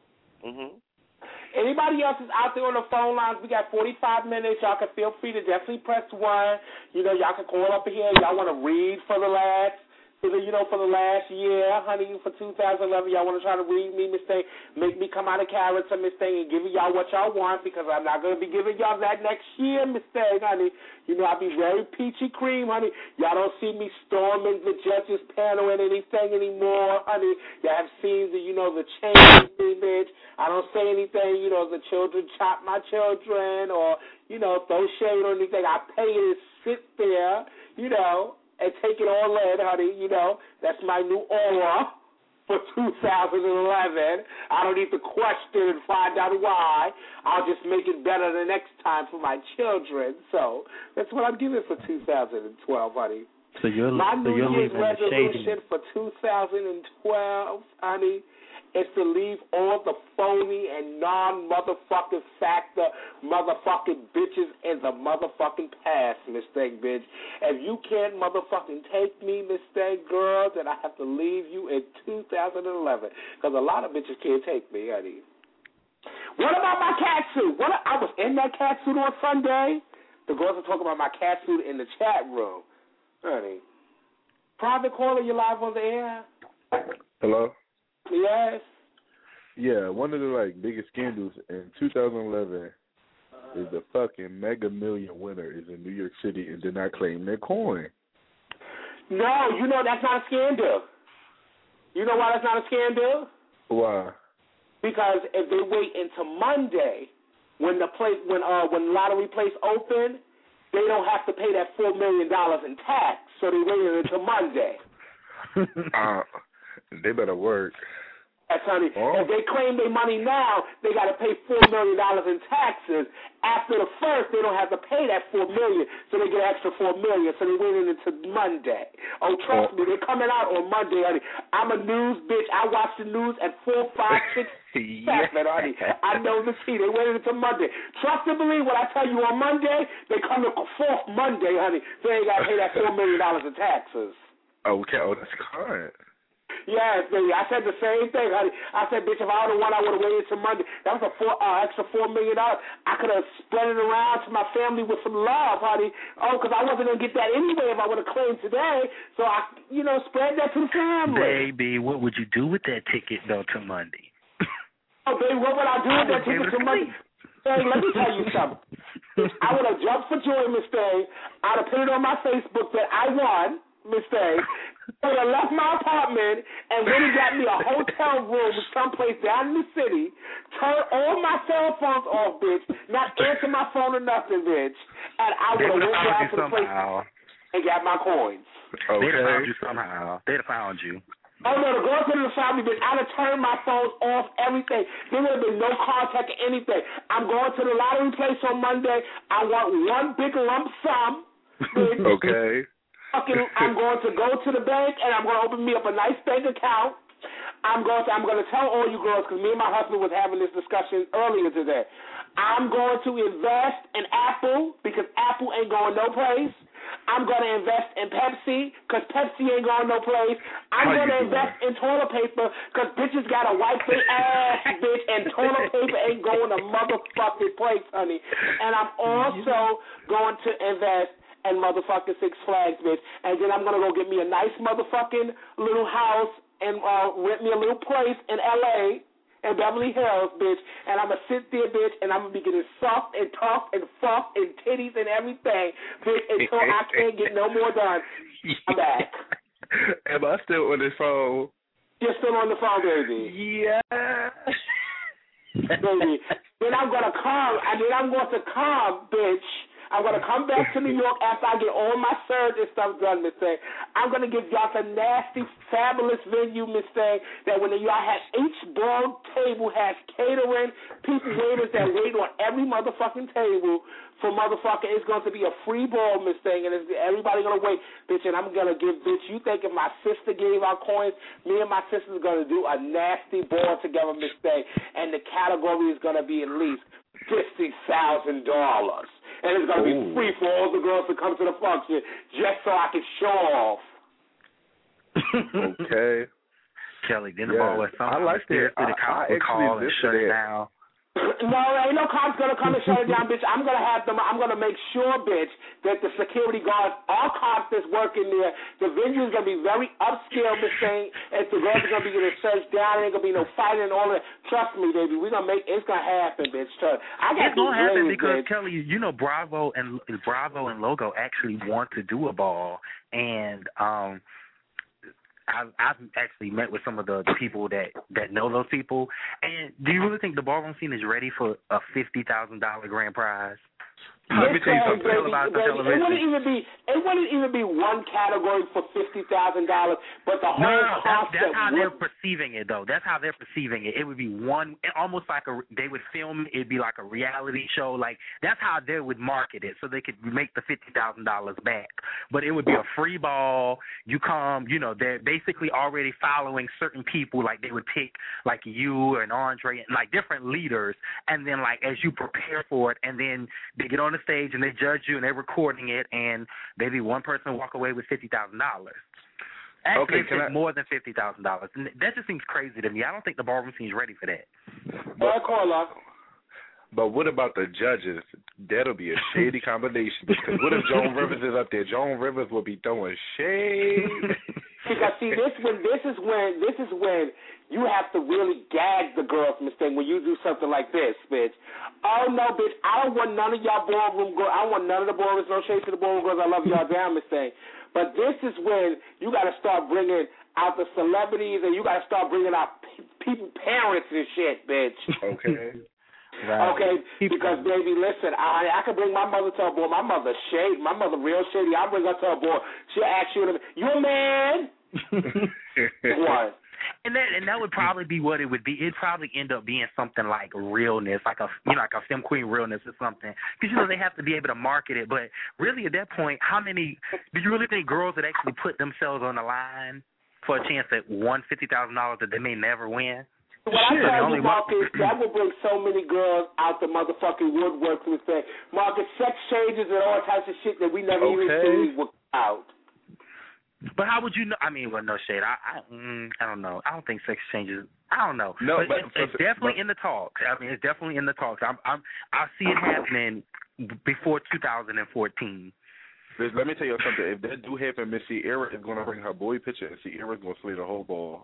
Anybody else is out there on the phone lines? We got 45 minutes. Y'all can feel free to definitely press 1. Y'all can call up here. Y'all want to read for the last for the last year, honey, for 2011, y'all want to try to read me, Miss Thing, make me come out of character, Miss Thing, and give y'all what y'all want, because I'm not going to be giving y'all that next year, Miss Thing, honey. I'll be very peachy cream, honey. Y'all don't see me storming the judge's panel and anything anymore, honey. Y'all have seen the change me, bitch. I don't say anything, the children chop my children or, throw shade or anything. I pay to sit there, and take it all in, honey, that's my new aura. for 2011. I don't need to question and find out why. I'll just make it better the next time for my children. So that's what I'm giving for 2012, honey. So you're my New Year's leaving the resolution for 2012, honey, is to leave all the phony and non-motherfucking factor motherfucking bitches in the motherfucking past, Miss Thing, bitch. If you can't motherfucking take me, Miss Thing, girl, then I have to leave you in 2011. Because a lot of bitches can't take me, honey. What about my cat suit? I was in that cat suit on Sunday. The girls are talking about my cat suit in the chat room. Honey. Private caller, you live on the air? Hello? Yes. Yeah, one of the biggest scandals in 2011 is the fucking Mega Million winner is in New York City and did not claim their coin. No, that's not a scandal. You know why that's not a scandal? Why? Because if they wait until Monday, when lottery place open, they don't have to pay that $4 million in tax. So they waited until Monday. They better work. Yes, honey. If they claim their money now, they got to pay $4 million in taxes. After the first, they don't have to pay that $4 million, so they get an extra $4 million. So they waited until Monday. Oh, trust me, they're coming out on Monday, honey. I'm a news bitch. I watch the news at 4, 5, 6, 7, honey. I know the tea. They waited until Monday. Trust and believe when I tell you on Monday, they come to fourth Monday, honey. So they got to pay that $4 million in taxes. Okay, that's current. Yes, baby. I said the same thing, honey. I said, bitch, if I would have won, I would have waited till Monday. That was extra $4 million. I could have spread it around to my family with some love, honey. Oh, because I wasn't going to get that anyway if I would have claimed today. So I, spread that to the family. Baby, what would you do with that ticket, though, to Monday? Oh, baby, what would I do with that ticket to Monday? Hey, let me tell you something. I would have jumped for joy, Miss Day. I'd have put it on my Facebook that I won, Miss Day. I would have left my apartment and went and got me a hotel room someplace down in the city, turn all my cell phones off, bitch, not answer my phone or nothing, bitch, and I would have went down to the place and got my coins. Okay. They'd have found you somehow. They'd have found you. Oh, no, the girls would have found me, bitch. I'd have turned my phones off, everything. There would have been no contact or anything. I'm going to the lottery place on Monday. I want one big lump sum, bitch. Okay. I'm going to go to the bank and I'm going to open me up a nice bank account. I'm going to tell all you girls, because me and my husband was having this discussion earlier today. I'm going to invest in Apple because Apple ain't going no place. I'm going to invest in Pepsi because Pepsi ain't going no place. I'm going to invest in toilet paper because bitches got to wipe their ass, bitch, and toilet paper ain't going to motherfucking place, honey. And I'm also going to invest and motherfucking Six Flags, bitch. And then I'm going to go get me a nice motherfucking little house and rent me a little place in L.A., in Beverly Hills, bitch. And I'm going to sit there, bitch, and I'm going to be getting soft and tough and fucked and titties and everything, bitch, until I can't get no more done. I'm back. Am I still on the phone? You're still on the phone, baby. Yeah. Baby. Then I'm going to come, bitch. I'm going to come back to New York after I get all my surge and stuff done, Miss Thing. I'm going to give y'all a nasty, fabulous venue, Miss Thing, that when y'all have each ball table has catering, people, waiters that wait on every motherfucking table for motherfucking, it's going to be a free ball, Miss Thing, and everybody going to wait, bitch, and I'm going to give, bitch, you think if my sister gave out coins, me and my sister's going to do a nasty ball together, Miss Thing, and the category is going to be at least $50,000. And it's going to be free for all the girls to come to the function just so I can show off. Okay. Kelly, then the ball was something. I like that. The cops would call and shut it down. No, ain't no cops going to come and shut it down, bitch. I'm going to make sure, bitch, that the security guards are cops that's working there. The venue is going to be very upscale, bitch, saying, if the girls are going to be getting searched down, there ain't going to be no fighting and all that. Trust me, baby, it's going to happen, bitch. Trust. It's going to happen because, bitch. Kelly, Bravo and Logo actually want to do a ball, and I've actually met with some of the people that know those people. And do you really think the ballroom scene is ready for a $50,000 grand prize? Let me tell you something. It wouldn't even be one category for $50,000, but the whole concept. That's how they're perceiving it, though. That's how they're perceiving it. It would be one, almost like they would film it. It'd be like a reality show. Like that's how they would market it, so they could make the $50,000 back. But it would be a free ball. You come, they're basically already following certain people. Like they would pick like you and Andre, and like different leaders, and then like as you prepare for it, and then they get on the stage and they judge you and they're recording it, and maybe one person walk away with $50,000. Actually, it's more than $50,000, and that just seems crazy to me. I don't think the ballroom seems ready for that. But what about the judges? That'll be a shady combination. Because what if Joan Rivers is up there? Joan Rivers will be throwing shade. Because see, this is when you have to really gag the girls, Miss Thing, when you do something like this, bitch. Oh no, bitch, I don't want none of y'all ballroom girls. I don't want none of the ballrooms. No shade to the ballroom girls. I love y'all down, Miss Thing. But this is when you got to start bringing out the celebrities, and you got to start bringing out people, parents and shit, bitch. Okay. Right. Okay, because baby, listen, I can bring my mother to a board. My mother shady. My mother real shady. I'll bring her to a board. She'll ask you a man? What? And that would probably be what it would be. It'd probably end up being something like realness, like a Femme Queen realness or something. Because they have to be able to market it. But really, at that point, do you really think girls would actually put themselves on the line for a chance at $50,000 that they may never win? What I tell you, Marcus, that will bring so many girls out the motherfucking woodwork to say, Marcus, sex changes and all types of shit that we never even seen were out. But how would you know? I mean, well, no shade. I don't know. I don't think sex changes. I don't know. No, but it's definitely in the talks. I mean, it's definitely in the talks. I see it happening before 2014. Let me tell you something. If that do happen, Miss Sierra is going to bring her boy picture, and Sierra's going to slay the whole ball.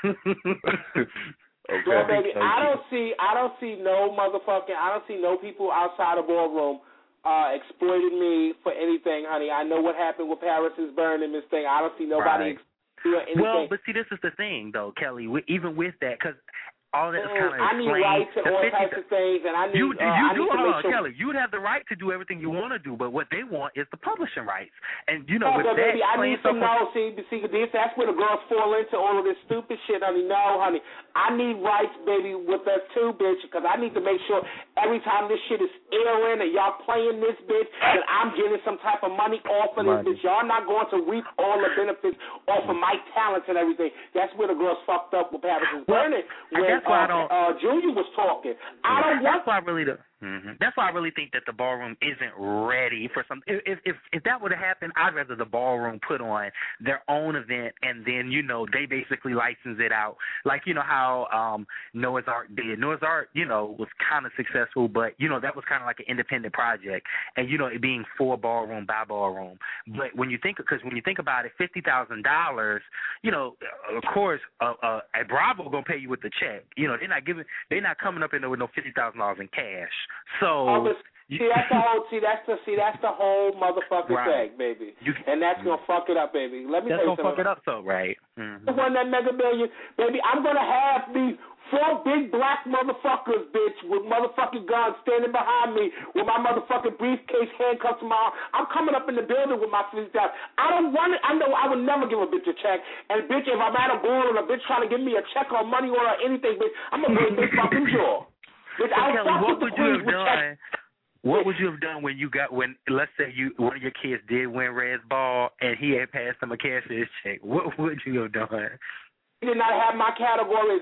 Okay. Well, baby, I don't see no people outside the ballroom exploiting me for anything, honey. I know what happened with Paris is burning this thing. I don't see nobody doing anything. Well, but see, this is the thing, though, Kelly. Even with that, because all that is kind of I need rights and all types of things, and I need. Kelly, you would have the right to do everything you want to do, but what they want is the publishing rights, and with baby, that, I need to know. See, that's where the girls fall into all of this stupid shit, honey. No, honey, I need rights, baby, with us too, bitch, because I need to make sure every time this shit is airing and y'all playing this bitch, that I'm getting some type of money off of this bitch. Y'all not going to reap all the benefits off of my talents and everything. That's where the girls fucked up with Paris is burning. Junior was talking. That's why I really think that the ballroom isn't ready for something. If that would have happened, I'd rather the ballroom put on their own event, and then they basically license it out, like how Noah's Ark did. Noah's Ark, was kind of successful, but that was kind of like an independent project, and it being for ballroom by ballroom. But when you think about it, $50,000, of course, a Bravo gonna pay you with the check. They're not coming up in there with no $50,000 in cash. So that's the whole motherfucking thing, baby. And that's gonna fuck it up, baby. Let me tell you something. That's gonna fuck it up, so right. Won that Mega Million, baby. I'm gonna have these 4 big black motherfuckers, bitch, with motherfucking guns standing behind me with my motherfucking briefcase handcuffed to my arm. I'm coming up in the building with my $50,000. I don't want it. I know I would never give a bitch a check. And bitch, if I'm at a ball and a bitch trying to give me a check or money or anything, bitch, I'm gonna break this fucking jaw. Bitch, what would you have done when let's say one of your kids did win Red's ball and he had passed him a cashier's check? What would you have done? They did not have my categories.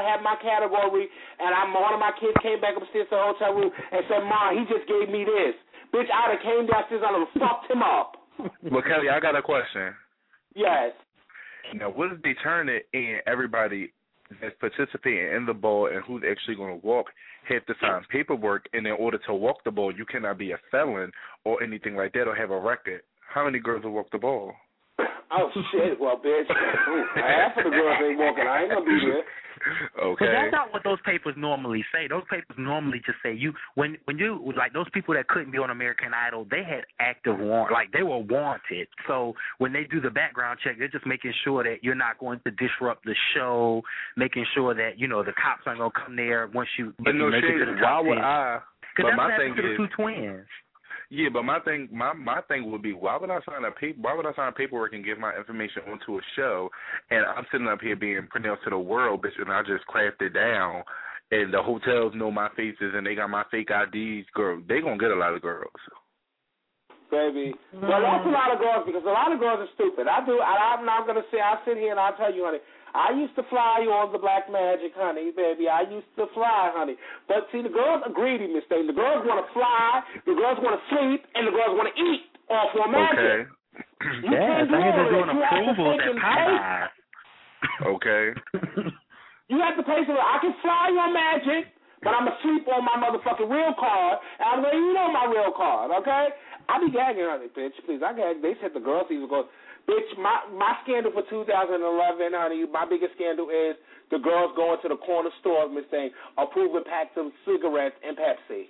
And one of my kids came back upstairs to the hotel room and said, "Mom, he just gave me this." Bitch, I'd have came downstairs and I would have fucked him up. Well, Kelly, I got a question. Yes. Now, what if they turn it in everybody that's participating in the ball and who's actually going to walk have to sign paperwork, and in order to walk the ball, you cannot be a felon or anything like that or have a record? How many girls will walk the ball? Oh, shit. Well, bitch, half of the girls ain't walking. I ain't going to be there. Okay. But that's not what those papers normally say. Those papers normally just say when you like those people that couldn't be on American Idol, they had active warrant, like they were wanted. So when they do the background check, they're just making sure that you're not going to disrupt the show, making sure that the cops aren't gonna come there once you. But no shade. Why would I? Because but that's my what thing happened to is the 2 twins. Yeah, but my thing would be, why would I sign paperwork and give my information onto a show, and I'm sitting up here being pronounced to the world, bitch, and I just clapped it down, and the hotels know my faces and they got my fake IDs, girl, they gonna get a lot of girls. Baby. Well, that's a lot of girls because a lot of girls are stupid. I'm not going to say, I'll sit here and I'll tell you, honey, I used to fly you on the Black Magic, honey, baby. I used to fly, honey. But, see, the girls are greedy, Miss Thing. The girls want to fly, the girls want to sleep, and the girls want to eat off your magic. Okay. Yes, I hear they're doing approvals at Popeyes. Okay. You have to pay for it. I can fly your magic, but I'm going to sleep on my motherfucking real card, and I'm going to eat on my real card, okay? I be gagging, honey, bitch. Please, I gag. They said the girls even go, bitch, my scandal for 2011, honey, my biggest scandal is the girls going to the corner store, Miss Thing, approving packs of cigarettes and Pepsi.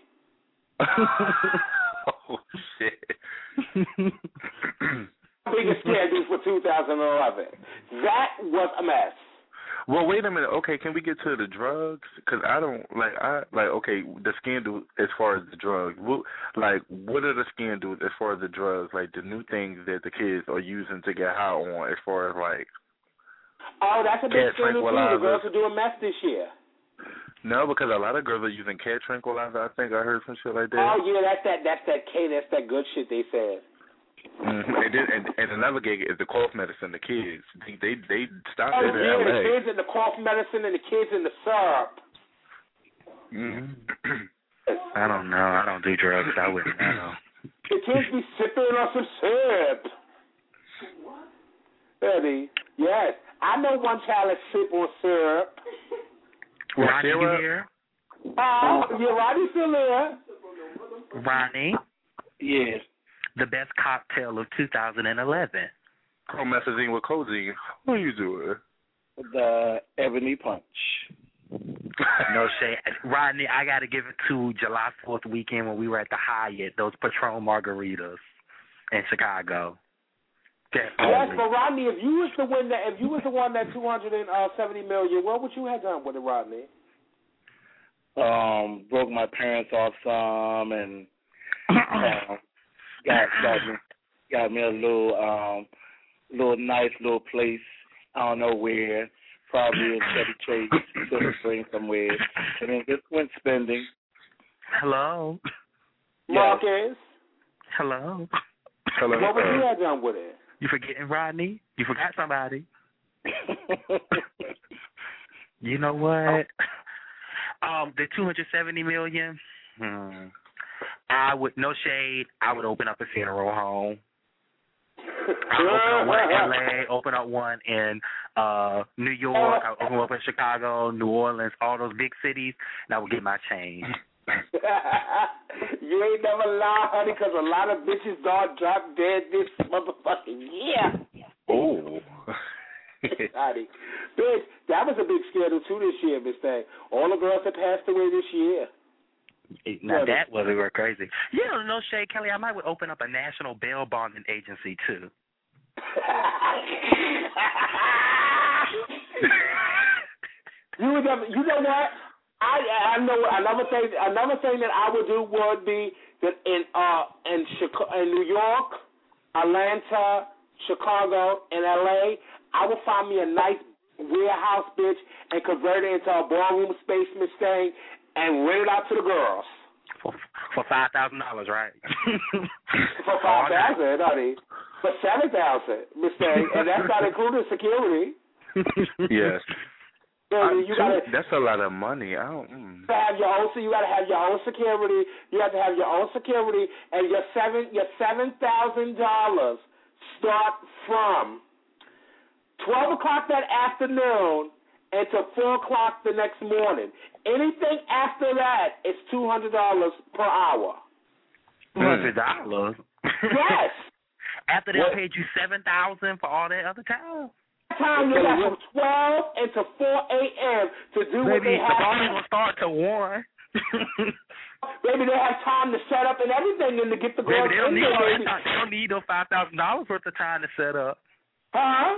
Oh, shit. Biggest scandal for 2011. That was a mess. Well, wait a minute. Okay, can we get to the drugs? Because okay, the scandal as far as the drugs. What are the scandals as far as the drugs? Like the new things that the kids are using to get high on as far as like. Oh, that's a big scandal too. The girls are doing meth this year. No, because a lot of girls are using cat tranquilizer. I think I heard some shit like that. Oh yeah, that's that good shit they said. Mm-hmm. And another gig is the cough medicine. The kids, they stopped it in LA. The kids and the cough medicine and the kids in the syrup. Mm-hmm. I don't know. I don't do drugs. I wouldn't know. The kids be sipping on some syrup. Eddie, yes, I know one child that sip on syrup. Ronnie, you here? Yeah, Ronnie's still there. Ronnie. Yes. The best cocktail of 2011. Promethazine with codeine. What are you doing? The Ebony Punch. No shade. Rodney, I got to give it to July 4th weekend when we were at the Hyatt, those Patron margaritas in Chicago. Definitely. Yes, but Rodney, if you was the one that $270 million, what would you have done with it, Rodney? Broke my parents off some and got me a little nice little place. I don't know where, probably in Chevy Chase, Silver Spring somewhere, and then just went spending. Hello, Marcus. Yes. Hello. What would you have done with it? You forgetting Rodney? You forgot somebody. You know what? The $270 million. I would, no shade, I would open up a funeral home. I would open up one in LA, open up one in New York, I would open up in Chicago, New Orleans, all those big cities, and I would get my change. You ain't never lie, honey, because a lot of bitches don't drop dead this motherfucking year. Oh. Honey. Bitch, that was a big scandal too this year, Miss Thing. All the girls that passed away this year. Now that was crazy. Yeah, no shade, Kelly. I might would open up a national bail bonding agency too. You know what? I know another thing that I would do would be that in New York, Atlanta, Chicago, and LA, I would find me a nice warehouse, bitch, and convert it into a ballroom space, Miss Thing, and rent it out to the girls. For $5,000, right? For $5,000, honey. For $7,000, Miss Thing, and that's not including security. Yes. That's a lot of money. I don't. You got to have your own security. You have to have your own security, and your $7,000 start from 12 o'clock that afternoon until 4 o'clock the next morning. Anything after that is $200 per hour. $200? Yes. After they paid you $7,000 for all that other time. Time you got from 12 until 4 a.m. to do what they have. The party will start to 1. Baby, they have time to set up and everything and to get the girls in there. They don't need no $5,000 worth of time to set up. Huh?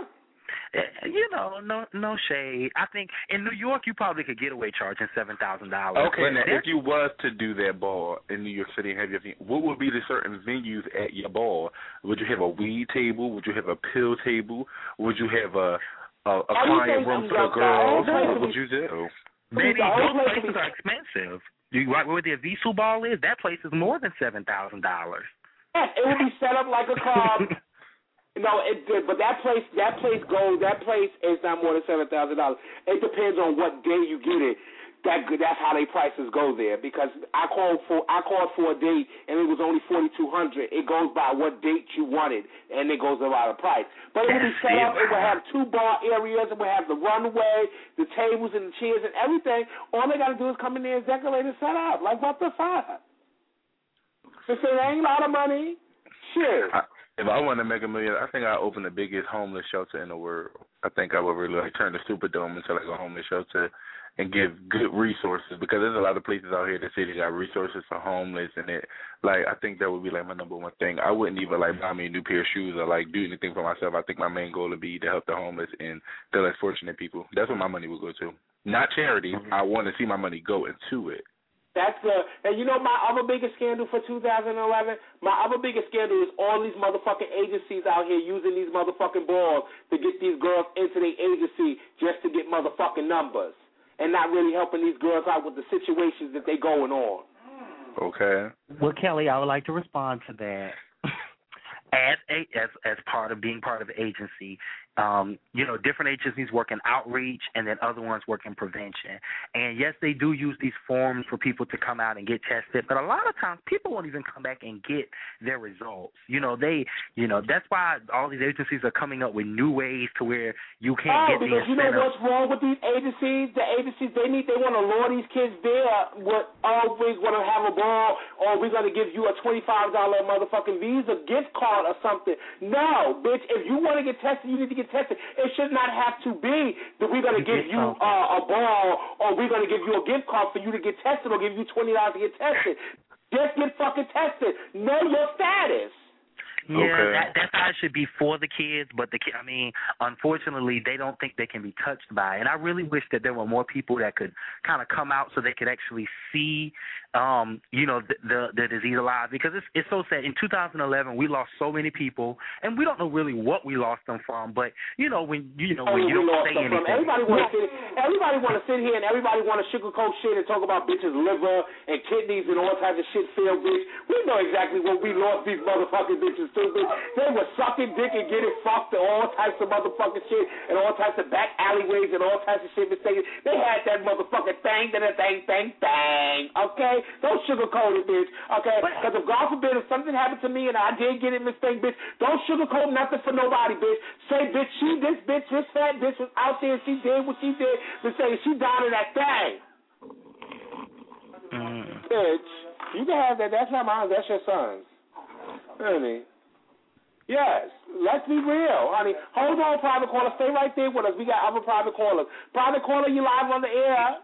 You know, no shade. I think in New York you probably could get away charging $7,000. Okay, now if you was to do that ball in New York City and have your, what would be the certain venues at your ball? Would you have a weed table? Would you have a pill table? Would you have a client room for the girls? What would you do? Maybe those places are expensive. Right where the Avisu ball is, that place is more than $7,000. Yes, it would be set up like a club. No, but that place is not more than $7,000. It depends on what day you get it. That's how they prices go there. Because I called for a date and it was only $4,200. It goes by what date you wanted, and it goes about a price. But it would be set up. It would have 2 bar areas. It would have the runway, the tables and the chairs and everything. All they got to do is come in there and decorate and set up. Like what the fuck? If it ain't a lot of money, shit. If I wanted to make $1 million, I think I'd open the biggest homeless shelter in the world. I think I would really turn the Superdome into like a homeless shelter and give good resources, because there's a lot of places out here in the city that got resources for homeless, and I think that would be like my number one thing. I wouldn't even like buy me a new pair of shoes or like do anything for myself. I think my main goal would be to help the homeless and the less fortunate people. That's what my money would go to. Not charity. I want to see my money go into it. And you know my other biggest scandal for 2011? My other biggest scandal is all these motherfucking agencies out here using these motherfucking balls to get these girls into their agency just to get motherfucking numbers and not really helping these girls out with the situations that they going on. Okay. Well, Kelly, I would like to respond to that. As part of being part of the agency, different agencies work in outreach and then other ones work in prevention. And yes, they do use these forms for people to come out and get tested, but a lot of times people won't even come back and get their results. That's why all these agencies are coming up with new ways to where you can't get the incentive. Because you know what's wrong with these agencies? The agencies, they want to lure these kids there. We're going to have a ball, or we're going to give you a $25 motherfucking Visa gift card or something. No, bitch, if you want to get tested, you need to get tested. It should not have to be that we're going to give you a ball, or we're going to give you a gift card for you to get tested, or give you $20 to get tested. Just get fucking tested. Know your status. Yeah, okay. That's how it should be for the kids, but unfortunately, they don't think they can be touched by it. And I really wish that there were more people that could kind of come out so they could actually see, the disease alive, because it's so sad. In 2011, we lost so many people, and we don't know really what we lost them from. But when you don't say anything, everybody want to sit here and everybody want to sugarcoat shit and talk about bitches' liver and kidneys and all types of shit. Feel bitch, we know exactly what we lost these motherfucking bitches to. They were sucking dick and getting fucked and all types of motherfucking shit and all types of back alleyways and all types of shit mistaken. They had that motherfucking thing, okay? Don't sugarcoat it, bitch, okay? Because if God forbid if something happened to me and I did get it mistaken, bitch, don't sugarcoat nothing for nobody, bitch. Say, bitch, this fat bitch was out there and she did what she did, but say she died of that thing. Bitch, you can have that. That's not mine. That's your son's. Honey. Yes, let's be real, honey. Hold on, private caller. Stay right there with us. We got other private callers. Private caller, you live on the air.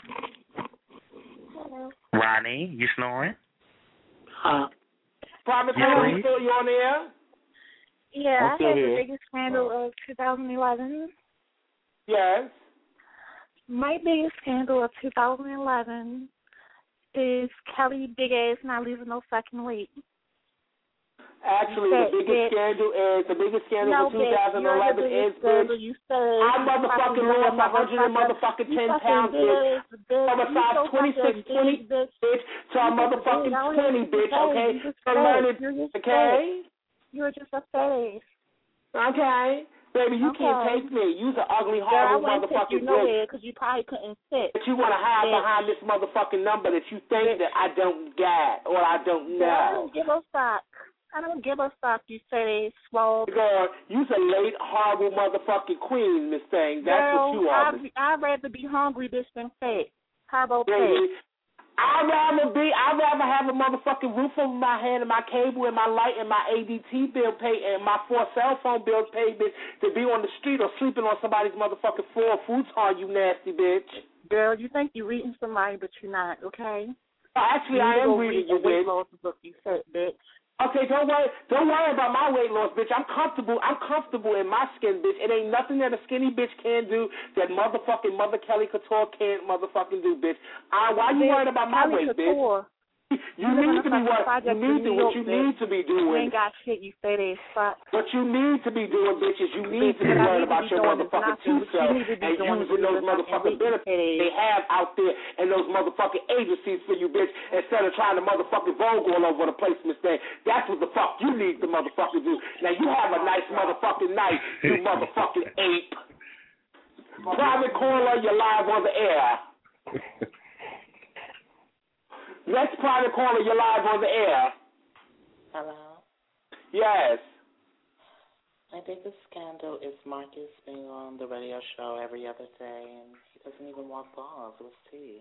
Hello. Ronnie, you snoring? Private caller, you on the air? Yeah, I had the biggest scandal of 2011. Yes. My biggest scandal of 2011 is Kelly Big Ass not losing no fucking weight. Actually, the biggest scandal for 2011 is, bitch, I motherfucking lost 110 pounds, bitch, from a size 26, 20, bitch, to a motherfucking 20, bitch, okay? So learn it, okay? You're just a face. Okay? Baby, you can't take me. You's an ugly, horrible motherfucking bitch. Because you probably couldn't sit. But you want to hide behind this motherfucking number that you think that I don't get or I don't know. I don't give a fuck. I don't give a fuck. You say swole. Girl, you's a late, horrible motherfucking queen, Miss Thing. That's what you are. I'd rather be hungry than fat. Turbo fat. I'd rather have a motfucking roof over my head and my cable and my light and my ADT bill paid and my 4 cell phone bills paid, bitch, to be on the street or sleeping on somebody's motherfucking floor. Futon, you nasty bitch. Girl, you think you're reading somebody, but you're not, okay? Actually, I am reading you, bitch. Book, you fat bitch. Okay, don't worry about my weight loss, bitch. I'm comfortable in my skin, bitch. It ain't nothing that a skinny bitch can do that motherfucking Mother Kelly Couture can't motherfucking do, bitch. Why you worried about my weight, bitch? You need to be what you need to be doing. You ain't got shit. You say they spot. What you need to be doing, bitch, is you need to be worried about your motherfucking tooth self and using those motherfucking benefits they have out there and those motherfucking agencies for you, bitch, instead of trying to motherfucking vogue all over the place, Miss Thing. That's what the fuck you need to motherfucking do. Now you have a nice motherfucking night, you motherfucking ape. Private caller, you're live on the air. Next private caller, you're live on the air. Hello? Yes. My biggest scandal is Marcus being on the radio show every other day, and he doesn't even want balls. What's tea?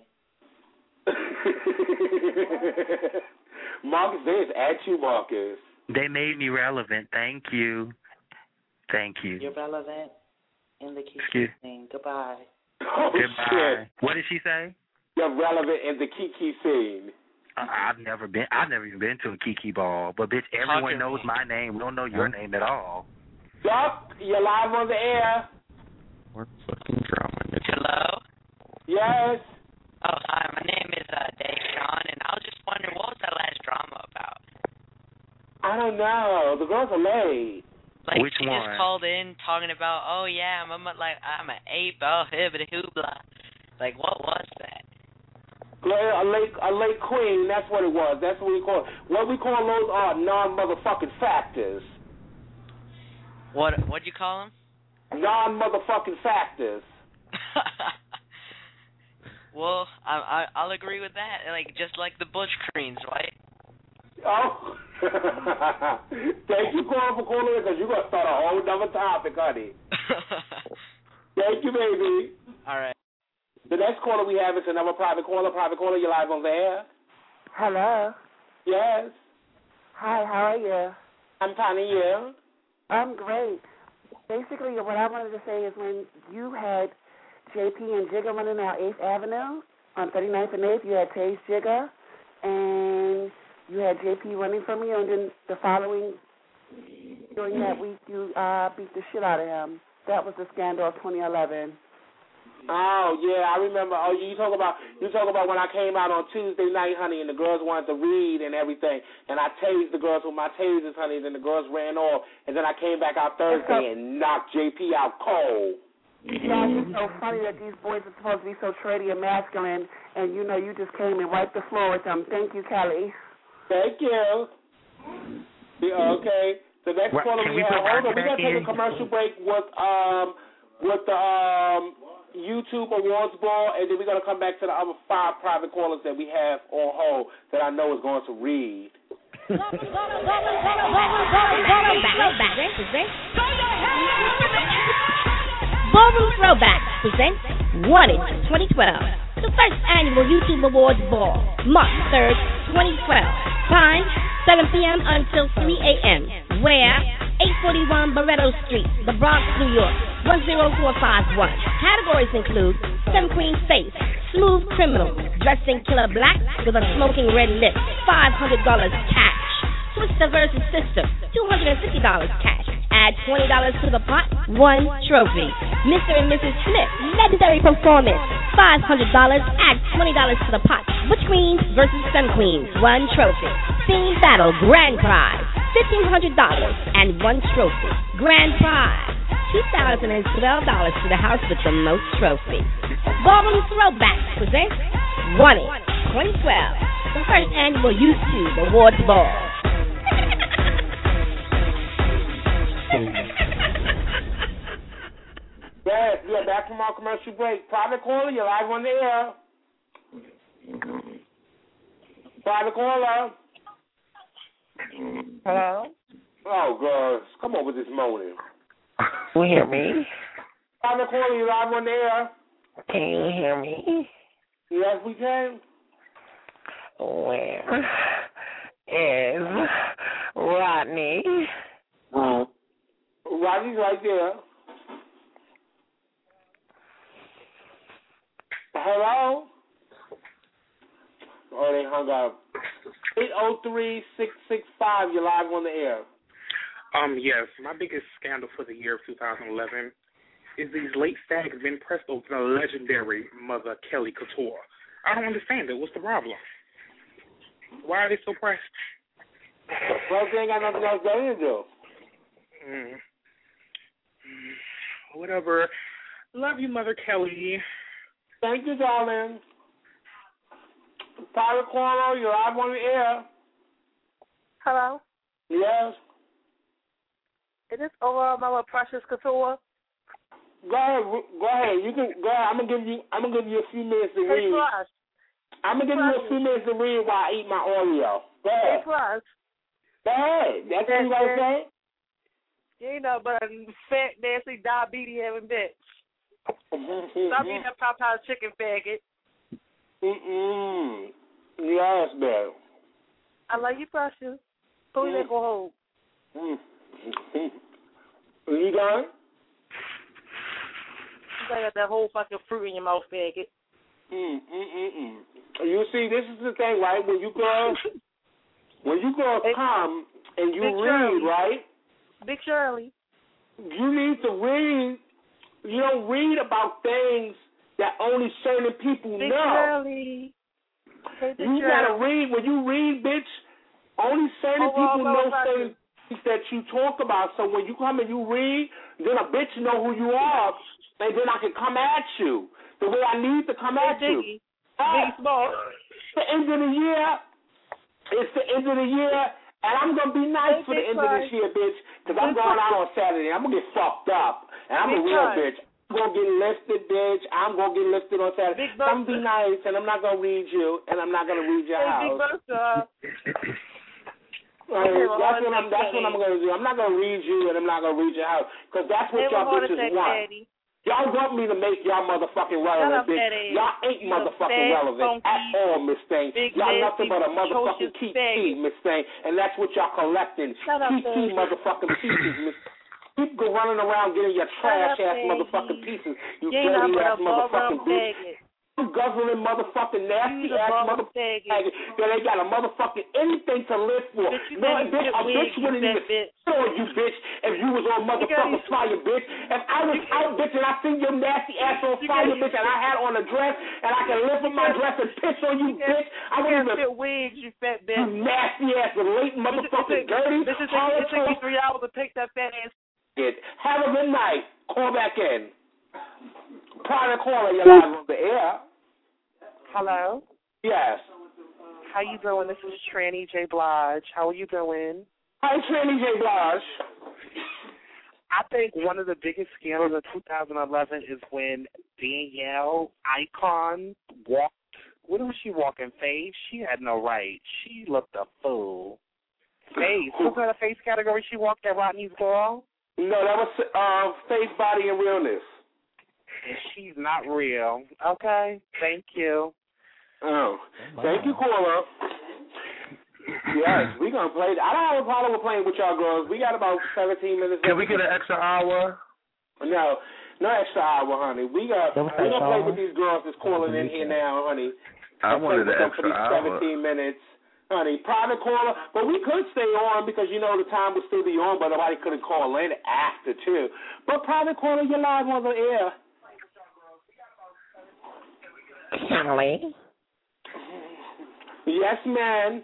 Marcus, there's at you, Marcus. They made me relevant. Thank you. You're relevant in the Kiki scene. Goodbye. Oh, goodbye. Shit. What did she say? You're relevant in the Kiki scene. I've never even been to a Kiki ball, but bitch, everyone knows my name. We don't know your name at all. Duck, you're live on the air. What fucking drama, nigga? Hello? Yes. Oh, hi, my name is Dave Sean, and I was just wondering, what was that last drama about? I don't know. The girls are late. Like, Which she one? just called in talking about, oh, yeah, I'm an ape, oh, hibbity hoobla. Like, what was that? A late queen, that's what it was. That's what we call it. What we call those are non-motherfucking factors. What'd you call them? Non-motherfucking factors. Well, I'll agree with that. Like, just like the Butch Creams, right? Oh. Thank you, caller, for calling in, because you're going to start a whole nother topic, honey. Thank you, baby. All right. The next caller we have is another private caller. Private caller, you're live on the air. Hello. Yes. Hi, how are you? I'm fine, and you? I'm great. Basically, what I wanted to say is when you had JP and Jigga running out 8th Avenue on 39th and 8th, you had Taze Jigga, and you had JP running from you, and then the following, during that week, you beat the shit out of him. That was the scandal of 2011. Oh, yeah, I remember. Oh, you talk about when I came out on Tuesday night, honey, and the girls wanted to read and everything, and I tased the girls with my tasers, honey, and then the girls ran off, and then I came back out Thursday and knocked JP out cold. Yeah, it's so funny that these boys are supposed to be so trady and masculine, and you just came and wiped the floor with them. Thank you, Kelly. Thank you. Yeah, okay. The next caller we have, hold on, we got to take a commercial break with the YouTube Awards Ball, and then we're going to come back to the other 5 private callers that we have on hold that I know is going to read. Ballroom Throwback presents Wanted 2012, the first annual YouTube Awards Ball, March 3rd, 2012. Time, 7 p.m. until 3 a.m. Where? 841 Barretto Street, The Bronx, New York, 10451. Categories include Seven Queen's Face, Smooth Criminal, Dressed in Killer Black with a Smoking Red Lip, $500 cash. Twister vs. Sister, $250 cash. Add $20 to the pot, 1 trophy. Mr. and Mrs. Smith, legendary performance, $500. Add $20 to the pot. Butch Queens vs. Sun Queens, 1 trophy. Theme battle, grand prize, $1,500 and 1 trophy. Grand prize, $2,012 to the house with the most trophies. Ballroom Throwback presents Wanted 2012, the first annual YouTube Awards Ball. Yes, we are back from our commercial break. Private caller, you're live on the air. Private caller. Hello? Oh, girls, come on with this moaning. You hear me? Private caller, you're live on the air. Can you hear me? Yes, we can. Where is Rodney? Rodney's right there. Hello? Oh, they hung up. 803-665, you're live on the air. Yes, my biggest scandal for the year of 2011 is these late stags being pressed over the legendary mother Kelly Couture. I don't understand it. What's the problem? Why are they so pressed? Well, they ain't got nothing else better to do. Whatever. Love you, Mother Kelly. Thank you, darling. Tyler Corno, you're live on the air. Hello? Yes. Is this overall Mother Precious Couture? Go ahead. You can go ahead. I'm gonna give you a few minutes to read. Plus. I'm gonna give you a few minutes to read while I eat my Oreo. Go ahead. Plus. Go ahead. That's what you gotta say? You ain't no but a fat, nasty, diabetes having bitch. Stop eating that Popeye's chicken faggot. Yes, babe. I love you, Precious. Who you gonna hold? You done? You got that whole fucking fruit in your mouth, faggot. You see, this is the thing, right? When you girls come and you read, Shirley. right? Big Shirley. You need to read. You don't read about things that only certain people Big know. Shirley. Hey, Big You Shirley. gotta read. When you read, bitch, only certain people know certain things that you talk about. So when you come and you read, then a bitch know who you are, and then I can come at you the way I need to come at you. Biggie Small. It's the end of the year. It's the end of the year. And I'm going to be nice for the end of this year, bitch, because I'm going out on Saturday. I'm going to get fucked up. And I'm a real bitch. I'm going to get lifted, bitch. I'm going to get lifted on Saturday. I'm going to be nice, and I'm not going to read you, and I'm not going to read your house. That's what I'm going to do. I'm not going to read you, and I'm not going to read your house, because that's what y'all bitches want. Y'all want me to make y'all motherfucking relevant, bitch. Y'all ain't motherfucking relevant at all, Miss Thing. Y'all nothing but a motherfucking key, Miss Thing. And that's what y'all collecting. Key motherfucking pieces, Miss. Keep go running around getting your trash-ass motherfucking pieces. You dirty-ass motherfucking bitch. You guzzling motherfucking nasty-ass motherfucking faggot that ain't got a motherfucking anything to live for. No, bitch, a bitch wouldn't even spit on you, bitch, if you was on motherfucking fire, bitch. If I was out, bitch, and I seen your nasty ass on fire, bitch, and I had on a dress, and I can lift up my dress and piss on you, bitch, I wouldn't even... wigs, you fat bitch. You nasty-ass, late motherfucking dirty. It took me 3 hours to take that fat ass. Have a good night. Call back in. Private caller, you're live on the air. Hello? Yes. How you doing? This is Tranny J. Blige. How are you doing? Hi, Tranny J. Blige. I think one of the biggest scandals of 2011 is when Danielle Icon walked. What was she walking? Face? She had no right. She looked a fool. Face. Was that a face category she walked at Rodney's Ball? No, that was face, body, and realness. And she's not real. Okay. Thank you. Oh. Thank you, caller. Yes, we're going to play. I don't have a problem with playing with y'all girls. We got about 17 minutes. Can we get an extra hour? No extra hour, honey. We're going to play with these girls that's calling in here now, honey. I wanted an extra hour. 17 minutes. Honey, private caller, but we could stay on because, you know, the time would still be on, but nobody couldn't call in after, too. But private caller, you're live on the air. Kelly? Yes, ma'am.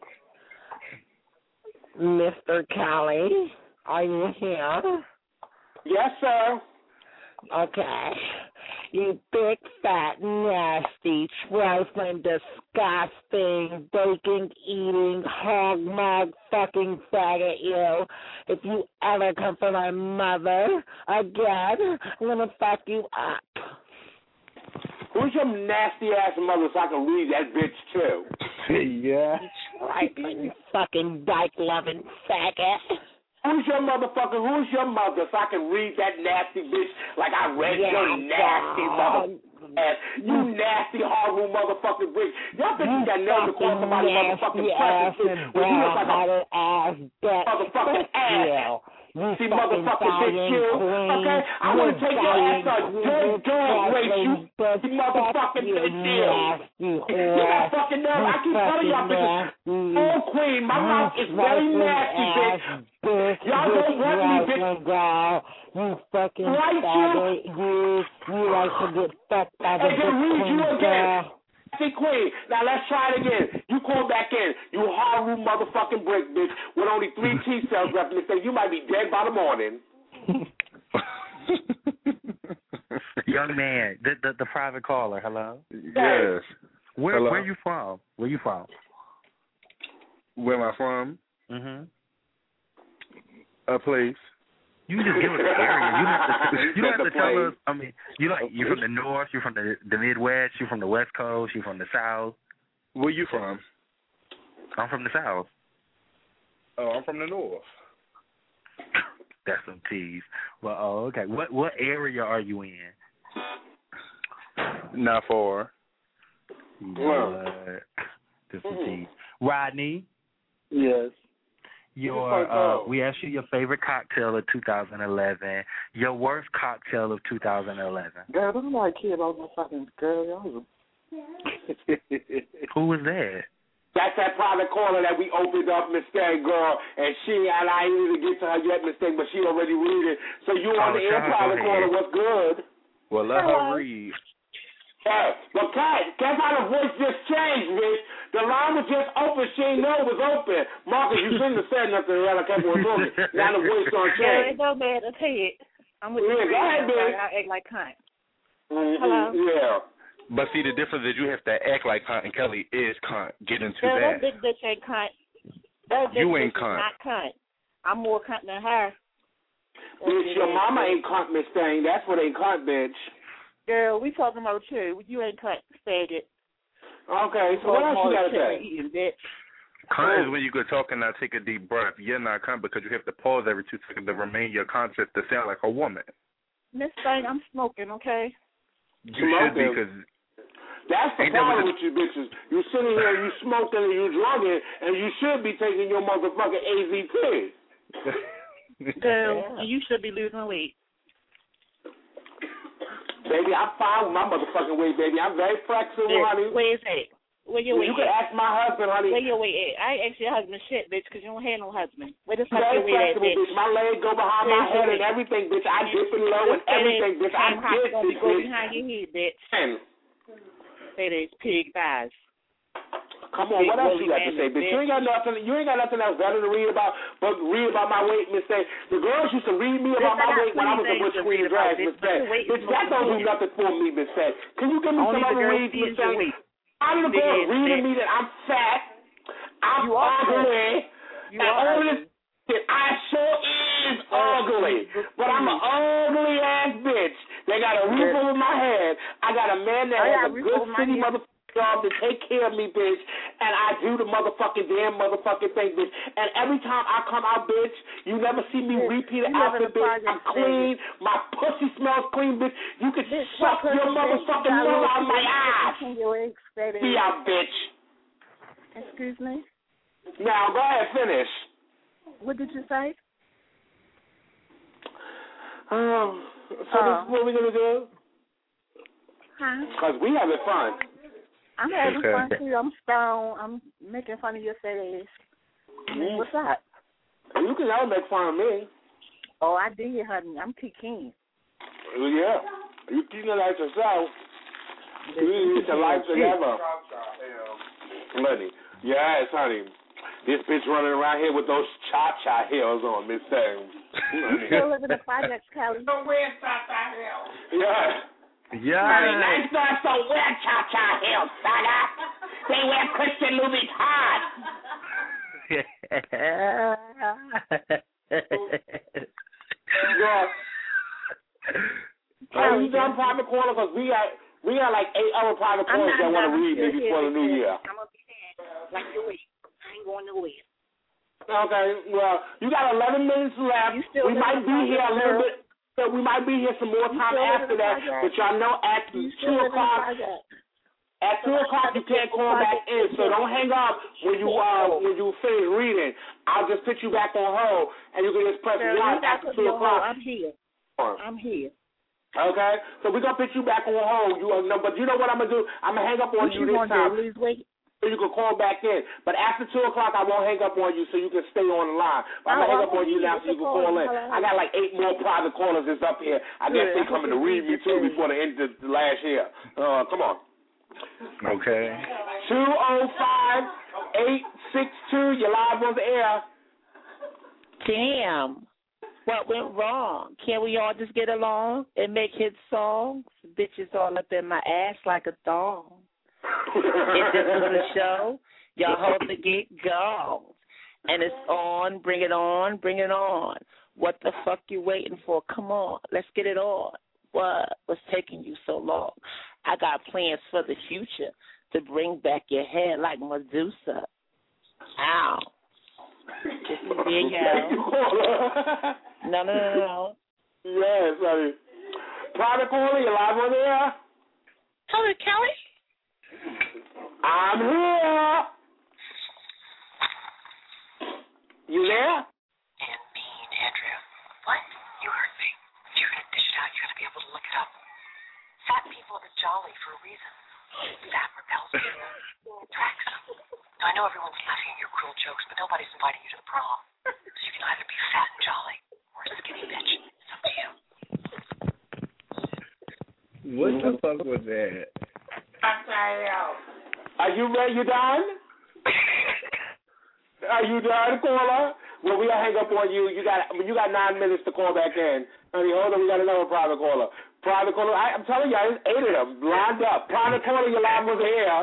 Mr. Kelly, are you here? Yes, sir. Okay. You big, fat, nasty, trifling, disgusting, bacon-eating, hog-mug fucking faggot, you. If you ever come for my mother again, I'm going to fuck you up. Who's your nasty-ass mother so I can read that bitch, too? Yeah. Trifling, fucking dyke-loving faggot. Who's your motherfucker? Who's your mother so I can read that nasty bitch like I read your nasty motherfucker? You nasty, horrible motherfucking bitch. Y'all bitches got never call somebody motherfucking precious bitch when you look like a motherfucking ass. See, motherfucking bitch, you. Okay? I want to take your ass a dead dog race, you motherfucking bitch, you. You got fucking nerve. I keep telling y'all bitches. Oh, queen, my mouth is very nasty, bitch. Y'all don't want me, bitch. You fucking right, faggot. You like to get fucked by the bitch girl. Queen. Now let's try it again. You call back in. You horrible motherfucking brick, bitch, with only 3 T cells left in this thing. You might be dead by the morning. Young man, the private caller. Hello. Yes. Where you from? Where you from? Where am I from? A place. You can just give us the area. You don't have to tell us. I mean, you're from the north. You're from the Midwest. You're from the West Coast. You're from the South. Where you from? I'm from the South. Oh, I'm from the north. That's some tease. Well, okay. What area are you in? Not far. Just some tease. Rodney. Yes. We asked you your favorite cocktail of 2011. Your worst cocktail of 2011. Girl, don't nobody care about my fucking girl. Who was that? That's that private caller that we opened up, Mistake Girl, and I ain't even get to her yet, Mistake, but she already read it. So you on the air, private caller, what's good? Well, let her read. Hey, but Kat, guess how the voice just changed, bitch? The line was just open. She didn't know it was open. Marcus, you shouldn't have said nothing around. I kept on talking. Now the voice gonna change. Yeah, it don't matter. Tell you, I'm with you. Yeah, go ahead, bitch. I act like cunt. Hello? Yeah. But see, the difference is you have to act like cunt, and Kelly is cunt. Get into that. That big bitch ain't cunt. That you big ain't bitch cunt. Is not cunt. I'm more cunt than her. Bitch, your mama ain't cunt, Miss Thing. That's what ain't cunt, bitch. Girl, we talking about you. You ain't cunt, faggot. Okay, so what else you gotta say? Cunt is when you go talk and not take a deep breath. You're not cunt because you have to pause every 2 seconds to remain your concept to sound like a woman. Miss Thing, I'm smoking, okay? You should be, because that's the problem with you bitches. You sitting here, you smoking and you drugging, and you should be taking your motherfucking AZT. Girl, and you should be losing weight. Baby, I'm fine with my motherfucking weight, baby. I'm very flexible, honey. Where is it? Where your weight You can ask my husband, honey. Where your weight at? I ain't ask your husband shit, bitch, because you don't have no husband. Where the fuck very your weight at, bitch? My leg go behind my head and everything, bitch. I dip it low and everything, bitch. I dip it, go behind your head, bitch. Say there's pig thighs. Come on, what else you got to say, bitch? You ain't got nothing else better to read about, but read about my weight, Miss Thing. The girls used to read me about my weight when I was a Butch Queen drag, Miss Thing. Bitch, that don't do nothing for me, Miss Thing. Can you give me some other reads, Miss Thing? How do the girls reading me that I'm fat, I'm ugly, and all this shit? I sure is ugly, but I'm an ugly ass bitch. They got a roof over my head. I got a man that has a good city motherfucker job to take care of me, bitch, and I do the motherfucking thing, bitch. And every time I come out, bitch, you never see me repeat an outfit, bitch. I'm clean. My pussy smells clean, bitch. You can suck your motherfucking mouth out of my ass. Be out, bitch. Excuse me? Now, go ahead, finish. What did you say? So this is what we're going to do? Huh? Because we having fun. I'm having fun too. I'm stoned. I'm making fun of your fat ass. What's up? You can never make fun of me. Oh, I did, honey. I'm kicking. Yeah. You know that yourself. You need to get your life together. Honey. Yes, honey. This bitch running around here with those cha-cha heels on, Miss Thing. You still live in the projects, Kelly. Don't wear cha-cha heels. Yeah. Yeah. Honey, nice girls don't wear cha-cha heels, Saga. They wear Christian Louboutin. Are you done private corner? Because we got like 8 other private corners that want to read me before the new year. I'm going to be like your week. I ain't going nowhere. Okay, well, you got 11 minutes left. We might be here a little bit. So we might be here some more time after that, but y'all know at 2 o'clock. At 2 o'clock, you can't call back in, so don't hang up when you finish reading. I'll just put you back on hold, and you can just press 1 after 2 o'clock. I'm here. Okay, so we're going to put you back on hold. But you know what I'm going to do? I'm going to hang up on you this time. So you can call back in. But after 2 o'clock, I won't hang up on you so you can stay on the line. But I'm going to hang up on you now so you can call in. I got like 8 more private callers that's up here. I guess they're coming to read me, too, before the end of the last year. Come on. Okay. 205-862. You're live on the air. Damn. What went wrong? Can't we all just get along and make hit songs? Bitches all up in my ass like a thong. If this was a show, y'all hope to get gone. And it's on, bring it on, bring it on. What the fuck you waiting for? Come on, let's get it on. What was taking you so long? I got plans for the future to bring back your hair like Medusa. Ow. This is Big Al. No. Yes, honey. Private caller, you live on the air? Hello, Kelly. I'm here. You there? And mean, Andrea. What? You heard me. If you're going to dish it out, you're going to be able to look it up. Fat people are jolly for a reason. Fat repels people. Attracts them. Now, I know everyone's laughing at your cruel jokes, but nobody's inviting you to the prom. So you can either be fat and jolly or a skinny bitch. It's up to you. What the fuck was that? Are you ready? You done? Are you done, caller? Well, we'll hang up on you. You got 9 minutes to call back in. Honey, hold on. We got another private caller. Private caller. I'm telling you, there's 8 of them lined up. Private caller, you're live on the air.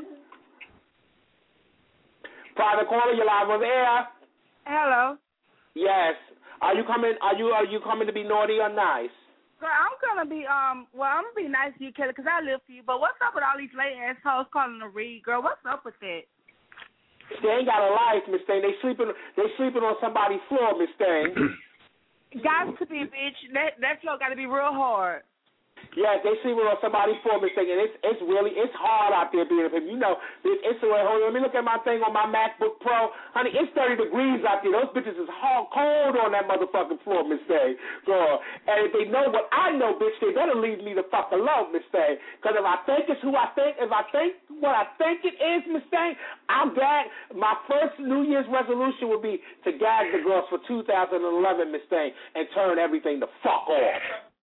Private caller, you're live on the air. Hello. Yes. Are you coming to be naughty or nice? Girl, I'm gonna be I'm gonna be nice to you, Kelly, because I live for you. But what's up with all these late ass hoes calling to read, girl? What's up with that? They ain't got a life, Miss Thing. They sleeping on somebody's floor, Miss Thing. Got to be, bitch. That floor got to be real hard. Yeah, they sleeping on somebody's floor, Miss Thing, and it's hard out there being a pimp. You know, hold on, let me look at my thing on my MacBook Pro, honey. It's 30 degrees out there. Those bitches is hard, cold on that motherfucking floor, Miss Thing. Girl, and if they know what I know, bitch, they better leave me the fuck alone, Miss Thing. Because if I think it's who I think, if I think what I think it is, Miss Thing, I'll gag. My first New Year's resolution would be to gag the girls for 2011, Miss Thing, and turn everything the fuck off.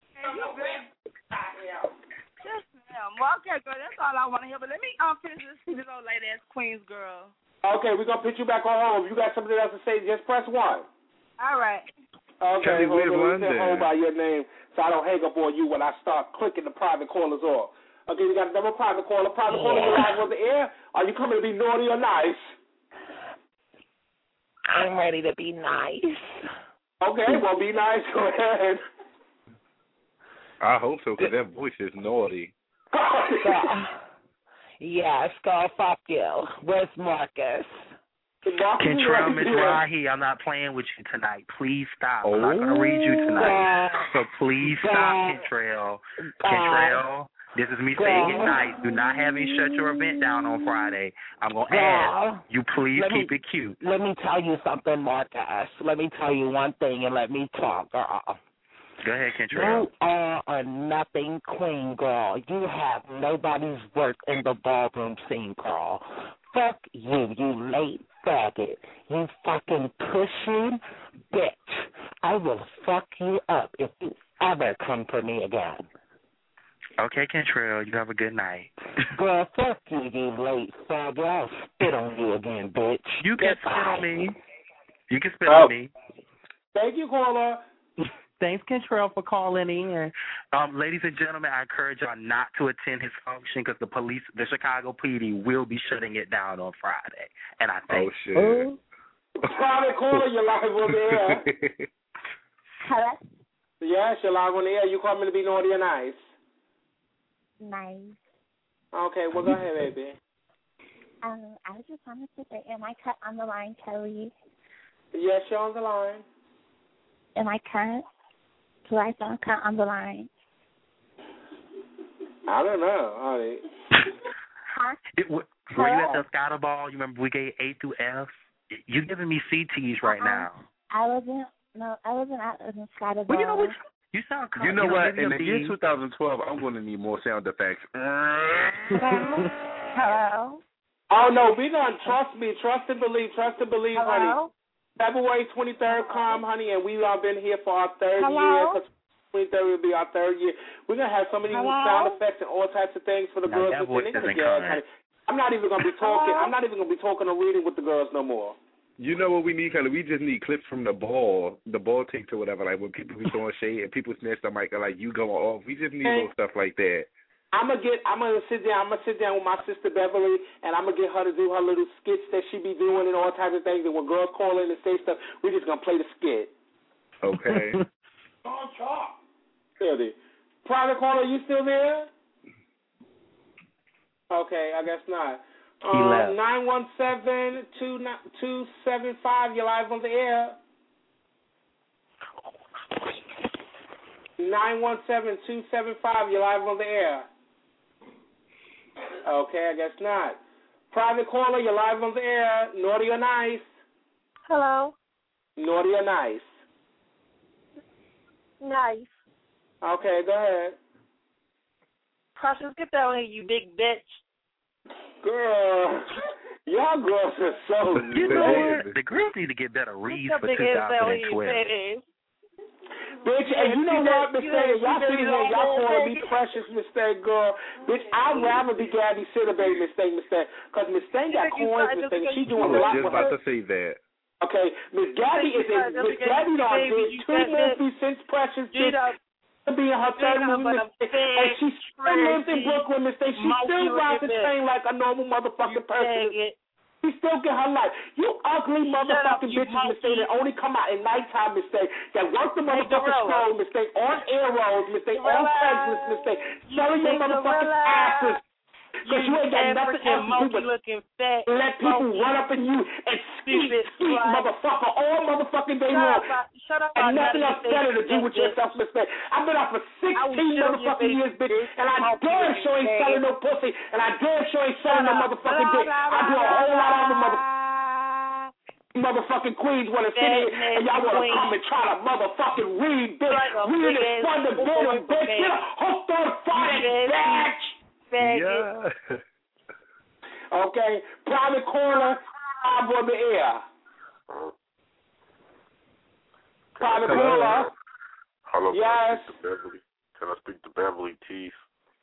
Yes, ma'am. Well, okay, girl, that's all I want to hear. But let me finish this old lady ass Queens girl. Okay, we're gonna put you back on home. If you got something else to say, just press 1. All right. Okay, hold on. Say home by your name so I don't hang up on you when I start clicking the private callers off. Okay, we got another private caller. Private caller, you live on the air. Are you coming to be naughty or nice? I'm ready to be nice. Okay, well, be nice. Go ahead. I hope so, because that voice is naughty. Yes, go fuck you. Where's Marcus? Kentrell, Miss Rahi, I'm not playing with you tonight. Please stop. I'm not going to read you tonight. So please stop, Kentrell. Kentrell, this is me saying it nice. Do not have me shut your event down on Friday. I'm going to ask you please keep it cute. Let me tell you something, Marcus. Let me tell you one thing and let me talk, girl. Go ahead, Kentrell. You are a nothing queen, girl. You have nobody's work in the ballroom scene, girl. Fuck you, you late faggot. You fucking pushing bitch. I will fuck you up if you ever come for me again. Okay, Kentrell, you have a good night. Girl, fuck you, you late faggot. I'll spit on you again, bitch. You can spit on me. You can spit on me. Thank you, caller. Thanks, Kentrell, for calling in. Ladies and gentlemen, I encourage y'all not to attend his function because the Chicago PD will be shutting it down on Friday. And I think. Oh, shit. Private caller, you're live on the air. Hello? Yes, you're live on the air. You coming to be naughty or nice? Nice. Okay, well, go ahead, baby. I just wanted to say, am I cut on the line, Kelly? Yes, you're on the line. Am I cut? Do I sound cut on the line? I don't know, honey. Were you at the Scouter Ball? You remember we gave A through F? You're giving me CTs right now. I wasn't at the Scouter Ball. Well, you know what? You sound cool. You know what? In the year 2012, I'm going to need more sound effects. Hello? Oh, no, we done. Trust me. Trust and believe. Trust and believe, Hello? honey. February 23rd come, honey, and we have been here for our third Hello? year. 23rd will be our third year. We're going to have so many new sound effects and all types of things for the girls. That voice isn't correct. I'm not even going to be talking. I'm not even going to be talking or reading with the girls no more. You know what we need, Kelly? We just need clips from the ball takes or whatever. Like when people be throwing shade and people snatch the mic, like you going off. We just need little stuff like that. I'm gonna sit down with my sister Beverly, and I'm gonna get her to do her little skits that she be doing and all types of things. And when girls call in and say stuff, we're just gonna play the skit. Okay. On top. Really. Private caller, you still there? Okay, I guess not. 917-275, you're live on the air. 917-275, you're live on the air. Okay, I guess not. Private caller, you're live on the air. Naughty or nice? Hello? Naughty or nice? Nice. Okay, go ahead. Precious, get down here, you big bitch. Girl, y'all girls are so You know what? The girls need to get better reads for 2012. Bitch, and you know what, Miss Thing? Y'all sitting here, y'all calling me precious, Miss Thing, girl. Bitch, I'd rather be Gabby Cinnabay, Miss Thing, because Miss Thing got coins, Miss Thing. She doing a lot with her. I was just about to say that. Okay, Miss Gabby done did 2 movies since Precious did be in her third movie, and she still lives in Brooklyn, Miss Thing. She still rides the train like a normal motherfucking person. She still get her life. You ugly motherfucking bitches, Miss Thing, that only come out at nighttime, Miss Thing, that work the motherfucking stroll, Miss Thing, on Arrows, Miss Thing, on Craigslist, Miss Thing, selling your motherfucking asses. Because you ain't got nothing else to do but let people run up in you and speak, motherfucker, all motherfucking day long. And nothing else better to do with yourself, Miss Thing. I've been out for 16 motherfucking years, bitch, and I damn sure ain't selling no pussy, and I damn sure ain't selling no motherfucking dick. I do a whole lot of other motherfucking queens want to sit here and y'all want to come and try to motherfucking read, bitch. Read is fundamental, bitch. Get a hooked on fire, bitch. Yeah. Okay, private corner, I'm on the air. Private caller. Hello. Yes. Can I speak to Beverly Teeth?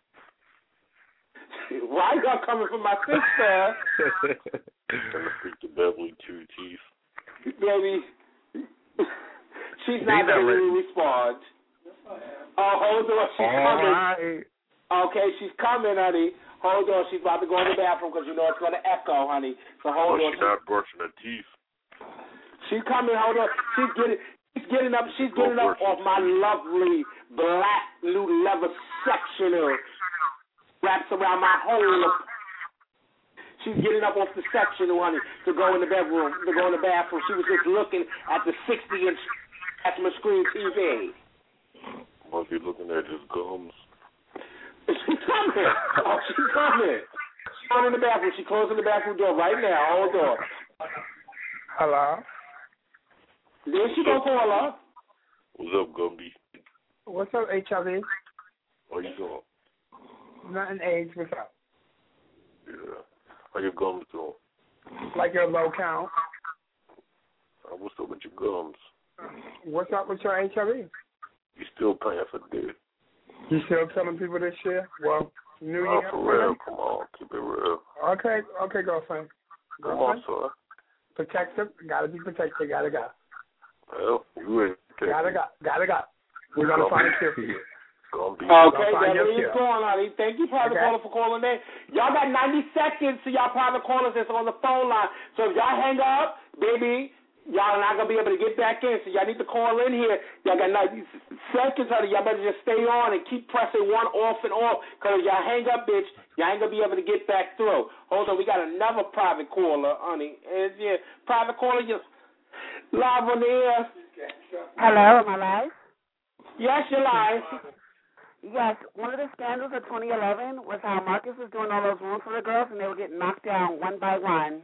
Why you got coming from my sister? Can I speak to Beverly Teeth? Baby, she's not going to really respond. Oh, hold on, she's coming. Right. Okay, she's coming, honey. Hold on, she's about to go in the bathroom because you know it's going to echo, honey. So hold on. She's not brushing her teeth. She's coming. Hold on. She's getting up. She's getting up off my lovely black new leather sectional. Wraps around my whole. She's getting up off the sectional, honey, to go in the bedroom, to go in the bathroom. She was just looking at the 60-inch plasma screen TV. Must be looking at his gums. She's coming. Oh, she's coming. She's going in the bathroom. She's closing the bathroom door right now. Hold on. Hello? Then she gonna call her. What's up, Gumby? What's up, HIV? How you doing? Nothing AIDS. What's up? Yeah. How your gums doing? Like your low count. What's up with your gums? What's up with your HIV? You still paying for this? You still telling people this shit? Well, New Year. For real, come on, keep it real. Okay, girlfriend. Come on, son. Protective, gotta be protected, gotta go. Well, you ain't gotta go. We're gonna find a cure for you. Okay, that's where you're going, honey. Thank you, private caller, for calling in. Y'all got 90 seconds to y'all private callers that's on the phone line. So if y'all hang up, baby, y'all are not going to be able to get back in. So y'all need to call in here. Y'all got 90 seconds, honey. Y'all better just stay on and keep pressing one off and off. Because if y'all hang up, bitch, y'all ain't going to be able to get back through. Hold on, we got another private caller, honey. And yeah, private caller, just live on the air. Hello, am I live? Yes, you're live. Yes, one of the scandals of 2011 was how Marcus was doing all those rooms for the girls, and they were getting knocked down one by one.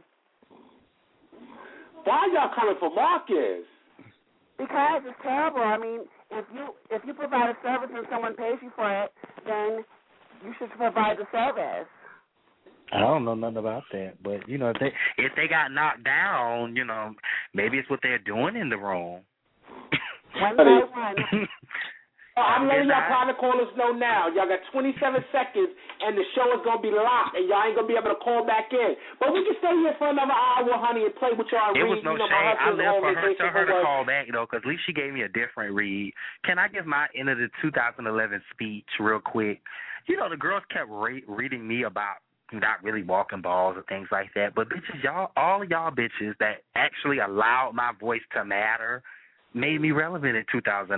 Why are y'all coming for Marcus? Because it's terrible. I mean, if you provide a service and someone pays you for it, then you should provide the service. I don't know nothing about that, but you know, if they got knocked down, you know, maybe it's what they're doing in the room. One by one. I'm letting y'all private callers know now. Y'all got 27 seconds, and the show is going to be locked, and y'all ain't going to be able to call back in. But we can stay here for another hour, honey, and play with y'all. It was no shade. I left for her to call back, though, because at least she gave me a different read. Can I give my end of the 2011 speech real quick? You know, the girls kept reading me about not really walking balls and things like that. But, bitches, all of y'all bitches that actually allowed my voice to matter made me relevant in 2011.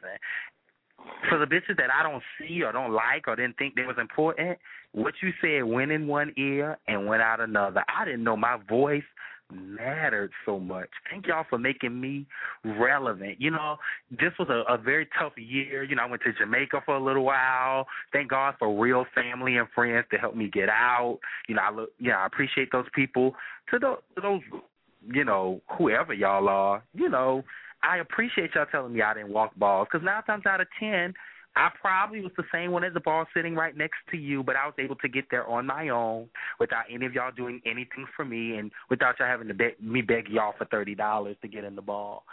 For the bitches that I don't see or don't like or didn't think that was important, what you said went in one ear and went out another. I didn't know my voice mattered so much. Thank y'all for making me relevant. You know, this was a very tough year. You know, I went to Jamaica for a little while. Thank God for real family and friends to help me get out. You know, I appreciate those people. To those, you know, whoever y'all are, you know, I appreciate y'all telling me I didn't walk balls, because 9 times out of 10, I probably was the same one as the ball sitting right next to you, but I was able to get there on my own without any of y'all doing anything for me and without y'all having to beg y'all for $30 to get in the ball.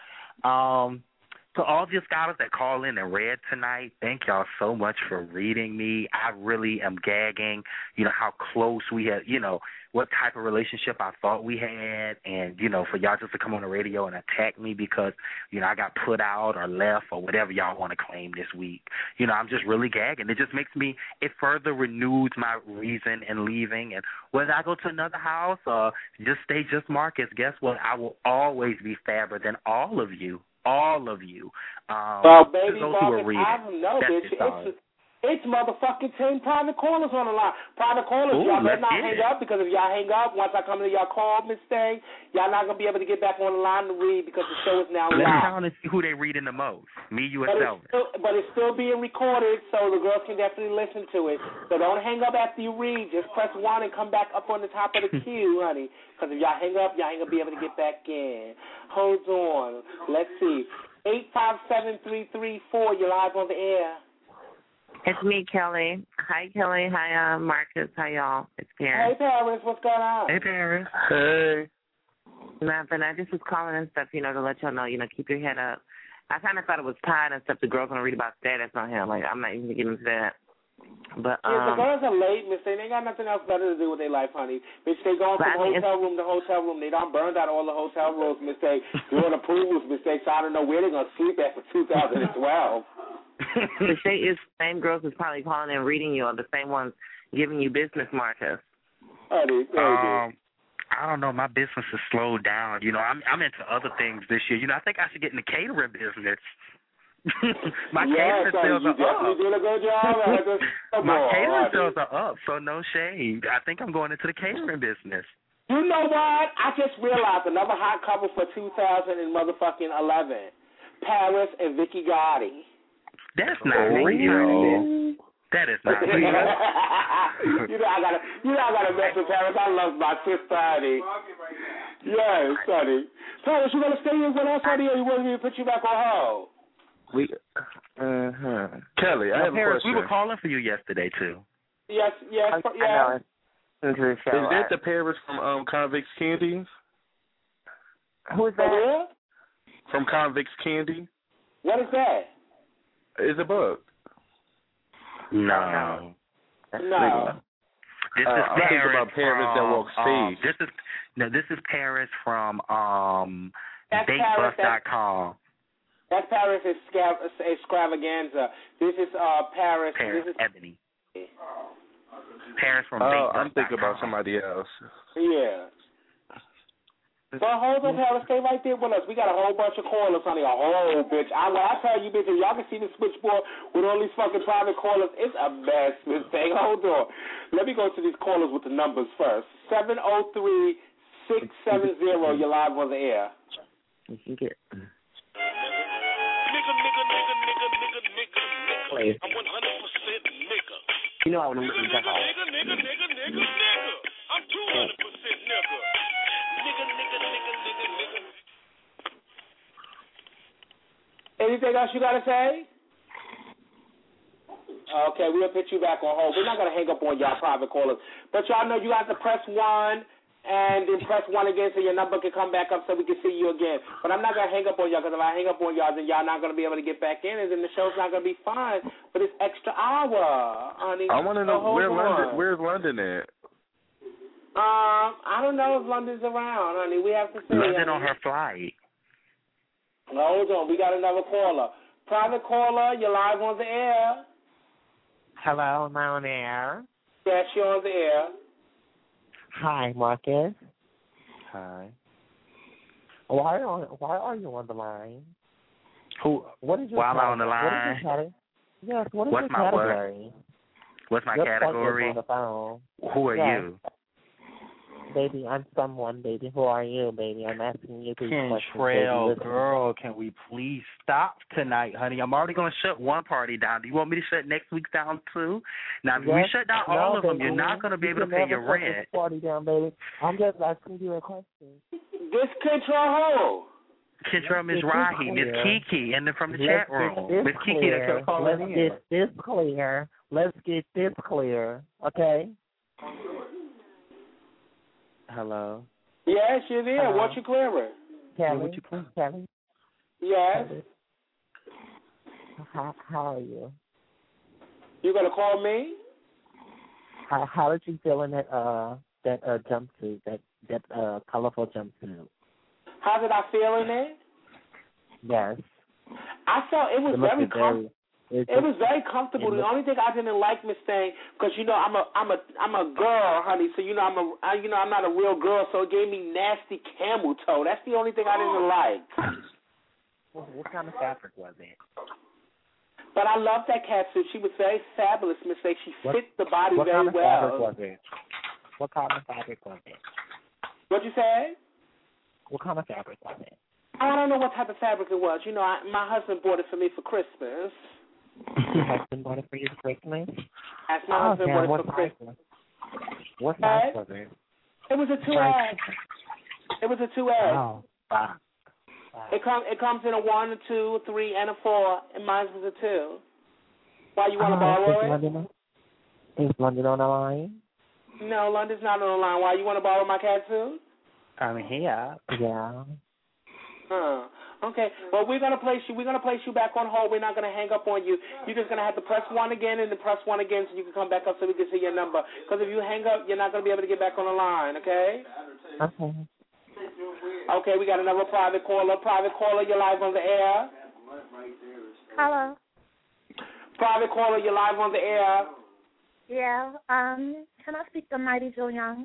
To all the scholars that call in and read tonight, thank y'all so much for reading me. I really am gagging, you know, how close we had, you know, what type of relationship I thought we had, and, you know, for y'all just to come on the radio and attack me because, you know, I got put out or left or whatever y'all want to claim this week. You know, I'm just really gagging. It just makes me, it further renews my reason in leaving. And whether I go to another house or just stay just Marcus, guess what? I will always be fabber than all of you. All of you. Well, baby, those who are reading. I don't know, bitch. It's motherfucking 10 private callers on the line. Private callers, y'all better not hang up, because if y'all hang up, once I come to y'all call, Miss Thing, y'all not going to be able to get back on the line to read because the show is now live. Let's count and see who they reading the most. Me, you, and Selvin. But it's still being recorded, so the girls can definitely listen to it. So don't hang up after you read. Just press 1 and come back up on the top of the queue, honey, because if y'all hang up, y'all ain't going to be able to get back in. Hold on. Let's see. 857-334, you're live on the air. It's me, Kelly. Hi, Kelly. Hi, Marcus. Hi, y'all. It's Paris. Hey, Paris. What's going on? Hey, Paris. Hey. Nothing. I just was calling and stuff, you know, to let y'all know, you know, keep your head up. I kind of thought it was tired and stuff. The girls want to read about status on him. Like, I'm not even getting into that. But the girls are late, Miss. They ain't got nothing else better to do with their life, honey. Bitch, they going from hotel room to hotel room. They done burned out all the hotel rooms, Miss. They doing the pools, Miss. So I don't know where they're going to sleep at for 2012. The same girls is probably calling and reading you, or the same ones giving you business, Marcus. I don't know. My business has slowed down. You know, I'm into other things this year. You know, I think I should get in the catering business. My catering sales are up. Did a good job. My catering sales are up, so no shade. I think I'm going into the catering business. You know what? I just realized another hot couple for 2011. Paris and Vicky Gotti. That's not real. That is not real. you know I gotta mess with Paris. I love my sister, honey. Yes, honey. Paris, you gonna stay here with us, honey, or you want me to put you back on hold? Kelly, I have a question. We were calling for you yesterday too. Yes. I know. Is that the Paris from Convicts Candy? Who is that? From Convicts Candy. What is that? It's a book. No. No. This is I'm thinking about Paris that walks stage. This is Paris from DateBus.com. That's Paris Extravaganza. This is Paris. Paris this is Ebony. Paris from DateBus.com. I'm thinking about somebody else. Yeah. But hold on, Paris, stay right there with us. We got a whole bunch of callers, honey, a whole bitch. I tell you, bitch, if y'all can see the switchboard with all these fucking private callers, it's a mess, Miss Thing. Hold on. Let me go to these callers with the numbers first. 703-670, you're live on the air. please. I'm 100% nigga. You know I want to listen to that. Nigga. I'm 200% nigga. Nigga. Anything else you got to say? Okay, we'll put you back on hold. We're not going to hang up on y'all private callers. But y'all know you have to press 1 and then press 1 again so your number can come back up so we can see you again. But I'm not going to hang up on y'all because if I hang up on y'all, then y'all not going to be able to get back in and then the show's not going to be fine for this extra hour. Honey. I want to know where's London at? I don't know if London's around, honey. We have to see. London on her flight. Hold on. We got another caller. Private caller, you're live on the air. Hello, am I on the air? Yes, you're on the air. Hi, Marcus. Hi. Why are you on the line? Who? What is your Why am I on the line? Yes, what is What's your my category? What's my Your category? on the phone. Who are Yes. you? Baby, I'm someone, baby. Who are you, baby? I'm asking you these questions. Kentrell, baby. girl, can we please stop tonight, honey? I'm already going to shut one party down. Do you want me to shut next week's down, too? Now, if we shut down all of them, baby. you're not going to be able to pay your rent. This party down, baby. I'm just asking you a question. This Kentrell who? Kentrell, Miss Rahi, Miss Kiki, and then from the chat room. Miss Kiki, that's your caller. Let's get this clear. Let's get this clear, okay? Hello. Yes, you're there. Hello. What you clearing? Kelly. Kelly. Yes. How are you? You gonna call me? How did you feel in that jumpsuit, that colorful jumpsuit? How did I feel in it? Yes. I felt it was very comfortable. It was very comfortable. The only thing I didn't like, Miss Thing, because you know I'm a girl, honey. So you know I'm not a real girl. So it gave me nasty camel toe. That's the only thing I didn't like. What kind of fabric was it? But I love that cat suit. She was very fabulous, Miss Thing. She fit the body very well. What kind of fabric was it? What kind of fabric was it? What'd you say? What kind of fabric was it? I don't know what type of fabric it was. You know, my husband bought it for me for Christmas. Your husband bought it for you for Christmas? That's my husband bought it for Christmas. What size was it? It was a 2X. It was a 2X. Oh, wow. It comes in a 1, a 2, a 3, and a 4, and mine was a 2. Why you want to borrow it? Is London on the line? No, London's not on the line. Why you want to borrow my cat suit? I'm here. Yeah. Okay. Well, we're gonna place you back on hold. We're not gonna hang up on you. You're just gonna have to press 1 again and then press 1 again so you can come back up so we can see your number. Because if you hang up, you're not gonna be able to get back on the line. Okay. Okay. Okay. We got another private caller. Private caller, you're live on the air. Hello. Private caller, you're live on the air. Yeah. Can I speak to Mighty Joe Young?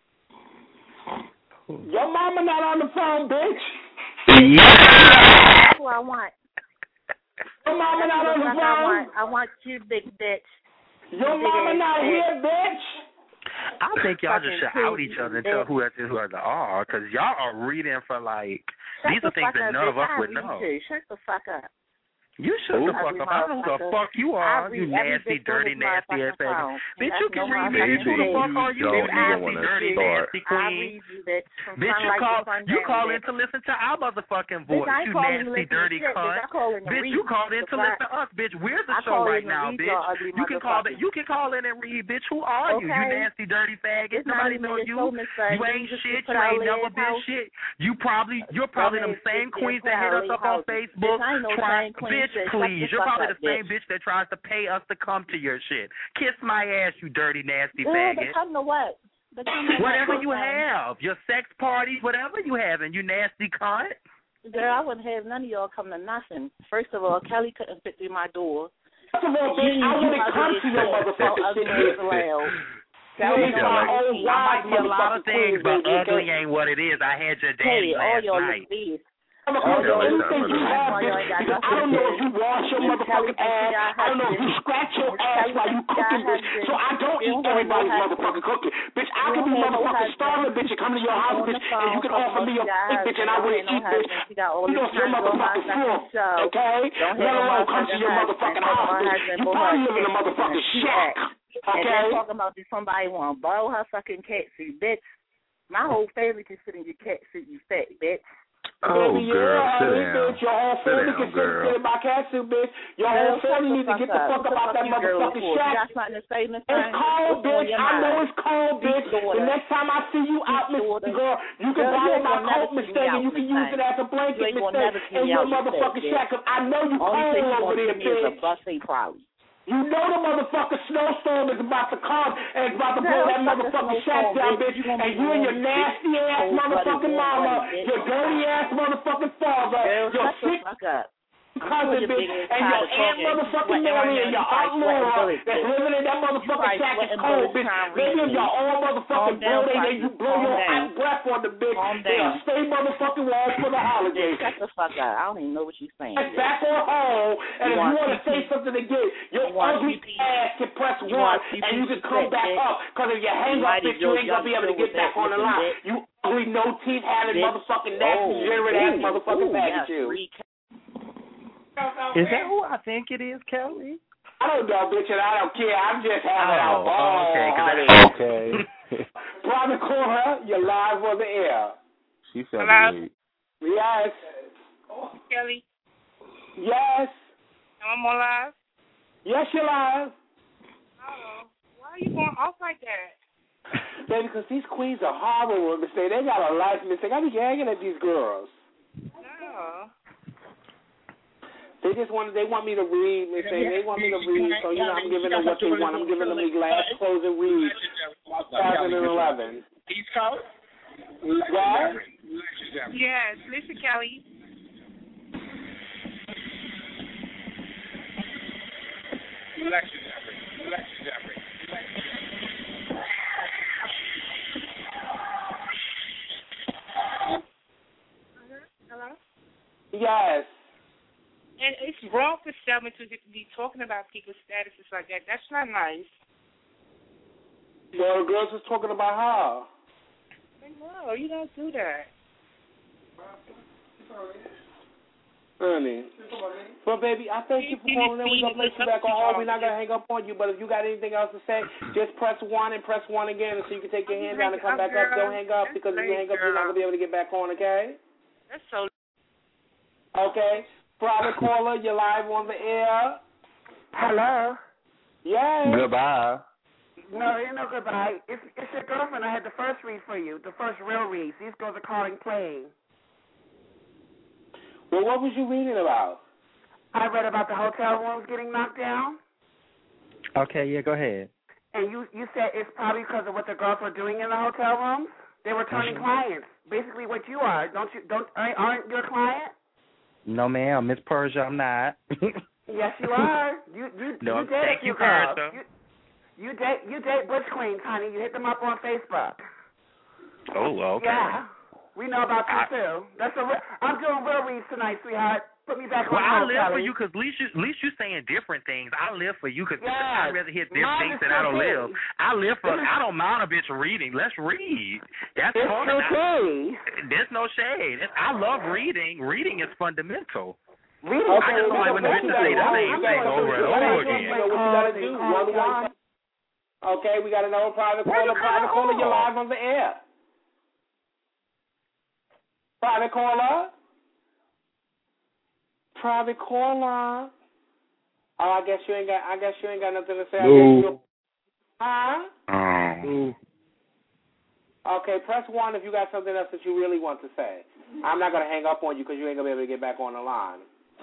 Your mama not on the phone, bitch. That's who I want. Your mama not on the phone. I want you, big bitch. Your mama not here, bitch. I think y'all just should out each other and tell who are because y'all are reading for like these are things that none of us would know. Shut the fuck up. You shut the fuck up. I don't know who the fuck you are. You nasty, dirty, nasty ass thing. Bitch, you can read me. Who the fuck are you? You nasty, dirty, nasty queen. Bitch, you call in to listen to our motherfucking voice. You nasty, dirty cunt. Bitch, you called in to listen to us. Bitch, we're the show right now, bitch. You can call in and read, bitch. Who are you? You nasty, dirty faggot. Nobody knows you. You ain't shit. You ain't never been shit. You're probably them same queens that hit us up on Facebook. Bitch, please. You're probably the same bitch that tries to pay us to come to your shit. Kiss my ass, you dirty, nasty faggot. Come to what? Whatever you have. Your sex parties, whatever you have, and you nasty cunt. Girl, I wouldn't have none of y'all come to nothing. First of all, Kelly couldn't fit through my door. First of all, bitch, I wouldn't come to your motherfucking shit. I might be a lot of things, but ugly ain't what it is. I had your daddy last night. I'm gonna call you anything you have, bitch. Because I don't know if you wash your motherfucking ass. I don't know if you scratch your ass while you cooking, bitch. So I don't eat everybody's motherfucking cooking. Bitch, I can be motherfucking starving, bitch, and come to your house, bitch, and you can offer me a plate, bitch, and I will eat, bitch. You know, your motherfucking full, okay? Let alone come to your motherfucking house, bitch. You probably live in a motherfucking shack, okay? And they're talking about if somebody want to borrow her fucking cat suit, bitch. My whole family can sit in your cat suit, you fat bitch. Oh, baby, girl, yeah, sit bitch. down. Your whole family can sit in my cat suit, bitch. Your whole family needs to get the fuck up out that motherfucking shack. It's cold, bitch. I know it's cold, bitch. The next time I see you out, Miss Girl, you can borrow my coat mistake and you can use it as a blanket mistake in your motherfucking shack. Cause I know you cold over there, bitch. You know the motherfucking snowstorm is about to come and it's about to blow that motherfucking shack down, bitch. And you and your nasty ass motherfucking mama, your dirty ass motherfucking father, your sick cousin, bitch, and your aunt motherfucking Mary and your aunt Laura that's living in that motherfucking shack is cold, bitch. Maybe if y'all all motherfucking blow and you blow your hot breath on the bitch, they'll stay motherfucking warm for the holidays. Shut the fuck up. I don't even know what you're saying. Back on home, and if you want to say something again, your ugly ass can press 1 and you can come back up. Because if you hang up, bitch, you ain't going to be able to get back on the line. You ugly, no teeth having motherfucking nasty, degenerate ass motherfucking package you. Is that who I think it is, Kelly? I don't know, bitch, and I don't care. I'm just having a ball. Okay. Private Caller, you're live on the air. She said it. Yes. Kelly. Yes. Am I live? Yes, you're live. Oh, why are you going off like that? Baby, because these queens are horrible. They got a life mistake. I be gagging at these girls. No. They want me to read, Miss A. They want me to read, so I'm giving them what they want. I'm giving them the last closing read, 2011. East Coast? What? Yes, listen, Kelly. Hello? Yes. And it's wrong for someone to be talking about people's statuses like that. That's not nice. Well, the girls was talking about her. No, you don't do that. Honey. Well, baby, I thank you for calling in. We're going to place you back on hold. We're not going to hang up on you, but if you got anything else to say, just press 1 and press 1 again so you can take your hand down and come back up. Don't hang up because if you hang up, you're not going to be able to get back on, okay? That's so... Okay. Private Caller, you're live on the air. Hello. Yes. Goodbye. No, ain't no goodbye. It's your girlfriend. I had the first read for you, the first real read. These girls are calling playing. Well, what was you reading about? I read about the hotel rooms getting knocked down. Okay, yeah, go ahead. And you said it's probably because of what the girls were doing in the hotel rooms. They were turning clients. Basically, what you are. Aren't you a client? No, ma'am. Miss Persia, I'm not. Yes, you are. You date thank you, Persia. You date Butch Queens, honey. You hit them up on Facebook. Oh, okay. Yeah. We know about you, too. I'm doing real reads tonight, sweetheart. Put me back on I hold, live for Kelly. you because at least you're saying different things. I live for you because Yes. I'd rather hear different things than I don't live. I don't mind a bitch reading. Let's read. That's fun. There's no shade. I love reading. Reading is fundamental. Reading. I just don't like when the bitches say the same thing over and over again. What you got to do? Okay, we got another private caller. Private caller, you're live on the air. Private caller. Private caller. Oh, I guess you ain't got nothing to say. No. Huh? Okay, press 1 if you got something else that you really want to say. I'm not gonna hang up on you because you ain't gonna be able to get back on the line.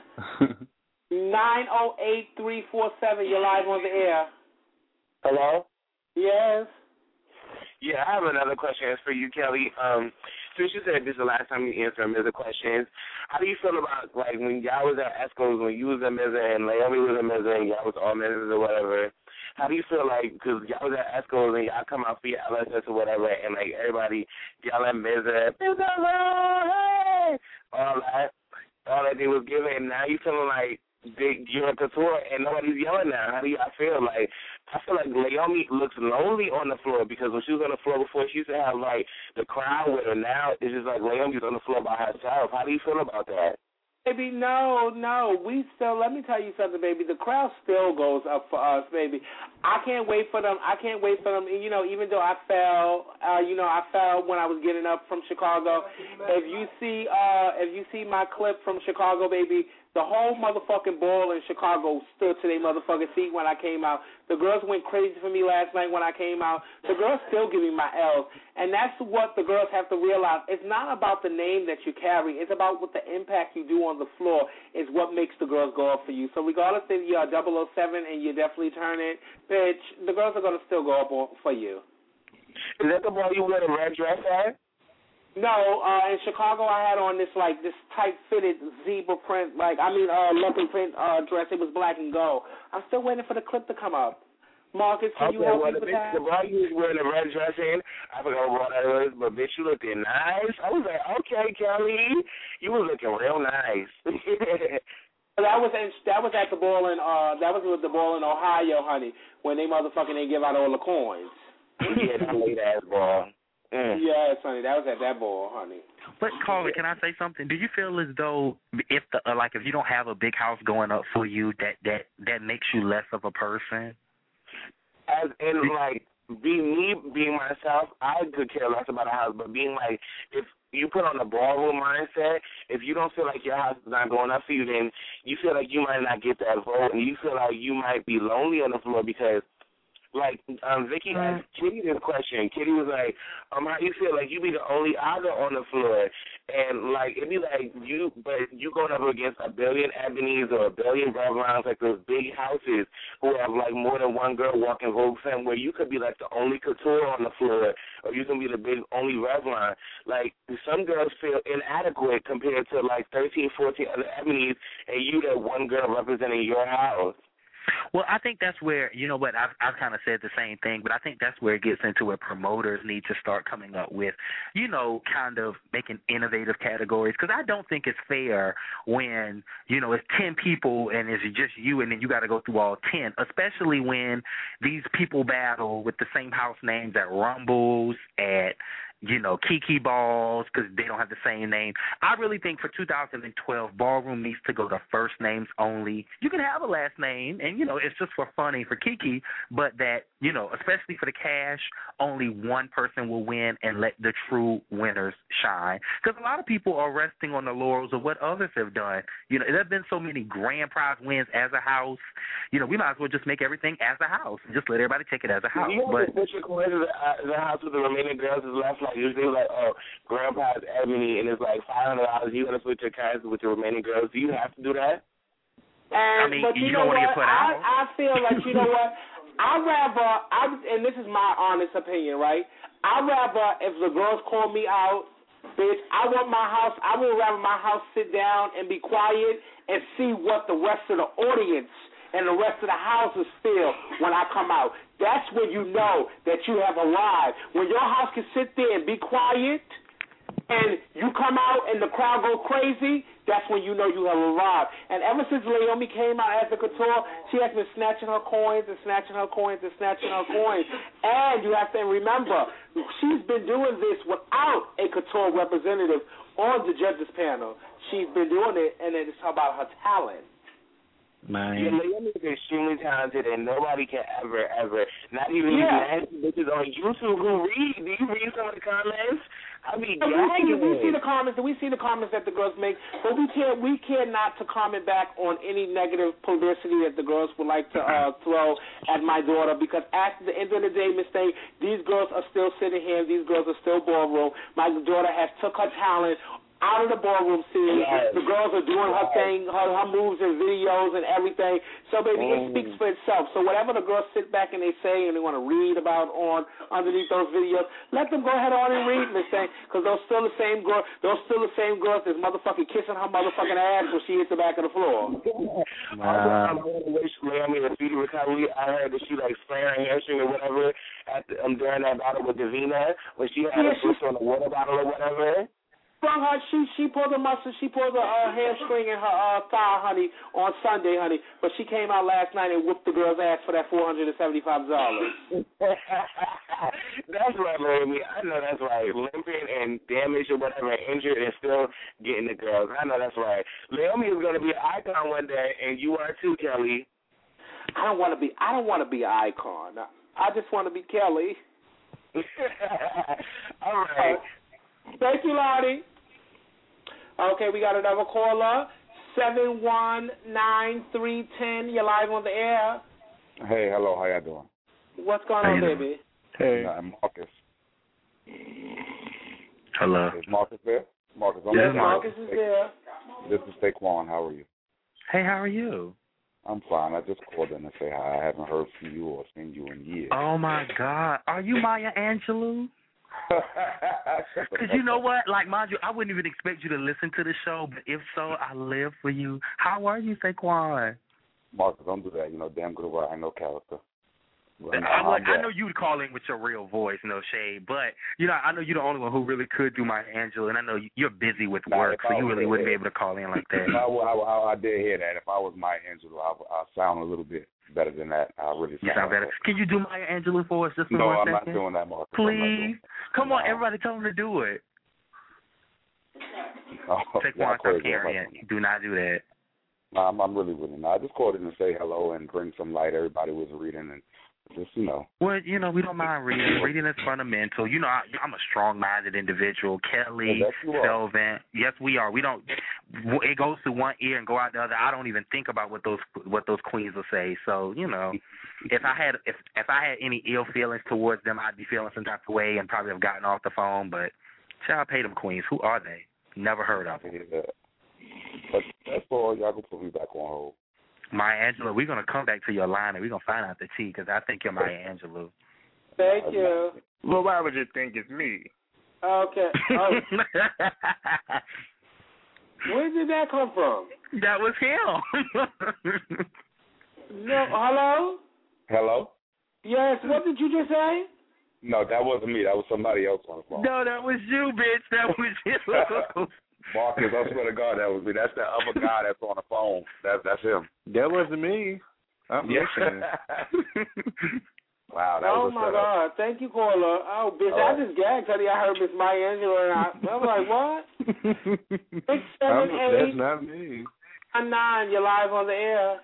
908-347. You're live on the air. Hello? Yes. Yeah, I have another question. It's for you, Kelly. Since you said this is the last time you answer Mizza questions, how do you feel about, like, when y'all was at Esco's, when you was a Mizza and Naomi was a Mizza and y'all was all Mizzas or whatever, how do you feel like, because y'all was at Esco's and y'all come out for your LSS or whatever, and, like, everybody yell at Mizza, Mizza, hey! all that they was giving, and now you feeling like you're a couture and nobody's yelling now. How do y'all feel? Like, I feel like Naomi looks lonely on the floor because when she was on the floor before, she used to have, like, the crowd with her. Now it's just like Naomi's on the floor by herself. How do you feel about that? Baby, no. We still, let me tell you something, baby. The crowd still goes up for us, baby. I can't wait for them. You know, even though I fell, I fell when I was getting up from Chicago. If you see my clip from Chicago, baby, the whole motherfucking ball in Chicago stood to their motherfucking feet when I came out. The girls went crazy for me last night when I came out. The girls still give me my L's. And that's what the girls have to realize. It's not about the name that you carry. It's about what the impact you do on the floor is what makes the girls go up for you. So regardless if you're 007 and you definitely turn it, bitch, the girls are going to still go up for you. Is that the ball you wear the red dress at? No, in Chicago I had on this tight-fitted zebra print, leopard print dress. It was black and gold. I'm still waiting for the clip to come up. Marcus, can you help me with that? The ball you was wearing the red dress in, I forgot what that was, but bitch, you looking nice. I was like, okay, Kelly, you was looking real nice. That was at the ball in with the ball in Ohio, honey, when they motherfucking didn't give out all the coins. Yeah, that late ass ball. Yes, honey, that was at that ball, honey. But Carla, can I say something? Do you feel as though if you don't have a big house going up for you, that makes you less of a person? As in, being myself, I could care less about a house, but being like, if you put on the ballroom mindset, if you don't feel like your house is not going up for you, then you feel like you might not get that vote, and you feel like you might be lonely on the floor because, Vicky asked Kitty this question. Kitty was like, how you feel like you be the only other on the floor, and it'd be like you going up against a billion Ebonies or a billion Revlons, like those big houses who have more than one girl walking Vogue Femme, where you could be the only couture on the floor, or you can be the only Revlon. Some girls feel inadequate compared to 13, 14 other Ebonies, and you that one girl representing your house. Well, I think that's where, you know what, I've kind of said the same thing, but I think that's where it gets into where promoters need to start coming up with, kind of making innovative categories, because I don't think it's fair when, it's 10 people and it's just you and then you got to go through all 10, especially when these people battle with the same house names at Rumbles, at Kiki Balls, because they don't have the same name. I really think for 2012, ballroom needs to go to first names only. You can have a last name, and, it's just for funny for Kiki, but that, especially for the cash, only one person will win and let the true winners shine. Because a lot of people are resting on the laurels of what others have done. There have been so many grand prize wins as a house. We might as well just make everything as a house and just let everybody take it as a house. But put your coins in the house with the remaining girls is left. Usually, grandpa's Ebony, and it's $500. You got to put your cards with the remaining girls. Do you have to do that? But you know what? I feel like, you know what? And this is my honest opinion, right? I'd rather, if the girls call me out, bitch, I would rather my house sit down and be quiet and see what the rest of the audience and the rest of the houses feel when I come out. That's when you know that you have arrived. When your house can sit there and be quiet and you come out and the crowd go crazy, that's when you know you have arrived. And ever since Naomi came out as a couture, she has been snatching her coins and snatching her coins and snatching her coins. And you have to remember, she's been doing this without a couture representative on the judges panel. She's been doing it, and it's about her talent. Naomi is extremely talented, and nobody can ever, not even these nasty bitches on YouTube who read. Do you read some of the comments? I mean, we see the comments that the girls make, but we care not to comment back on any negative publicity that the girls would like to throw at my daughter, because at the end of the day, Miss Thing, these girls are still sitting here. These girls are still ballroom. My daughter has took her talent out of the ballroom scene. Yes. The girls are doing her thing, her moves and videos and everything. So, baby, it speaks for itself. So whatever the girls sit back and they say and they want to read about on underneath those videos, let them go ahead on and read, Miss Thing, because those still the same girls. Those still the same girls that's motherfucking kissing her motherfucking ass when she hits the back of the floor. I want to wish Naomi a speedy recovery. I heard that she spraying her hamstring or whatever during that battle with Davina when she had a push on the water bottle or whatever. sprung her. She pulled a muscle. She pulled a hamstring in her thigh, honey, on Sunday, honey. But she came out last night and whooped the girl's ass for that $475. That's right, Naomi. I know that's right. Limping and damaged or whatever, injured and still getting the girls. I know that's right. Naomi is going to be an icon one day, and you are too, Kelly. I don't want to be an icon. I just want to be Kelly. All right. Thank you, Lottie. Okay, we got another caller. 719-310. You're live on the air. Hey, hello. How y'all doing? What's going on, baby? Hey. I'm Marcus. Hello. Is Marcus there? Marcus, yes, Marcus is there. This is Saquon. How are you? Hey, how are you? I'm fine. I just called in to say hi. I haven't heard from you or seen you in years. Oh, my God. Are you Maya Angelou? Because you know what? Like, mind you, I wouldn't even expect you to listen to the show, but if so, I live for you. How are you, Saquon? Marcus, don't do that. You know damn good well I know character. I know you'd call in with your real voice, no shade, but you know I know you're the only one who really could do my Angela, and I know you're busy with work, so you really wouldn't be able to call in like that. I did hear that. If I was Maya Angelou, I sound a little bit better than that. I really sound. You sound better. Can you do Maya Angelou for us just for 1 second? second? No, I'm not doing that, Marcus. Please, come on, everybody, tell them to do it. Saquon, stop carrying. Do not do that. No, I'm really with it. I just called in to say hello and bring some light. Everybody was reading and. Just, you know. Well, you know, we don't mind reading. Reading is fundamental. You know, I'm a strong-minded individual. Kelly, Selvin. Yes, we are. We don't. It goes through one ear and go out the other. I don't even think about what those queens will say. So, you know, if I had any ill feelings towards them, I'd be feeling some type of way and probably have gotten off the phone. But child, pay them queens. Who are they? Never heard of them. But that's all. Y'all can put me back on hold. Maya Angelou, we're going to come back to your line and we're going to find out the tea because I think you're Maya Angelou. Thank you. Well, why would you think it's me? Okay. Oh. Where did that come from? That was him. No, hello? Hello? Yes, what did you just say? No, that wasn't me. That was somebody else on the phone. No, that was you, bitch. That was you. Marcus, I swear to God, that was me. That's the other guy that's on the phone. That's him. That wasn't me. I'm listening. Wow, that was a setup. God. Thank you, caller. Oh, bitch, I just gagged. I heard Miss Maya Angelou, and I was like, what? 678. That's not me. 9, you're live on the air.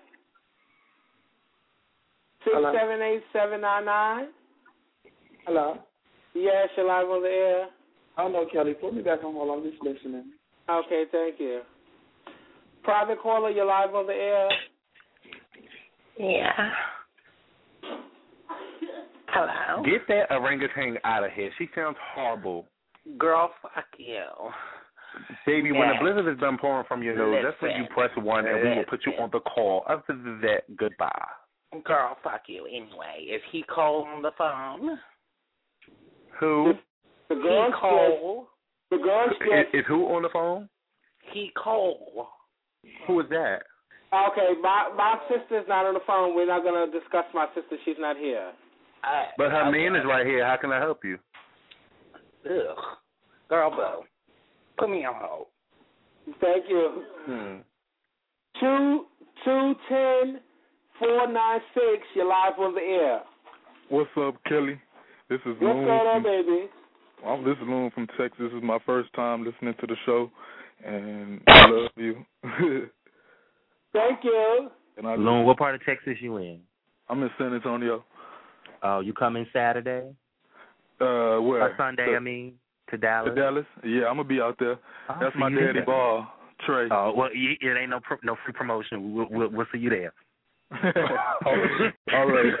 678-799. Hello. Yes, you're live on the air. I don't know, Kelly. Put me back on hold. I'm just listening. Okay, thank you. Private caller, you're live on the air. Yeah. Hello. Get that orangutan out of here. She sounds horrible. Girl, fuck you. Baby, when the blizzard has been pouring from your nose, that's when you press 1 and we will put you on the call. Other than that, goodbye. Girl, fuck you. Anyway, is he Cole on the phone? Who? The girl Cole. The girl is who on the phone? He Cole. Who is that? Okay, my sister's not on the phone. We're not going to discuss my sister. She's not here. But her man is right here. How can I help you? Ugh. Girl, boo. Put me on hold. Thank you. 210-496. You're live on the air. What's up, Kelly? This is What's going on, baby? This is Loon from Texas. This is my first time listening to the show, and I love you. Thank you. Loon, what part of Texas you in? I'm in San Antonio. Oh, you coming Saturday? Where? Or Sunday, to Dallas. To Dallas? Yeah, I'm gonna be out there. Oh, that's so my daddy ball, Trey. Oh, well, it ain't no free promotion. We'll see you there. All right.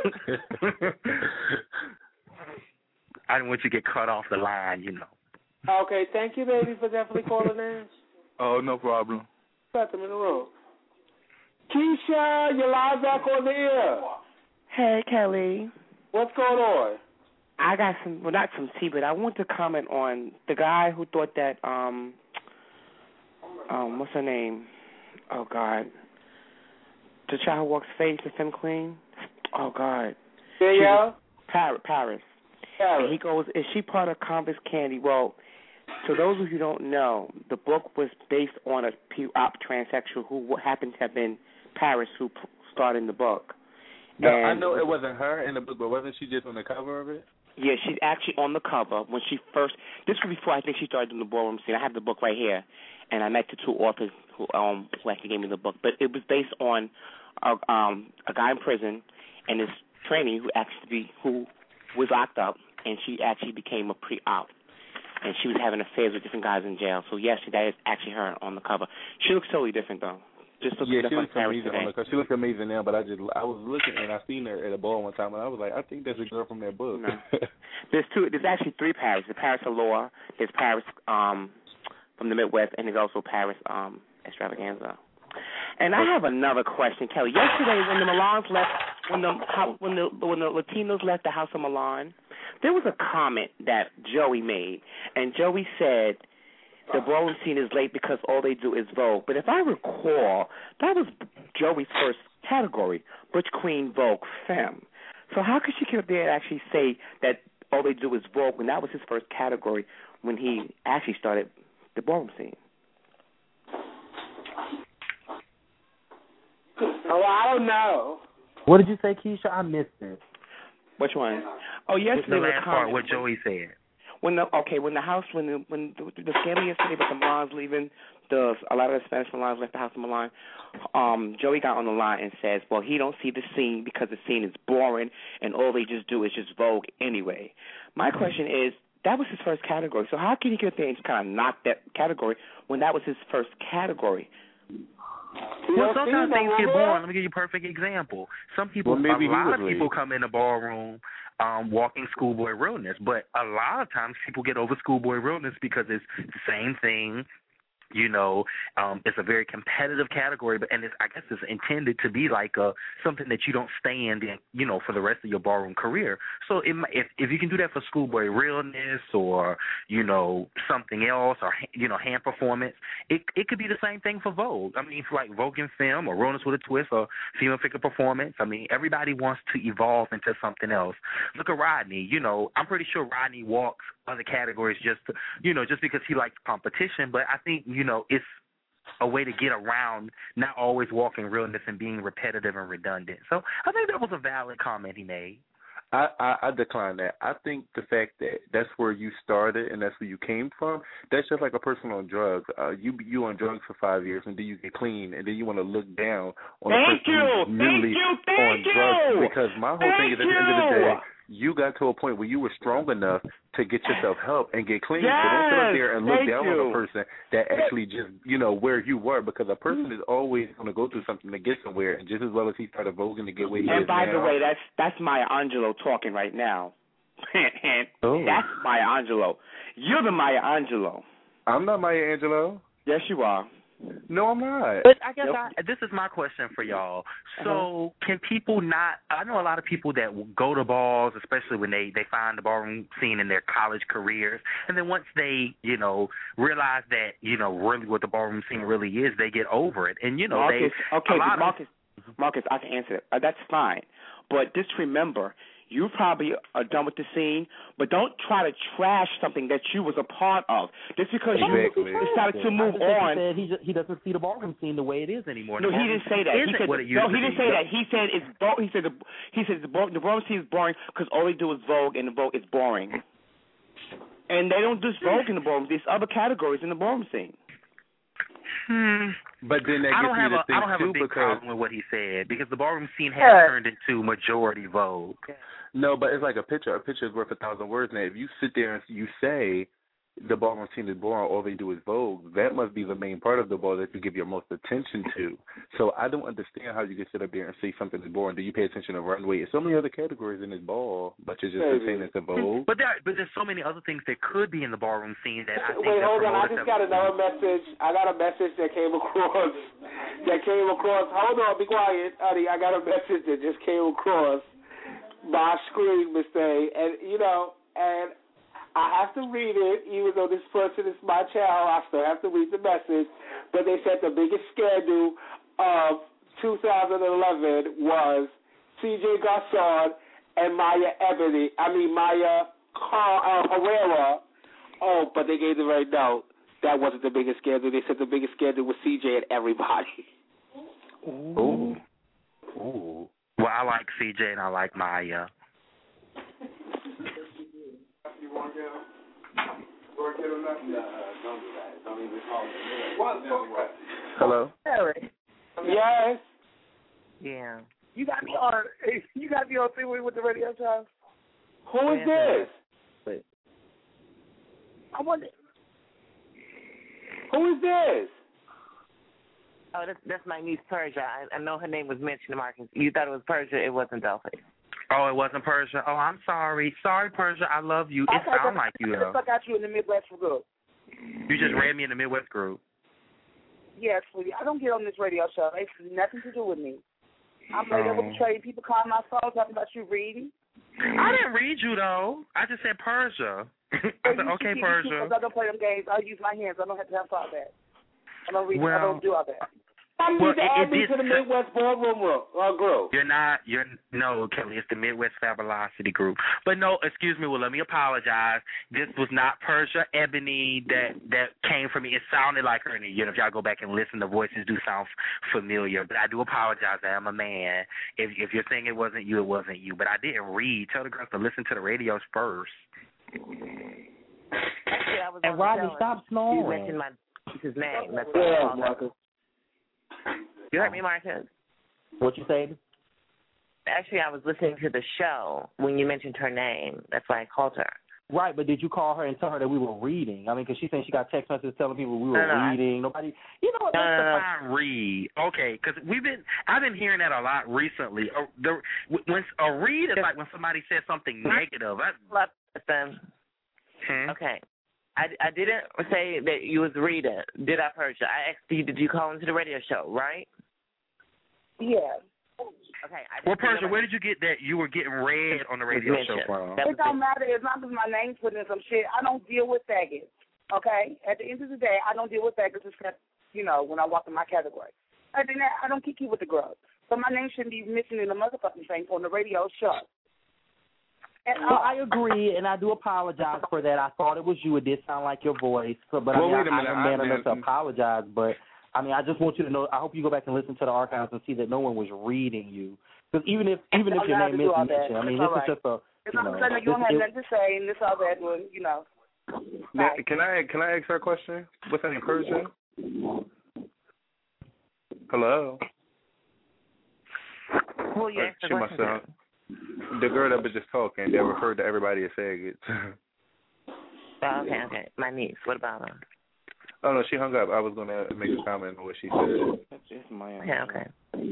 I didn't want you to get cut off the line, you know. Okay, thank you, baby, for definitely calling in. Oh, no problem. Got them in the room. Keisha, you're live back on the air. Hey, Kelly. What's going on? I got some, well, not some tea, but I want to comment on the guy who thought that, what's her name? Oh, God. The child who walks face, the femme queen. Oh, God. Yeah. Paris. And he goes, is she part of Converse Candy? Well, So those of you who don't know, the book was based on a pre-op transsexual who happened to have been Paris, who starred in the book. No, I know it wasn't her in the book, but wasn't she just on the cover of it? Yeah, she's actually on the cover when she first. This was before I think she started doing the ballroom scene. I have the book right here, and I met the two authors who actually gave me the book. But it was based on a guy in prison and his trainee who was locked up, and she actually became a pre-op, and she was having affairs with different guys in jail. So yes, that is actually her on the cover. She looks totally different though. Just she looks amazing on the cover. She looks amazing now, but I was looking and I seen her at a ball one time, and I was like, I think that's a girl from that book. No. There's actually three Paris. There's Paris Allure, there's Paris from the Midwest, and there's also Paris Extravaganza. And I have another question, Kelly. Yesterday, when the Milans left, when the Latinos left the House of Milan, there was a comment that Joey made, and Joey said the ballroom scene is late because all they do is Vogue. But if I recall, that was Joey's first category, Butch Queen, Vogue, Femme. So how could she get up there and actually say that all they do is Vogue when that was his first category when he actually started the ballroom scene? Oh, I don't know. What did you say, Keisha? I missed it. Which one? Oh, yesterday the last part, what Joey said. When the scandal yesterday about the Milans leaving, a lot of the Spanish Milans left the House of Milan. Joey got on the line and says, well, he don't see the scene because the scene is boring and all they just do is just Vogue anyway. My question is, that was his first category. So how can he get there and kind of knock that category when that was his first category? Well, sometimes things get boring. Let me give you a perfect example. Some people, a lot of people come in the ballroom walking schoolboy realness, but a lot of times people get over schoolboy realness because it's the same thing. You know, it's a very competitive category, and I guess it's intended to be like something that you don't stand in, you know, for the rest of your ballroom career. So if you can do that for schoolboy realness or, you know, something else or, you know, hand performance, it could be the same thing for Vogue. I mean, for like Vogue in Film or Realness with a Twist or Female Figure Performance. I mean, everybody wants to evolve into something else. Look at Rodney. You know, I'm pretty sure Rodney walks other categories just because he likes competition, but I think, you know, it's a way to get around not always walking realness and being repetitive and redundant. So I think that was a valid comment he made. I decline that. I think the fact that that's where you started and that's where you came from, that's just like a person on drugs. You on drugs for 5 years and then you get clean and then you want to look down on the person who's newly on drugs. Because my whole thing is at the end of the day, you got to a point where you were strong enough to get yourself help and get clean. Yes, so don't sit up there and look down on a person that actually just, you know, where you were, because a person is always going to go through something to get somewhere, and just as well as he started voguing to get where he is now. And by the way, that's Maya Angelou talking right now. And that's Maya Angelou. You're the Maya Angelou. I'm not Maya Angelou. Yes, you are. No, I'm not. But I guess this is my question for y'all. So can people not – I know a lot of people that go to balls, especially when they find the ballroom scene in their college careers, and then once they, you know, realize that, you know, really what the ballroom scene really is, they get over it. And, you know, Marcus, I can answer that. That's fine. But just remember – you probably are done with the scene, but don't try to trash something that you was a part of. Just because you decided to move on. He doesn't see the ballroom scene the way it is anymore. No, he didn't say that. He didn't say that. He said the ballroom scene is boring because all they do is Vogue, and the Vogue is boring. And they don't just Vogue in the ballroom. There's other categories in the ballroom scene. But then I don't have a big problem with what he said because the ballroom scene has turned into majority Vogue. No, but it's like a picture. A picture is worth 1,000 words. Now, if you sit there and you say the ballroom scene is boring, all they do is Vogue, that must be the main part of the ball that you give your most attention to. So I don't understand how you can sit up there and say something is boring. Do you pay attention to runway? There's so many other categories in this ball, but you're just saying it's a Vogue. But there's so many other things that could be in the ballroom scene that I think. Wait, hold on. I just got another message. I got a message that came across. Hold on, be quiet, honey. I got a message that just came across my screen, Miss Day, and and I have to read it, even though this person is my child. I still have to read the message. But they said the biggest scandal of 2011 was C.J. Garçon and Maya Herrera Oh, but they gave the right note. That wasn't the biggest scandal. They said the biggest scandal was CJ and everybody. Ooh. Ooh. Well, I like CJ and I like Maya. Hello? Yes. Yeah. You got me on. You got me on three-way with the radio show. Who is this? I wonder. Who is this? Oh, that's my niece Persia. I know her name was mentioned, Marcus. You thought it was Persia. It wasn't Dollface. Oh, it wasn't Persia. Oh, I'm sorry. Sorry, Persia. I love you. It sounds like you, though. I got you in the Midwest group. You just read me in the Midwest group. Yes, sweetie. I don't get on this radio show. It has nothing to do with me. I'm laid up with the trade. People call my phone talking about you reading. I didn't read you, though. I just said Persia. I said, okay, Persia. I don't play them games. I use my hands. I don't have to have all that. I don't read. Well, I don't do all that. Well, it did to the Midwest Ballroom group. No, Kelly, it's the Midwest Fabulosity group. But no, excuse me, well, let me apologize. This was not Persia Ebony that came from me. It sounded like her, and if y'all go back and listen, the voices do sound familiar. But I do apologize. I am a man. If you're saying it wasn't you, it wasn't you. But I didn't read. Tell the girls to listen to the radios first. Actually, and Rodney, stop snoring. You mentioned my niece's name. That's yeah, Marcus. You heard me, Marcus? What you saying? Actually, I was listening to the show when you mentioned her name. That's why I called her. Right, but did you call her and tell her that we were reading? I mean, because she's saying she got text messages telling people we were reading. Nobody, you know what? Let's define read. Okay, because I've been hearing that a lot recently. When a read is like when somebody says something negative. Okay. I didn't say that you was reading. Did I, Persia? I asked you, did you call into the radio show, right? Yeah. Okay. Well, Persia, where did you get that you were getting read on the radio show from? It don't matter as long as my name's put in some shit. I don't deal with faggots, okay? At the end of the day, I don't deal with faggots except, when I walk in my category. Other than that, I don't kick you with the grub. So my name shouldn't be mentioned in the motherfucking thing on the radio show. Well, I agree, and I do apologize for that. I thought it was you. It did sound like your voice. But wait a minute. I'm man enough to apologize. But, I just want you to know, I hope you go back and listen to the archives and see that no one was reading you. Because even if your name is mentioned, this is just a, you don't have nothing to say, and this all that, Now, can I ask her a question? What's her name, Persia? Hello? Who you asked the question? The girl that was just talking, that referred to everybody as faggots. Okay. My niece. What about her? Oh, no, she hung up. I was going to make a comment on what she said. Okay.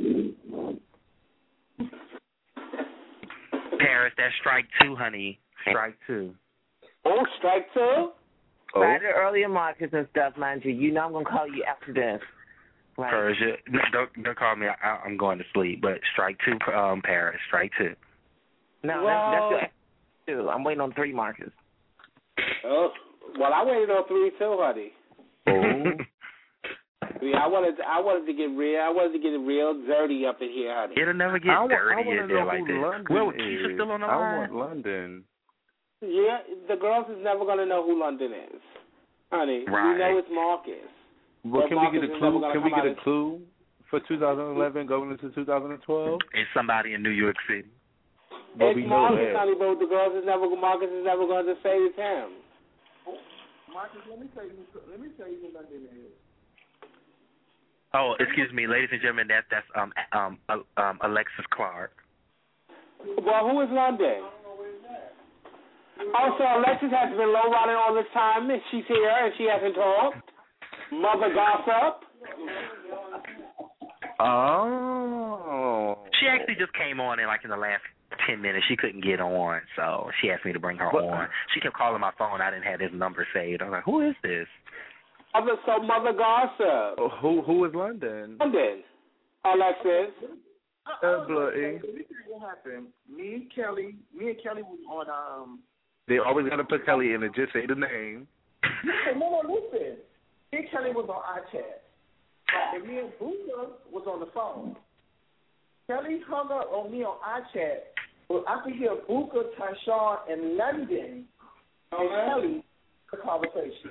Paris, that's strike 2, honey. Strike 2. Oh, strike 2? Oh. Right earlier, Marcus and stuff, mind you. You know I'm going to call you after this. Right. Persia, don't call me. I'm going to sleep. But strike 2, Paris. Strike 2. No, that's your 2. I'm waiting on 3, Marcus. Oh, well, I waited on 3 too, honey. Oh. Yeah, I wanted to get real dirty up in here, honey. It'll never get dirty in there like that. Well, Keisha's still on the line. I want London. Yeah, the girls is never gonna know who London is, honey. Right. We know it's Marcus. Well, can we get a clue? Can we get a clue for 2011 going into 2012? It's somebody in New York City. But it's Marcus, honey, but the girls is never. Marcus is never going to say it's him. Marcus, let me tell you who London is. Oh, excuse me, ladies and gentlemen, that's Alexis Clark. Well, who is London? Also, Alexis has been low-riding all this time. She's here and she hasn't talked. Mother gossip. Oh. She actually just came on in the last 10 minutes. She couldn't get on, so she asked me to bring her on. She kept calling my phone. I didn't have his number saved. I was like, who is this? Mother gossip. Who is London? London. Alexis. Bloody. What happened? Me and Kelly was on They always gotta put Kelly in it. Just say the name. No, listen. Me and Kelly was on iChat. And me and Booker was on the phone. Kelly hung up on me on iChat. But I could hear Booker, Tyshawn, and London and Kelly call location.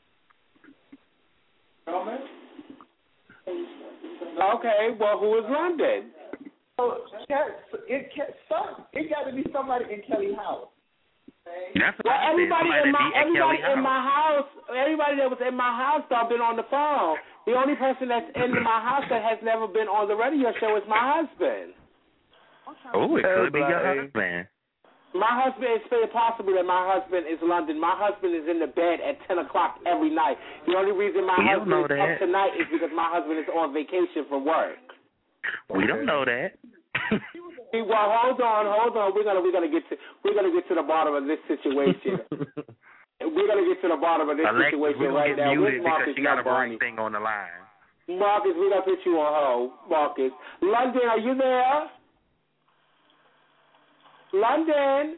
Okay, well, who is London? So it got to be somebody in Kelly house. That's well, everybody in my house, everybody that was in my house, though, been on the phone. The only person that's in my house that has never been on the radio show is my husband. Oh, it could be your husband. My husband, it's very possible that my husband is London. My husband is in the bed at 10 o'clock every night. The only reason my husband is up tonight is because my husband is on vacation from work. We don't know that. Well, hold on. We're gonna get to the bottom of this situation. We're gonna get to the bottom of this situation right now. Muted because she got a wrong thing on the line. Marcus, we're gonna put you on hold. Marcus, London, are you there? London.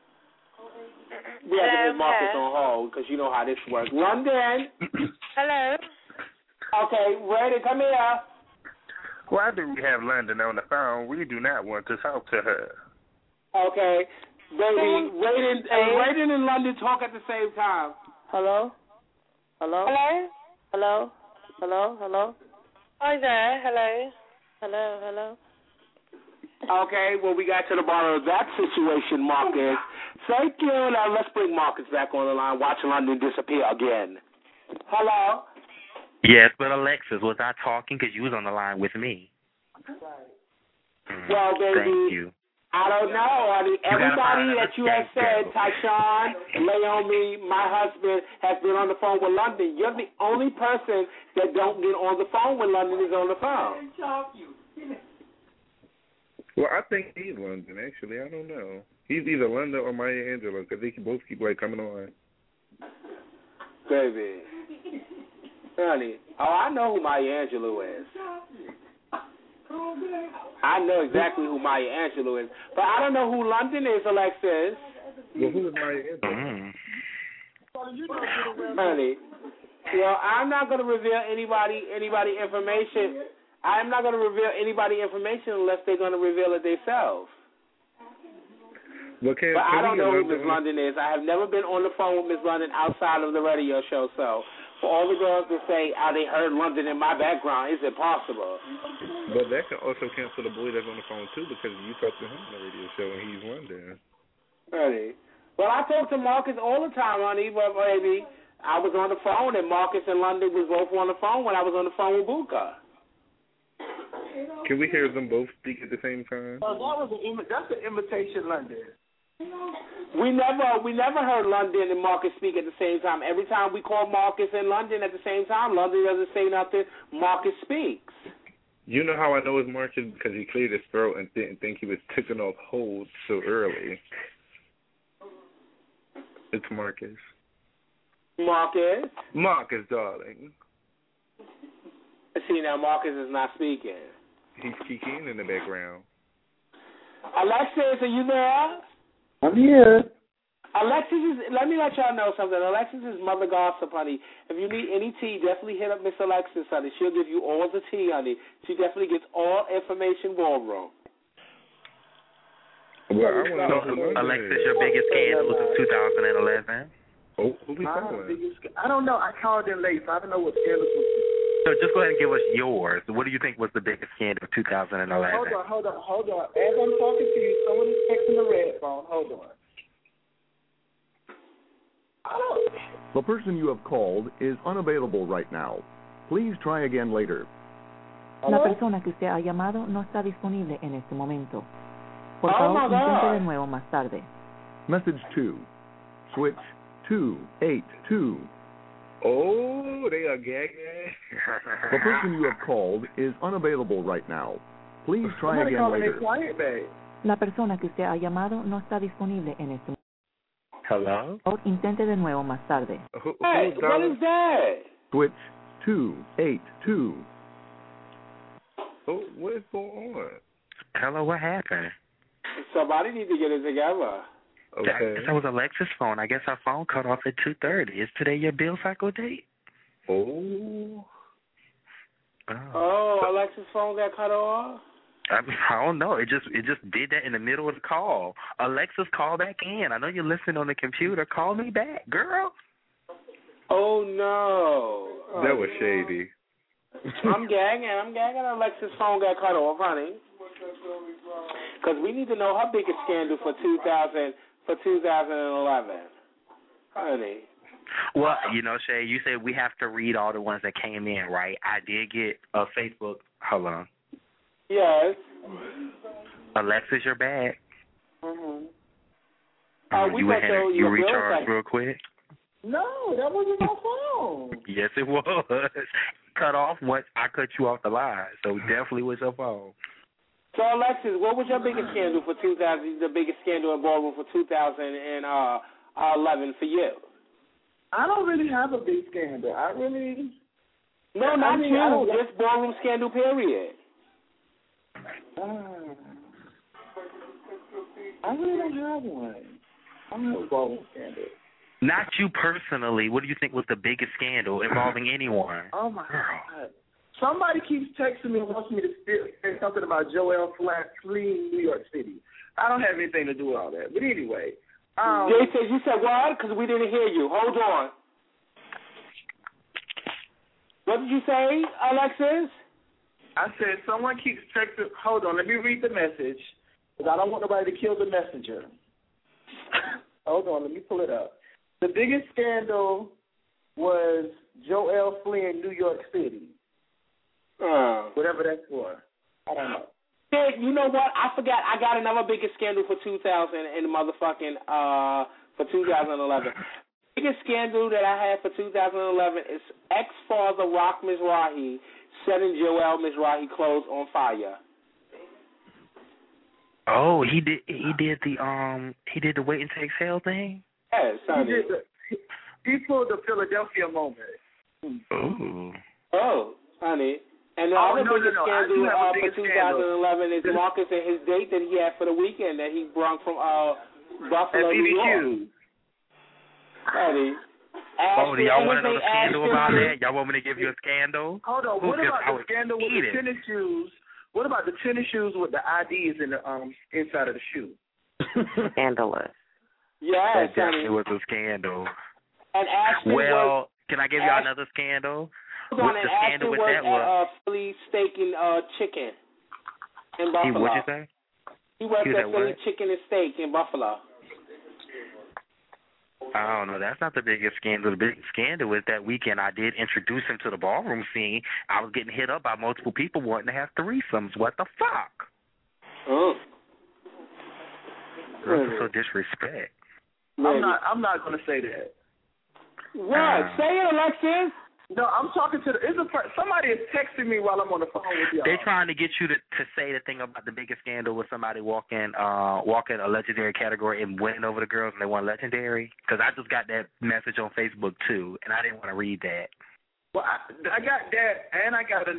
We have to put Marcus on hold because you know how this works. London. Hello. Okay, ready? Come here. Why do we have London on the phone? We do not want to talk to her. Okay, baby, Raiden and London talk at the same time. Hello? Hello? Hello? Hello? Hello? Hello? Hi there. Hello? Hello? Hello? Okay, well, we got to the bottom of that situation, Marcus. Thank you. Now, let's bring Marcus back on the line. Watch London disappear again. Hello? Yes, but Alexis, was I talking because you was on the line with me? Well, baby, thank you. I don't know, honey. Everybody that you have said, Tyshawn, Naomi, my husband, has been on the phone with London. You're the only person that don't get on the phone when London is on the phone. Well, I think he's London, actually. I don't know. He's either London or Maya Angelou because they both keep, coming on. Baby. Honey, I know who Maya Angelou is. I know exactly who Maya Angelou is. But I don't know who London is, Alexis. Well, who is Maya Angelou? Honey, well, I'm not going to reveal anybody information. I'm not going to reveal anybody information unless they're going to reveal it themselves. Well, but I don't know who Miss London is. I have never been on the phone with Miss London outside of the radio show, so for all the girls to say, they heard London in my background, is it possible? But that can also cancel the boy that's on the phone, too, because you talk to him on the radio show and he's London. Honey. Well, I talk to Marcus all the time, honey, but baby, I was on the phone and Marcus and London was both on the phone when I was on the phone with Buka. Can we hear them both speak at the same time? That's an imitation London. We never heard London and Marcus speak at the same time. Every time we call Marcus and London at the same time, London doesn't say nothing. Marcus speaks. You know how I know it's Marcus? Because he cleared his throat and didn't think he was taking off hold so early. It's Marcus. Marcus? Marcus, darling. See, now Marcus is not speaking. He's kicking in the background. Alexis, are you there? I'm here. Let me let y'all know something. Alexis is Mother Gossip, honey. If you need any tea, definitely hit up Miss Alexis, honey. She'll give you all the tea, honey. She definitely gets all information ballroom. Well, I want to know Alexis, your biggest scandal was 2011. Oh, who we calling? I don't know. I called in late, so I don't know what scandals was. So just go ahead and give us yours. What do you think was the biggest scandal of 2011? Hold on. As I'm talking to you, someone is texting the red phone. Hold on. The person you have called is unavailable right now. Please try again later. La persona que usted ha llamado no está disponible en este momento. Por favor, intente de nuevo más tarde. Message 2. Switch 282. Oh, they are gagging. The person you have called is unavailable right now. Please try again later. La persona que usted ha llamado no está disponible en este momento. Hello? Intente de nuevo más tarde. Hey, what is that? Switch 282. Oh, what is going on? Hello, what happened? Somebody need to get it together. Okay. That was Alexis' phone. I guess our phone cut off at 2:30. Is today your bill cycle date? Oh. Oh, Alexis' phone got cut off? I don't know. It just did that in the middle of the call. Alexis, call back in. I know you're listening on the computer. Call me back, girl. Oh, no. That was shady. I'm gagging. Alexis' phone got cut off, honey. Because we need to know her biggest scandal for 2011. Honey. Well, Shay, you said we have to read all the ones that came in, right? I did get a Facebook. Hold on. Yes. Alexis, you're back. Mm-hmm. You recharged real quick? No, that wasn't my phone. Yes, it was. Cut off once I cut you off the line, so it definitely was your phone. So, Alexis, what was your biggest scandal for 2000? The biggest scandal in ballroom for 2011 for you? I don't really have a big scandal. No, not you. Just ballroom scandal, period. I really don't have one. I don't have a ballroom scandal. Not you personally. What do you think was the biggest scandal involving anyone? Oh, my God. Somebody keeps texting me and wants me to say something about Joel fleeing New York City. I don't have anything to do with all that. But anyway. You said what? Because we didn't hear you. Hold on. What did you say, Alexis? I said someone keeps texting. Hold on. Let me read the message. Because I don't want nobody to kill the messenger. Hold on. Let me pull it up. The biggest scandal was Joel fleeing New York City. Whatever that's for. I don't know. Hey, you know what? I forgot. I got another biggest scandal for 2011. Biggest scandal that I had for 2011 is ex-father Rock Mizrahi setting Joel Mizrahi clothes on fire. Oh, he did the wait and take sale thing? Yes, honey. He pulled the Philadelphia moment. Ooh. Oh, honey. And the other biggest scandal for 2011 is Marcus and his date that he had for the weekend that he brought from Buffalo, New York. Honey. Oh, do y'all want to know the scandal about that? Y'all want me to give you a scandal? Hold on. What about the scandal with the tennis shoes? What about the tennis shoes with the IDs in the inside of the shoe? Scandalous. Yes, that definitely was a scandal. And Ashton can I give y'all another scandal? Hold on, and Ashton worked at Philly Steak and Chicken in Buffalo. What'd you say? He worked at Philly Chicken and Steak in Buffalo. I don't know. That's not the biggest scandal. The biggest scandal was that weekend I did introduce him to the ballroom scene. I was getting hit up by multiple people wanting to have threesomes. What the fuck? Oh. Girls are so disrespect. I'm not going to say that. What? Say it, Alexis. No, I'm talking to somebody is texting me while I'm on the phone with y'all. They're trying to get you to say the thing about the biggest scandal with somebody walking a legendary category and winning over the girls and they won legendary. Because I just got that message on Facebook too, and I didn't want to read that. Well, I got that, and I got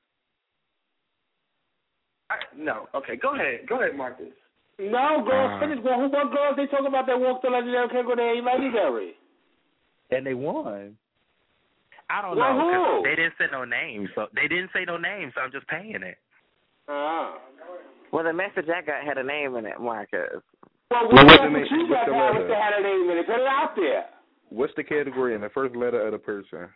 no. Okay, go ahead, Marcus. No, girls, finish. What girls they talk about that walked the legendary category? They ain't legendary. And they won. I don't know, because they didn't say no names. So I'm just paying it. Well, the message I got had a name in it, Marcus. Well, what message you got that had a name in it? Put it out there. What's the category and the first letter of the person?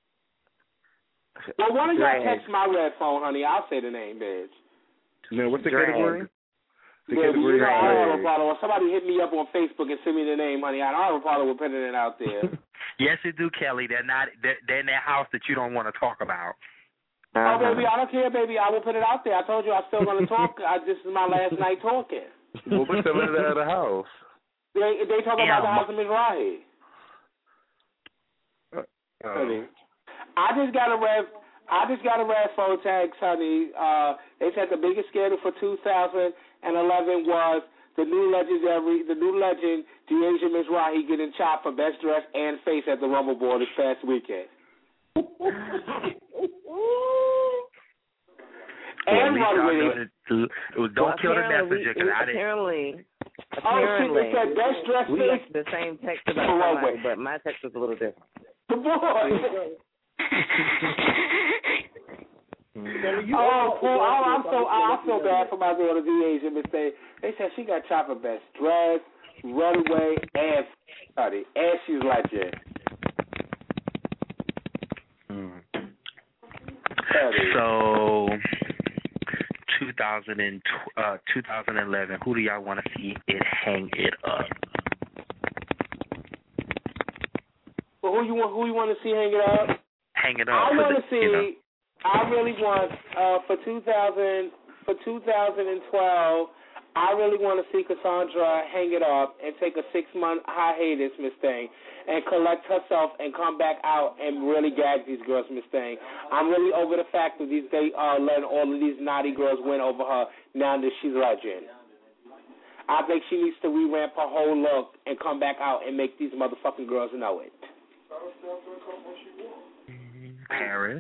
Well, why don't y'all text my red phone, honey? I'll say the name, bitch. No, what's the category? The category. Somebody hit me up on Facebook and send me the name, honey. I don't have a problem with putting it out there. Yes, you do, Kelly. They're in that house that you don't want to talk about. Oh, baby, I don't care, baby. I will put it out there. I told you I'm still going to talk. This is my last night talking. Well, what's the letter of the house? They talk about the house of Mizrahi. I just got a red phone tag, honey. They said the biggest scandal for 2011 was the new legend, Deasia Mizrahi, getting chopped for best dress and face at the Rumble Bowl this past weekend. Don't kill the messenger, because I didn't. Apparently, it said best dress we face. got the same text about somebody, but my text was a little different. The boy. I feel bad for my daughter, Deasia. They said she got chopped for best dress, runaway, and she's legend. honey. So 2011, who do y'all want to see it hang it up? Well, who you want to see hang it up? Hang it up. I want to see. I really want for 2012. I really want to see Cassandra hang it up and take a 6-month hiatus, Miss Thing, and collect herself and come back out and really gag these girls, Miss Thing. I'm really over the fact that they are letting all of these naughty girls win over her now that she's legend. I think she needs to revamp her whole look and come back out and make these motherfucking girls know it. Paris.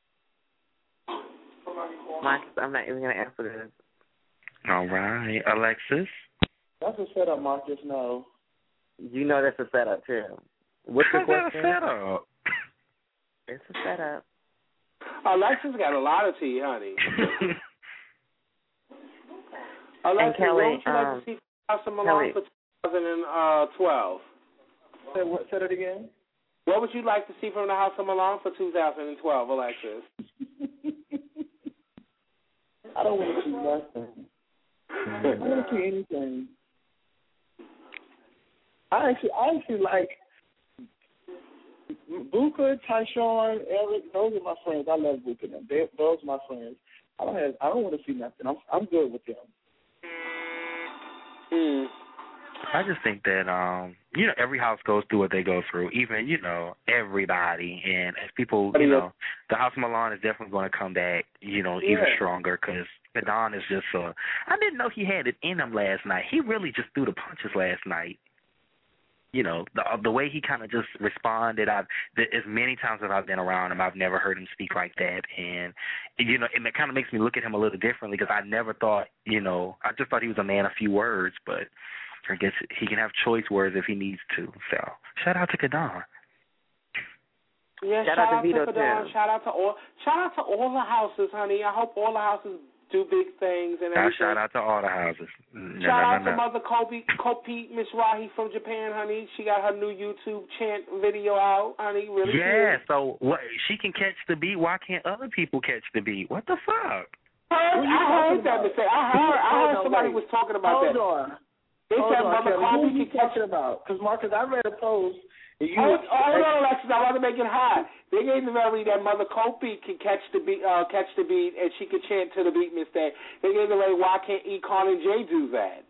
I'm not even going to answer this. All right. Alexis? That's a setup, Marcus. No. You know that's a setup, too. What's the question? How's that a setup? It's a setup. Alexis got a lot of tea, honey. Alexis, Kelly, what would you like to see from House of Malone for 2012? Say that again? What would you like to see from the House of Malone for 2012, Alexis? I don't want to see nothing. I don't want to see anything. I actually like Buka, Tyshawn, Eric. Those are my friends. I love Buka. Those are my friends. I don't want to see nothing. I'm good with them. I just think that every house goes through what they go through, even everybody, and as people, the House of Malone is definitely going to come back, even stronger because Kadon is just I didn't know he had it in him last night. He really just threw the punches last night. The way he kind of just responded. As many times that I've been around him, I've never heard him speak like that, and and it kind of makes me look at him a little differently because I never thought, I just thought he was a man of few words, but I guess he can have choice words if he needs to. So shout out to Kadon. Yeah, shout out to Kadon. Shout out to all the houses, honey. I hope all the houses do big things and everything. Shout out to all the houses. Shout out to Mother Kopi, Miss Rahi from Japan, honey. She got her new YouTube chant video out, honey. Really cute. So what? She can catch the beat. Why can't other people catch the beat? What the fuck? I heard that mistake. I heard somebody was talking about that. Hold on. They said Mother Kopi can catch it about. Because, Marcus, I read a post. Hold on, Alexis. I want to make it hot. They gave the very that Mother Kopi can catch the beat, and she can chant to the beat, Miss Day. They gave the way. Why can't Econ and Jay do that?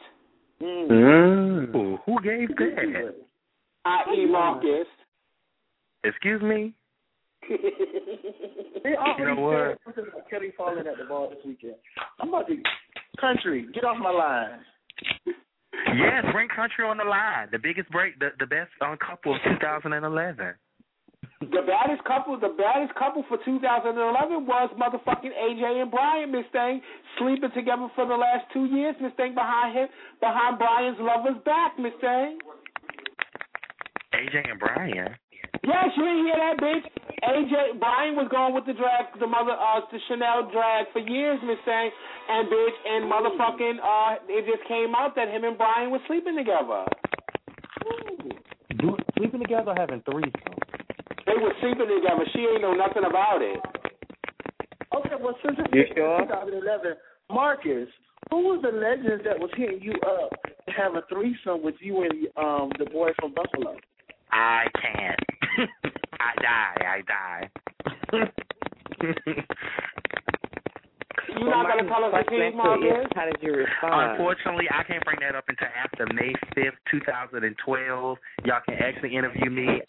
Who gave that? I.e. Marcus. Excuse me. They you know what? Kelly falling at the ball this weekend. I'm about to country. Get off my line. Yes, bring country on the line. The biggest break, the best couple of 2011. The baddest couple for 2011 was motherfucking AJ and Brian, Miss Thing, sleeping together for the last 2 years, Miss Thing, behind Brian's lover's back, Miss Thing. AJ and Brian? Yes, you didn't hear that, bitch. Brian was going with the Chanel drag for years, Miss Thing, and bitch, and motherfucking, it just came out that him and Brian were sleeping together. Sleeping together, having threesomes. They were sleeping together. She ain't know nothing about it. Okay, well, since it's 2011, Marcus, who was the legend that was hitting you up to have a threesome with you and the boy from Buffalo? I can't. I die. You're not going to tell us the team, Marcus? How did you respond? Unfortunately, I can't bring that up until after May 5th, 2012. Y'all can actually interview me.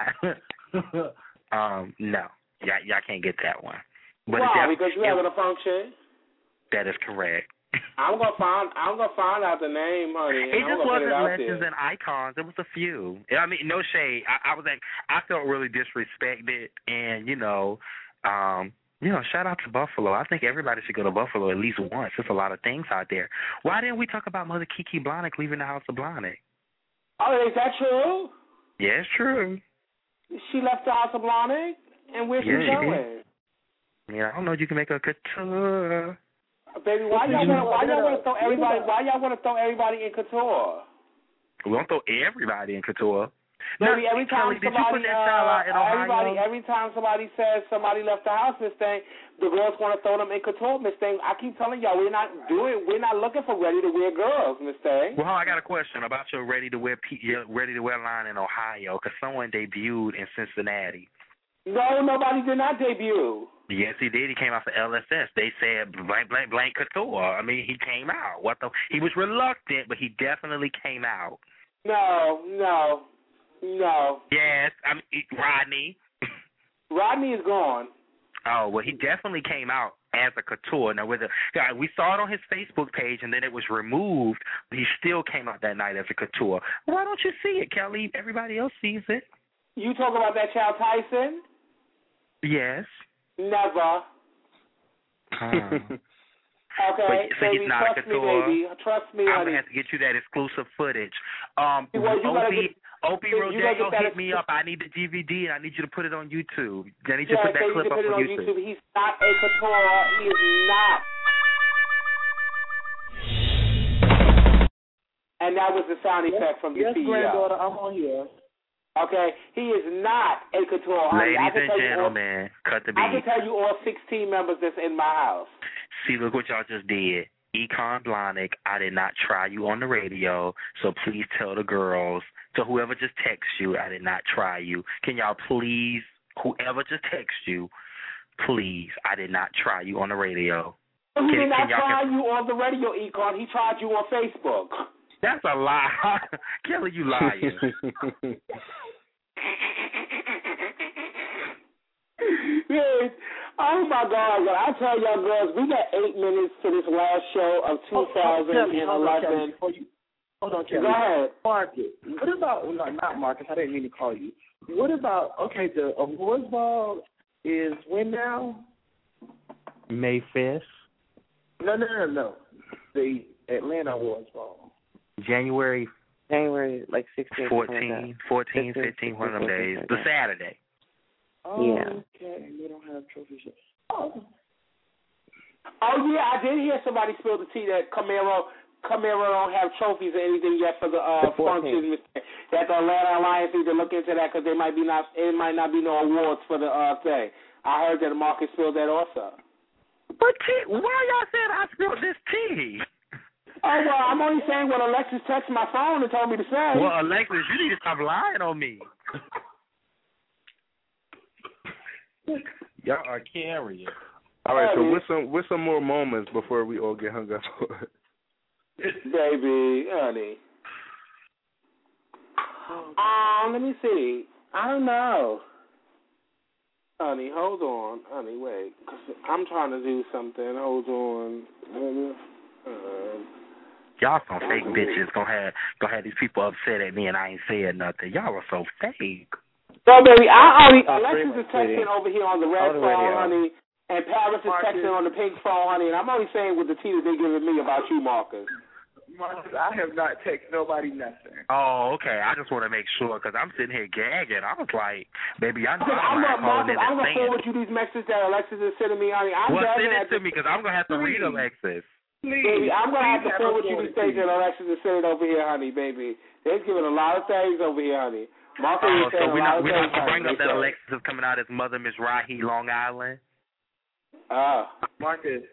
No. Y'all can't get that one. But why? Because you having a function? That is correct. I'm gonna find out the name, honey. It just wasn't legends and icons. It was a few. I mean, no shade. I felt really disrespected, and shout out to Buffalo. I think everybody should go to Buffalo at least once. There's a lot of things out there. Why didn't we talk about Mother Kiki Blonick leaving the House of Blonick? Oh, is that true? Yeah, it's true. She left the House of Blonick, and where's she going? Yeah, I don't know. You can make a couture. Baby, why y'all want to throw everybody? Why y'all want to throw everybody in couture? We won't throw everybody in couture. Baby, every time Kelly, did you put that child out in Ohio? every time somebody says somebody left the house, Miss Thing, the girls want to throw them in couture, Miss Thing. I keep telling y'all, we're not looking for ready to wear girls, Miss Thing. Well, I got a question about your ready to wear line in Ohio, because someone debuted in Cincinnati. No, nobody did not debut. Yes, he did. He came out for LSS. They said blank couture. I mean, he came out. He was reluctant, but he definitely came out. No. Yes, I mean Rodney. Rodney is gone. Oh, well, he definitely came out as a couture. Now, we saw it on his Facebook page, and then it was removed, but he still came out that night as a couture. Why don't you see it, Kelly? Everybody else sees it. You talk about that child Tyson? Yes. Never. Okay, so he's not trust a couture. Me, baby. Trust me, I'm honey. gonna have to get you that exclusive footage. Opie Rodeo hit me up. I need the DVD and I need you to put it on YouTube. I need you to put that clip up on YouTube. He's not a couture. He is not. And that was the sound effect from the CEO. Granddaughter, I'm on here. Okay, he is not a couture. Ladies and gentlemen, cut the beat. I can tell you all 16 members that's in my house. See, look what y'all just did. Econ Blonick, I did not try you on the radio, so please tell the girls. So whoever just texts you, I did not try you. Can y'all please, whoever just texts you, please, I did not try you on the radio. He did not try you on the radio, Econ. He tried you on Facebook. That's a lie. Kelly, you lying. Oh, my God. Well, I tell y'all girls, we got 8 minutes to this last show of 2011. Hold on, Kelly. Go ahead. Marcus. What about, no, not Marcus, I didn't mean to call you. What about, okay, the awards ball is when now? May 5th. No. The Atlanta awards ball. January like 16th. 14, 15, one of them days. The Saturday. Oh, yeah. Okay. We don't have trophies yet. Oh, yeah, I did hear somebody spill the tea that Camaro don't have trophies or anything yet for the function. That the Atlanta Alliance need to look into that because it might not be no awards for the thing. I heard that the market spilled that also. But why y'all said I spilled this tea? Oh, well, I'm only saying what Alexis texted my phone and told me to say. Well, Alexis, you need to stop lying on me. Y'all are carrying. All right, so with some more moments before we all get hung up. Baby, honey. Let me see. I don't know. Honey, hold on. Honey, wait. 'Cause I'm trying to do something. Hold on. Y'all some fake bitches gonna have these people upset at me and I ain't saying nothing. Y'all are so fake. No, baby, Alexis is texting over here on the red phone, honey, and Paris is texting on the pink phone, honey, and I'm only saying with the tea that they're giving me about you, Marcus. Marcus, I have not texted nobody nothing. Oh, okay. I just want to make sure because I'm sitting here gagging. I was like, baby, I know I'm going to forward you these messages that Alexis is sending me, honey. Send it to me because I'm going to have to read Alexis. Baby, I'm going to have to forward you these things that Alexis is sending over here, honey, baby. They're giving a lot of things over here, honey. Marcus so we're not going to bring up that Alexis is coming out as Mother Miss Rahi, Long Island? Marcus,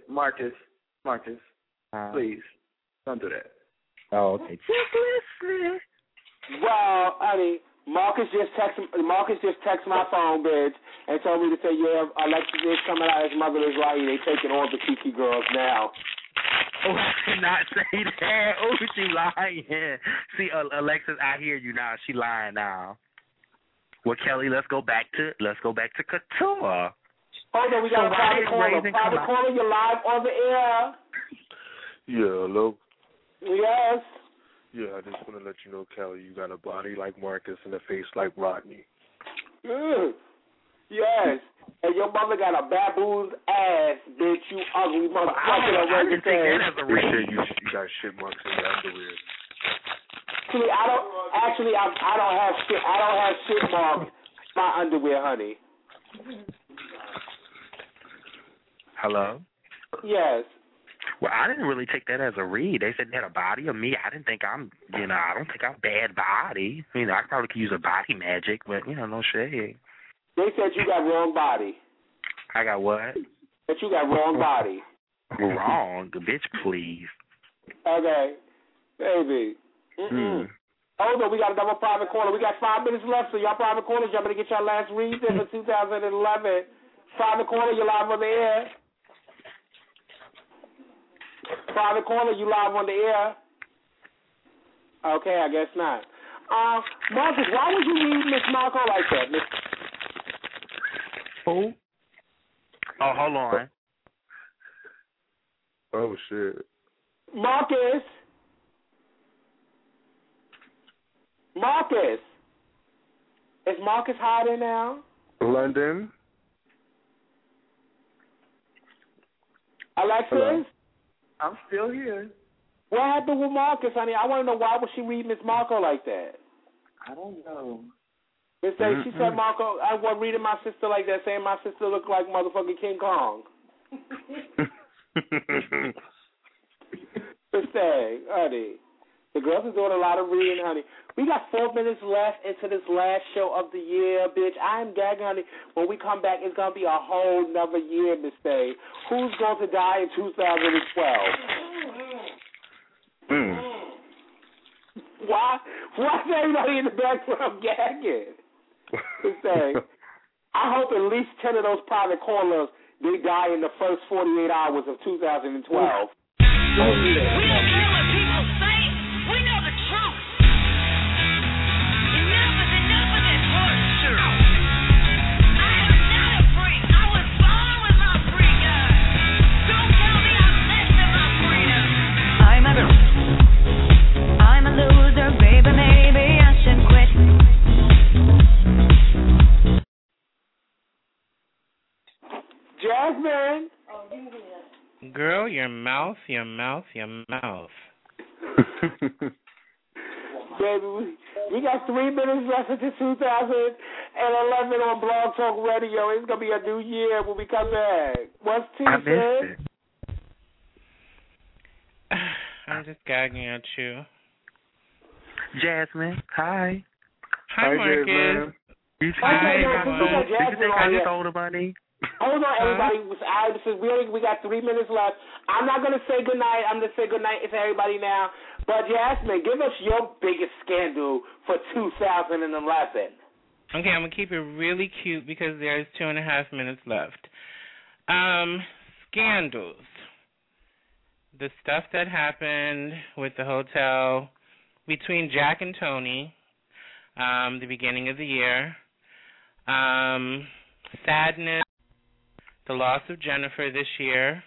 please, don't do that. Oh, okay. Just listen. Well, honey, Marcus just texted my phone, bitch, and told me to say, yeah, Alexis is coming out as Mother Miss Rahi. They taking all the Kiki girls now. Oh, I did not say that. Oh, she lying. See, Alexis, I hear you now. She lying now. Well, Kelly, let's go back to couture. Hold on, we got a private caller. Private caller, you're live on the air. Yeah, hello. Yes. Yeah, I just want to let you know, Kelly, you got a body like Marcus and a face like Rodney. Yes. And your mother got a baboon's ass, bitch, you ugly motherfucker. I didn't think that as a reason. You got shit marks in your underwear. I don't have shit marks in my underwear, honey. Hello? Yes. Well, I didn't really take that as a read. They said they had a body of me. I didn't think I'm, I don't think I'm bad body. I probably could use a body magic, but, no shade. They said you got wrong body. I got what? That you got wrong body. Wrong? Bitch, please. Okay. Baby. Hold on, we got another private caller. We got 5 minutes left, so y'all private callers, y'all better get your last read in for 2011. Private caller, you live on the air. Private caller, you live on the air. Okay, I guess not. Marcus, why would you read Miss Marco like that? Who? Oh, hold on. Oh, shit. Marcus. Is Marcus hiding now? London. Alexis? Hello. I'm still here. What happened with Marcus, honey? I want to know why would she read Miss Marco like that? I don't know. She said Marco, I was reading my sister like that, saying my sister looked like motherfucking King Kong. Honey. The girls are doing a lot of reading, honey. We got 4 minutes left into this last show of the year, bitch. I'm gagging, honey. When we come back, it's going to be a whole nother year, Miss Day. Who's going to die in 2012? Why is everybody in the background gagging? Miss Day, I hope at least 10 of those private callers, they die in the first 48 hours of 2012. We don't care what people say. We know the truth. Enough is this bullshit. I am not a freak. I was born with my freak eyes. Don't tell me I'm less than my freedom. I'm a loser, baby. Maybe I should quit. Jasmine. Girl, your mouth. Baby, we got 3 minutes left into 2011 on Blog Talk Radio. It's going to be a new year when we come back. What's Tuesday? I'm just gagging at you. Jasmine, hi. Hi, Marcus. Jasmine. You Hi, Did you think I just told her money? Hold on, everybody. We got 3 minutes left. I'm not going to say goodnight. I'm going to say goodnight to everybody now. But, Jasmine, give us your biggest scandal for 2011. Okay, I'm going to keep it really cute because there's 2.5 minutes left. Scandals. The stuff that happened with the hotel between Jack and Tony, the beginning of the year. Sadness. The loss of Jennifer this year.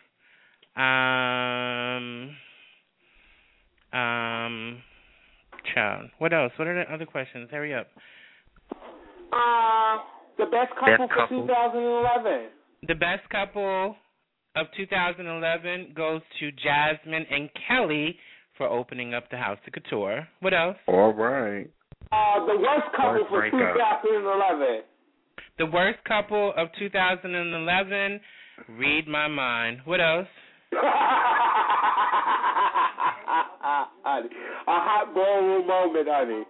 Child. What else? What are the other questions? Hurry up. The best couple for 2011. The best couple of 2011 goes to Jasmine and Kelly for opening up the House of Couture. What else? All right. The worst couple for 2011. The worst couple of 2011, Read My Mind. What else? A hot ballroom moment, honey.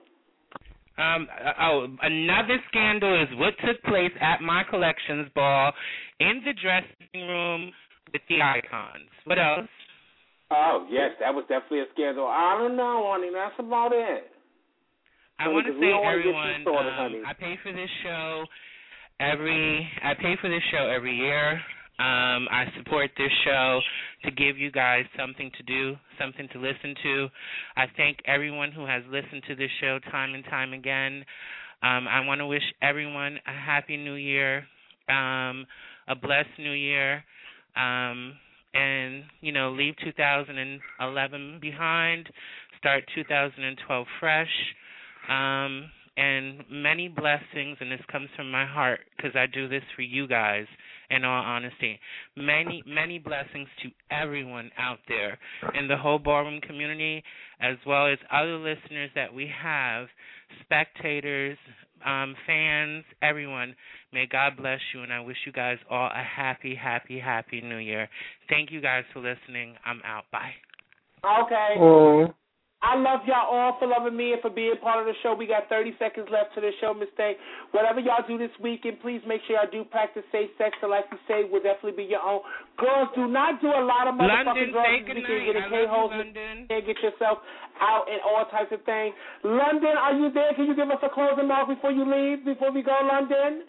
Another scandal is what took place at my collections ball in the dressing room with the icons. What else? Oh, yes, that was definitely a scandal. I don't know, honey. That's about it. I want to thank everyone. I pay for this show every year. I support this show to give you guys something to do, something to listen to. I thank everyone who has listened to this show time and time again. I want to wish everyone a happy new year, a blessed new year, and, leave 2011 behind, start 2012 fresh. And many blessings, and this comes from my heart because I do this for you guys, in all honesty. Many, many blessings to everyone out there in the whole ballroom community, as well as other listeners that we have, spectators, fans, everyone. May God bless you, and I wish you guys all a happy, happy, happy New Year. Thank you guys for listening. I'm out. Bye. Okay. I love y'all all for loving me and for being part of the show. We got 30 seconds left to the show, Miss Day. Whatever y'all do this weekend, please make sure y'all do practice safe sex. So like you say, will definitely be your own. Girls, do not do a lot of motherfucking drugs this weekend. Get a K-holes and get yourself out and all types of things. London, are you there? Can you give us a closing mark before you leave, before we go, London?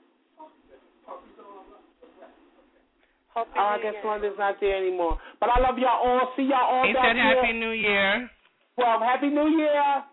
I guess London's not there anymore. But I love y'all all. See y'all all down here. He said Happy New Year. Well, Happy New Year.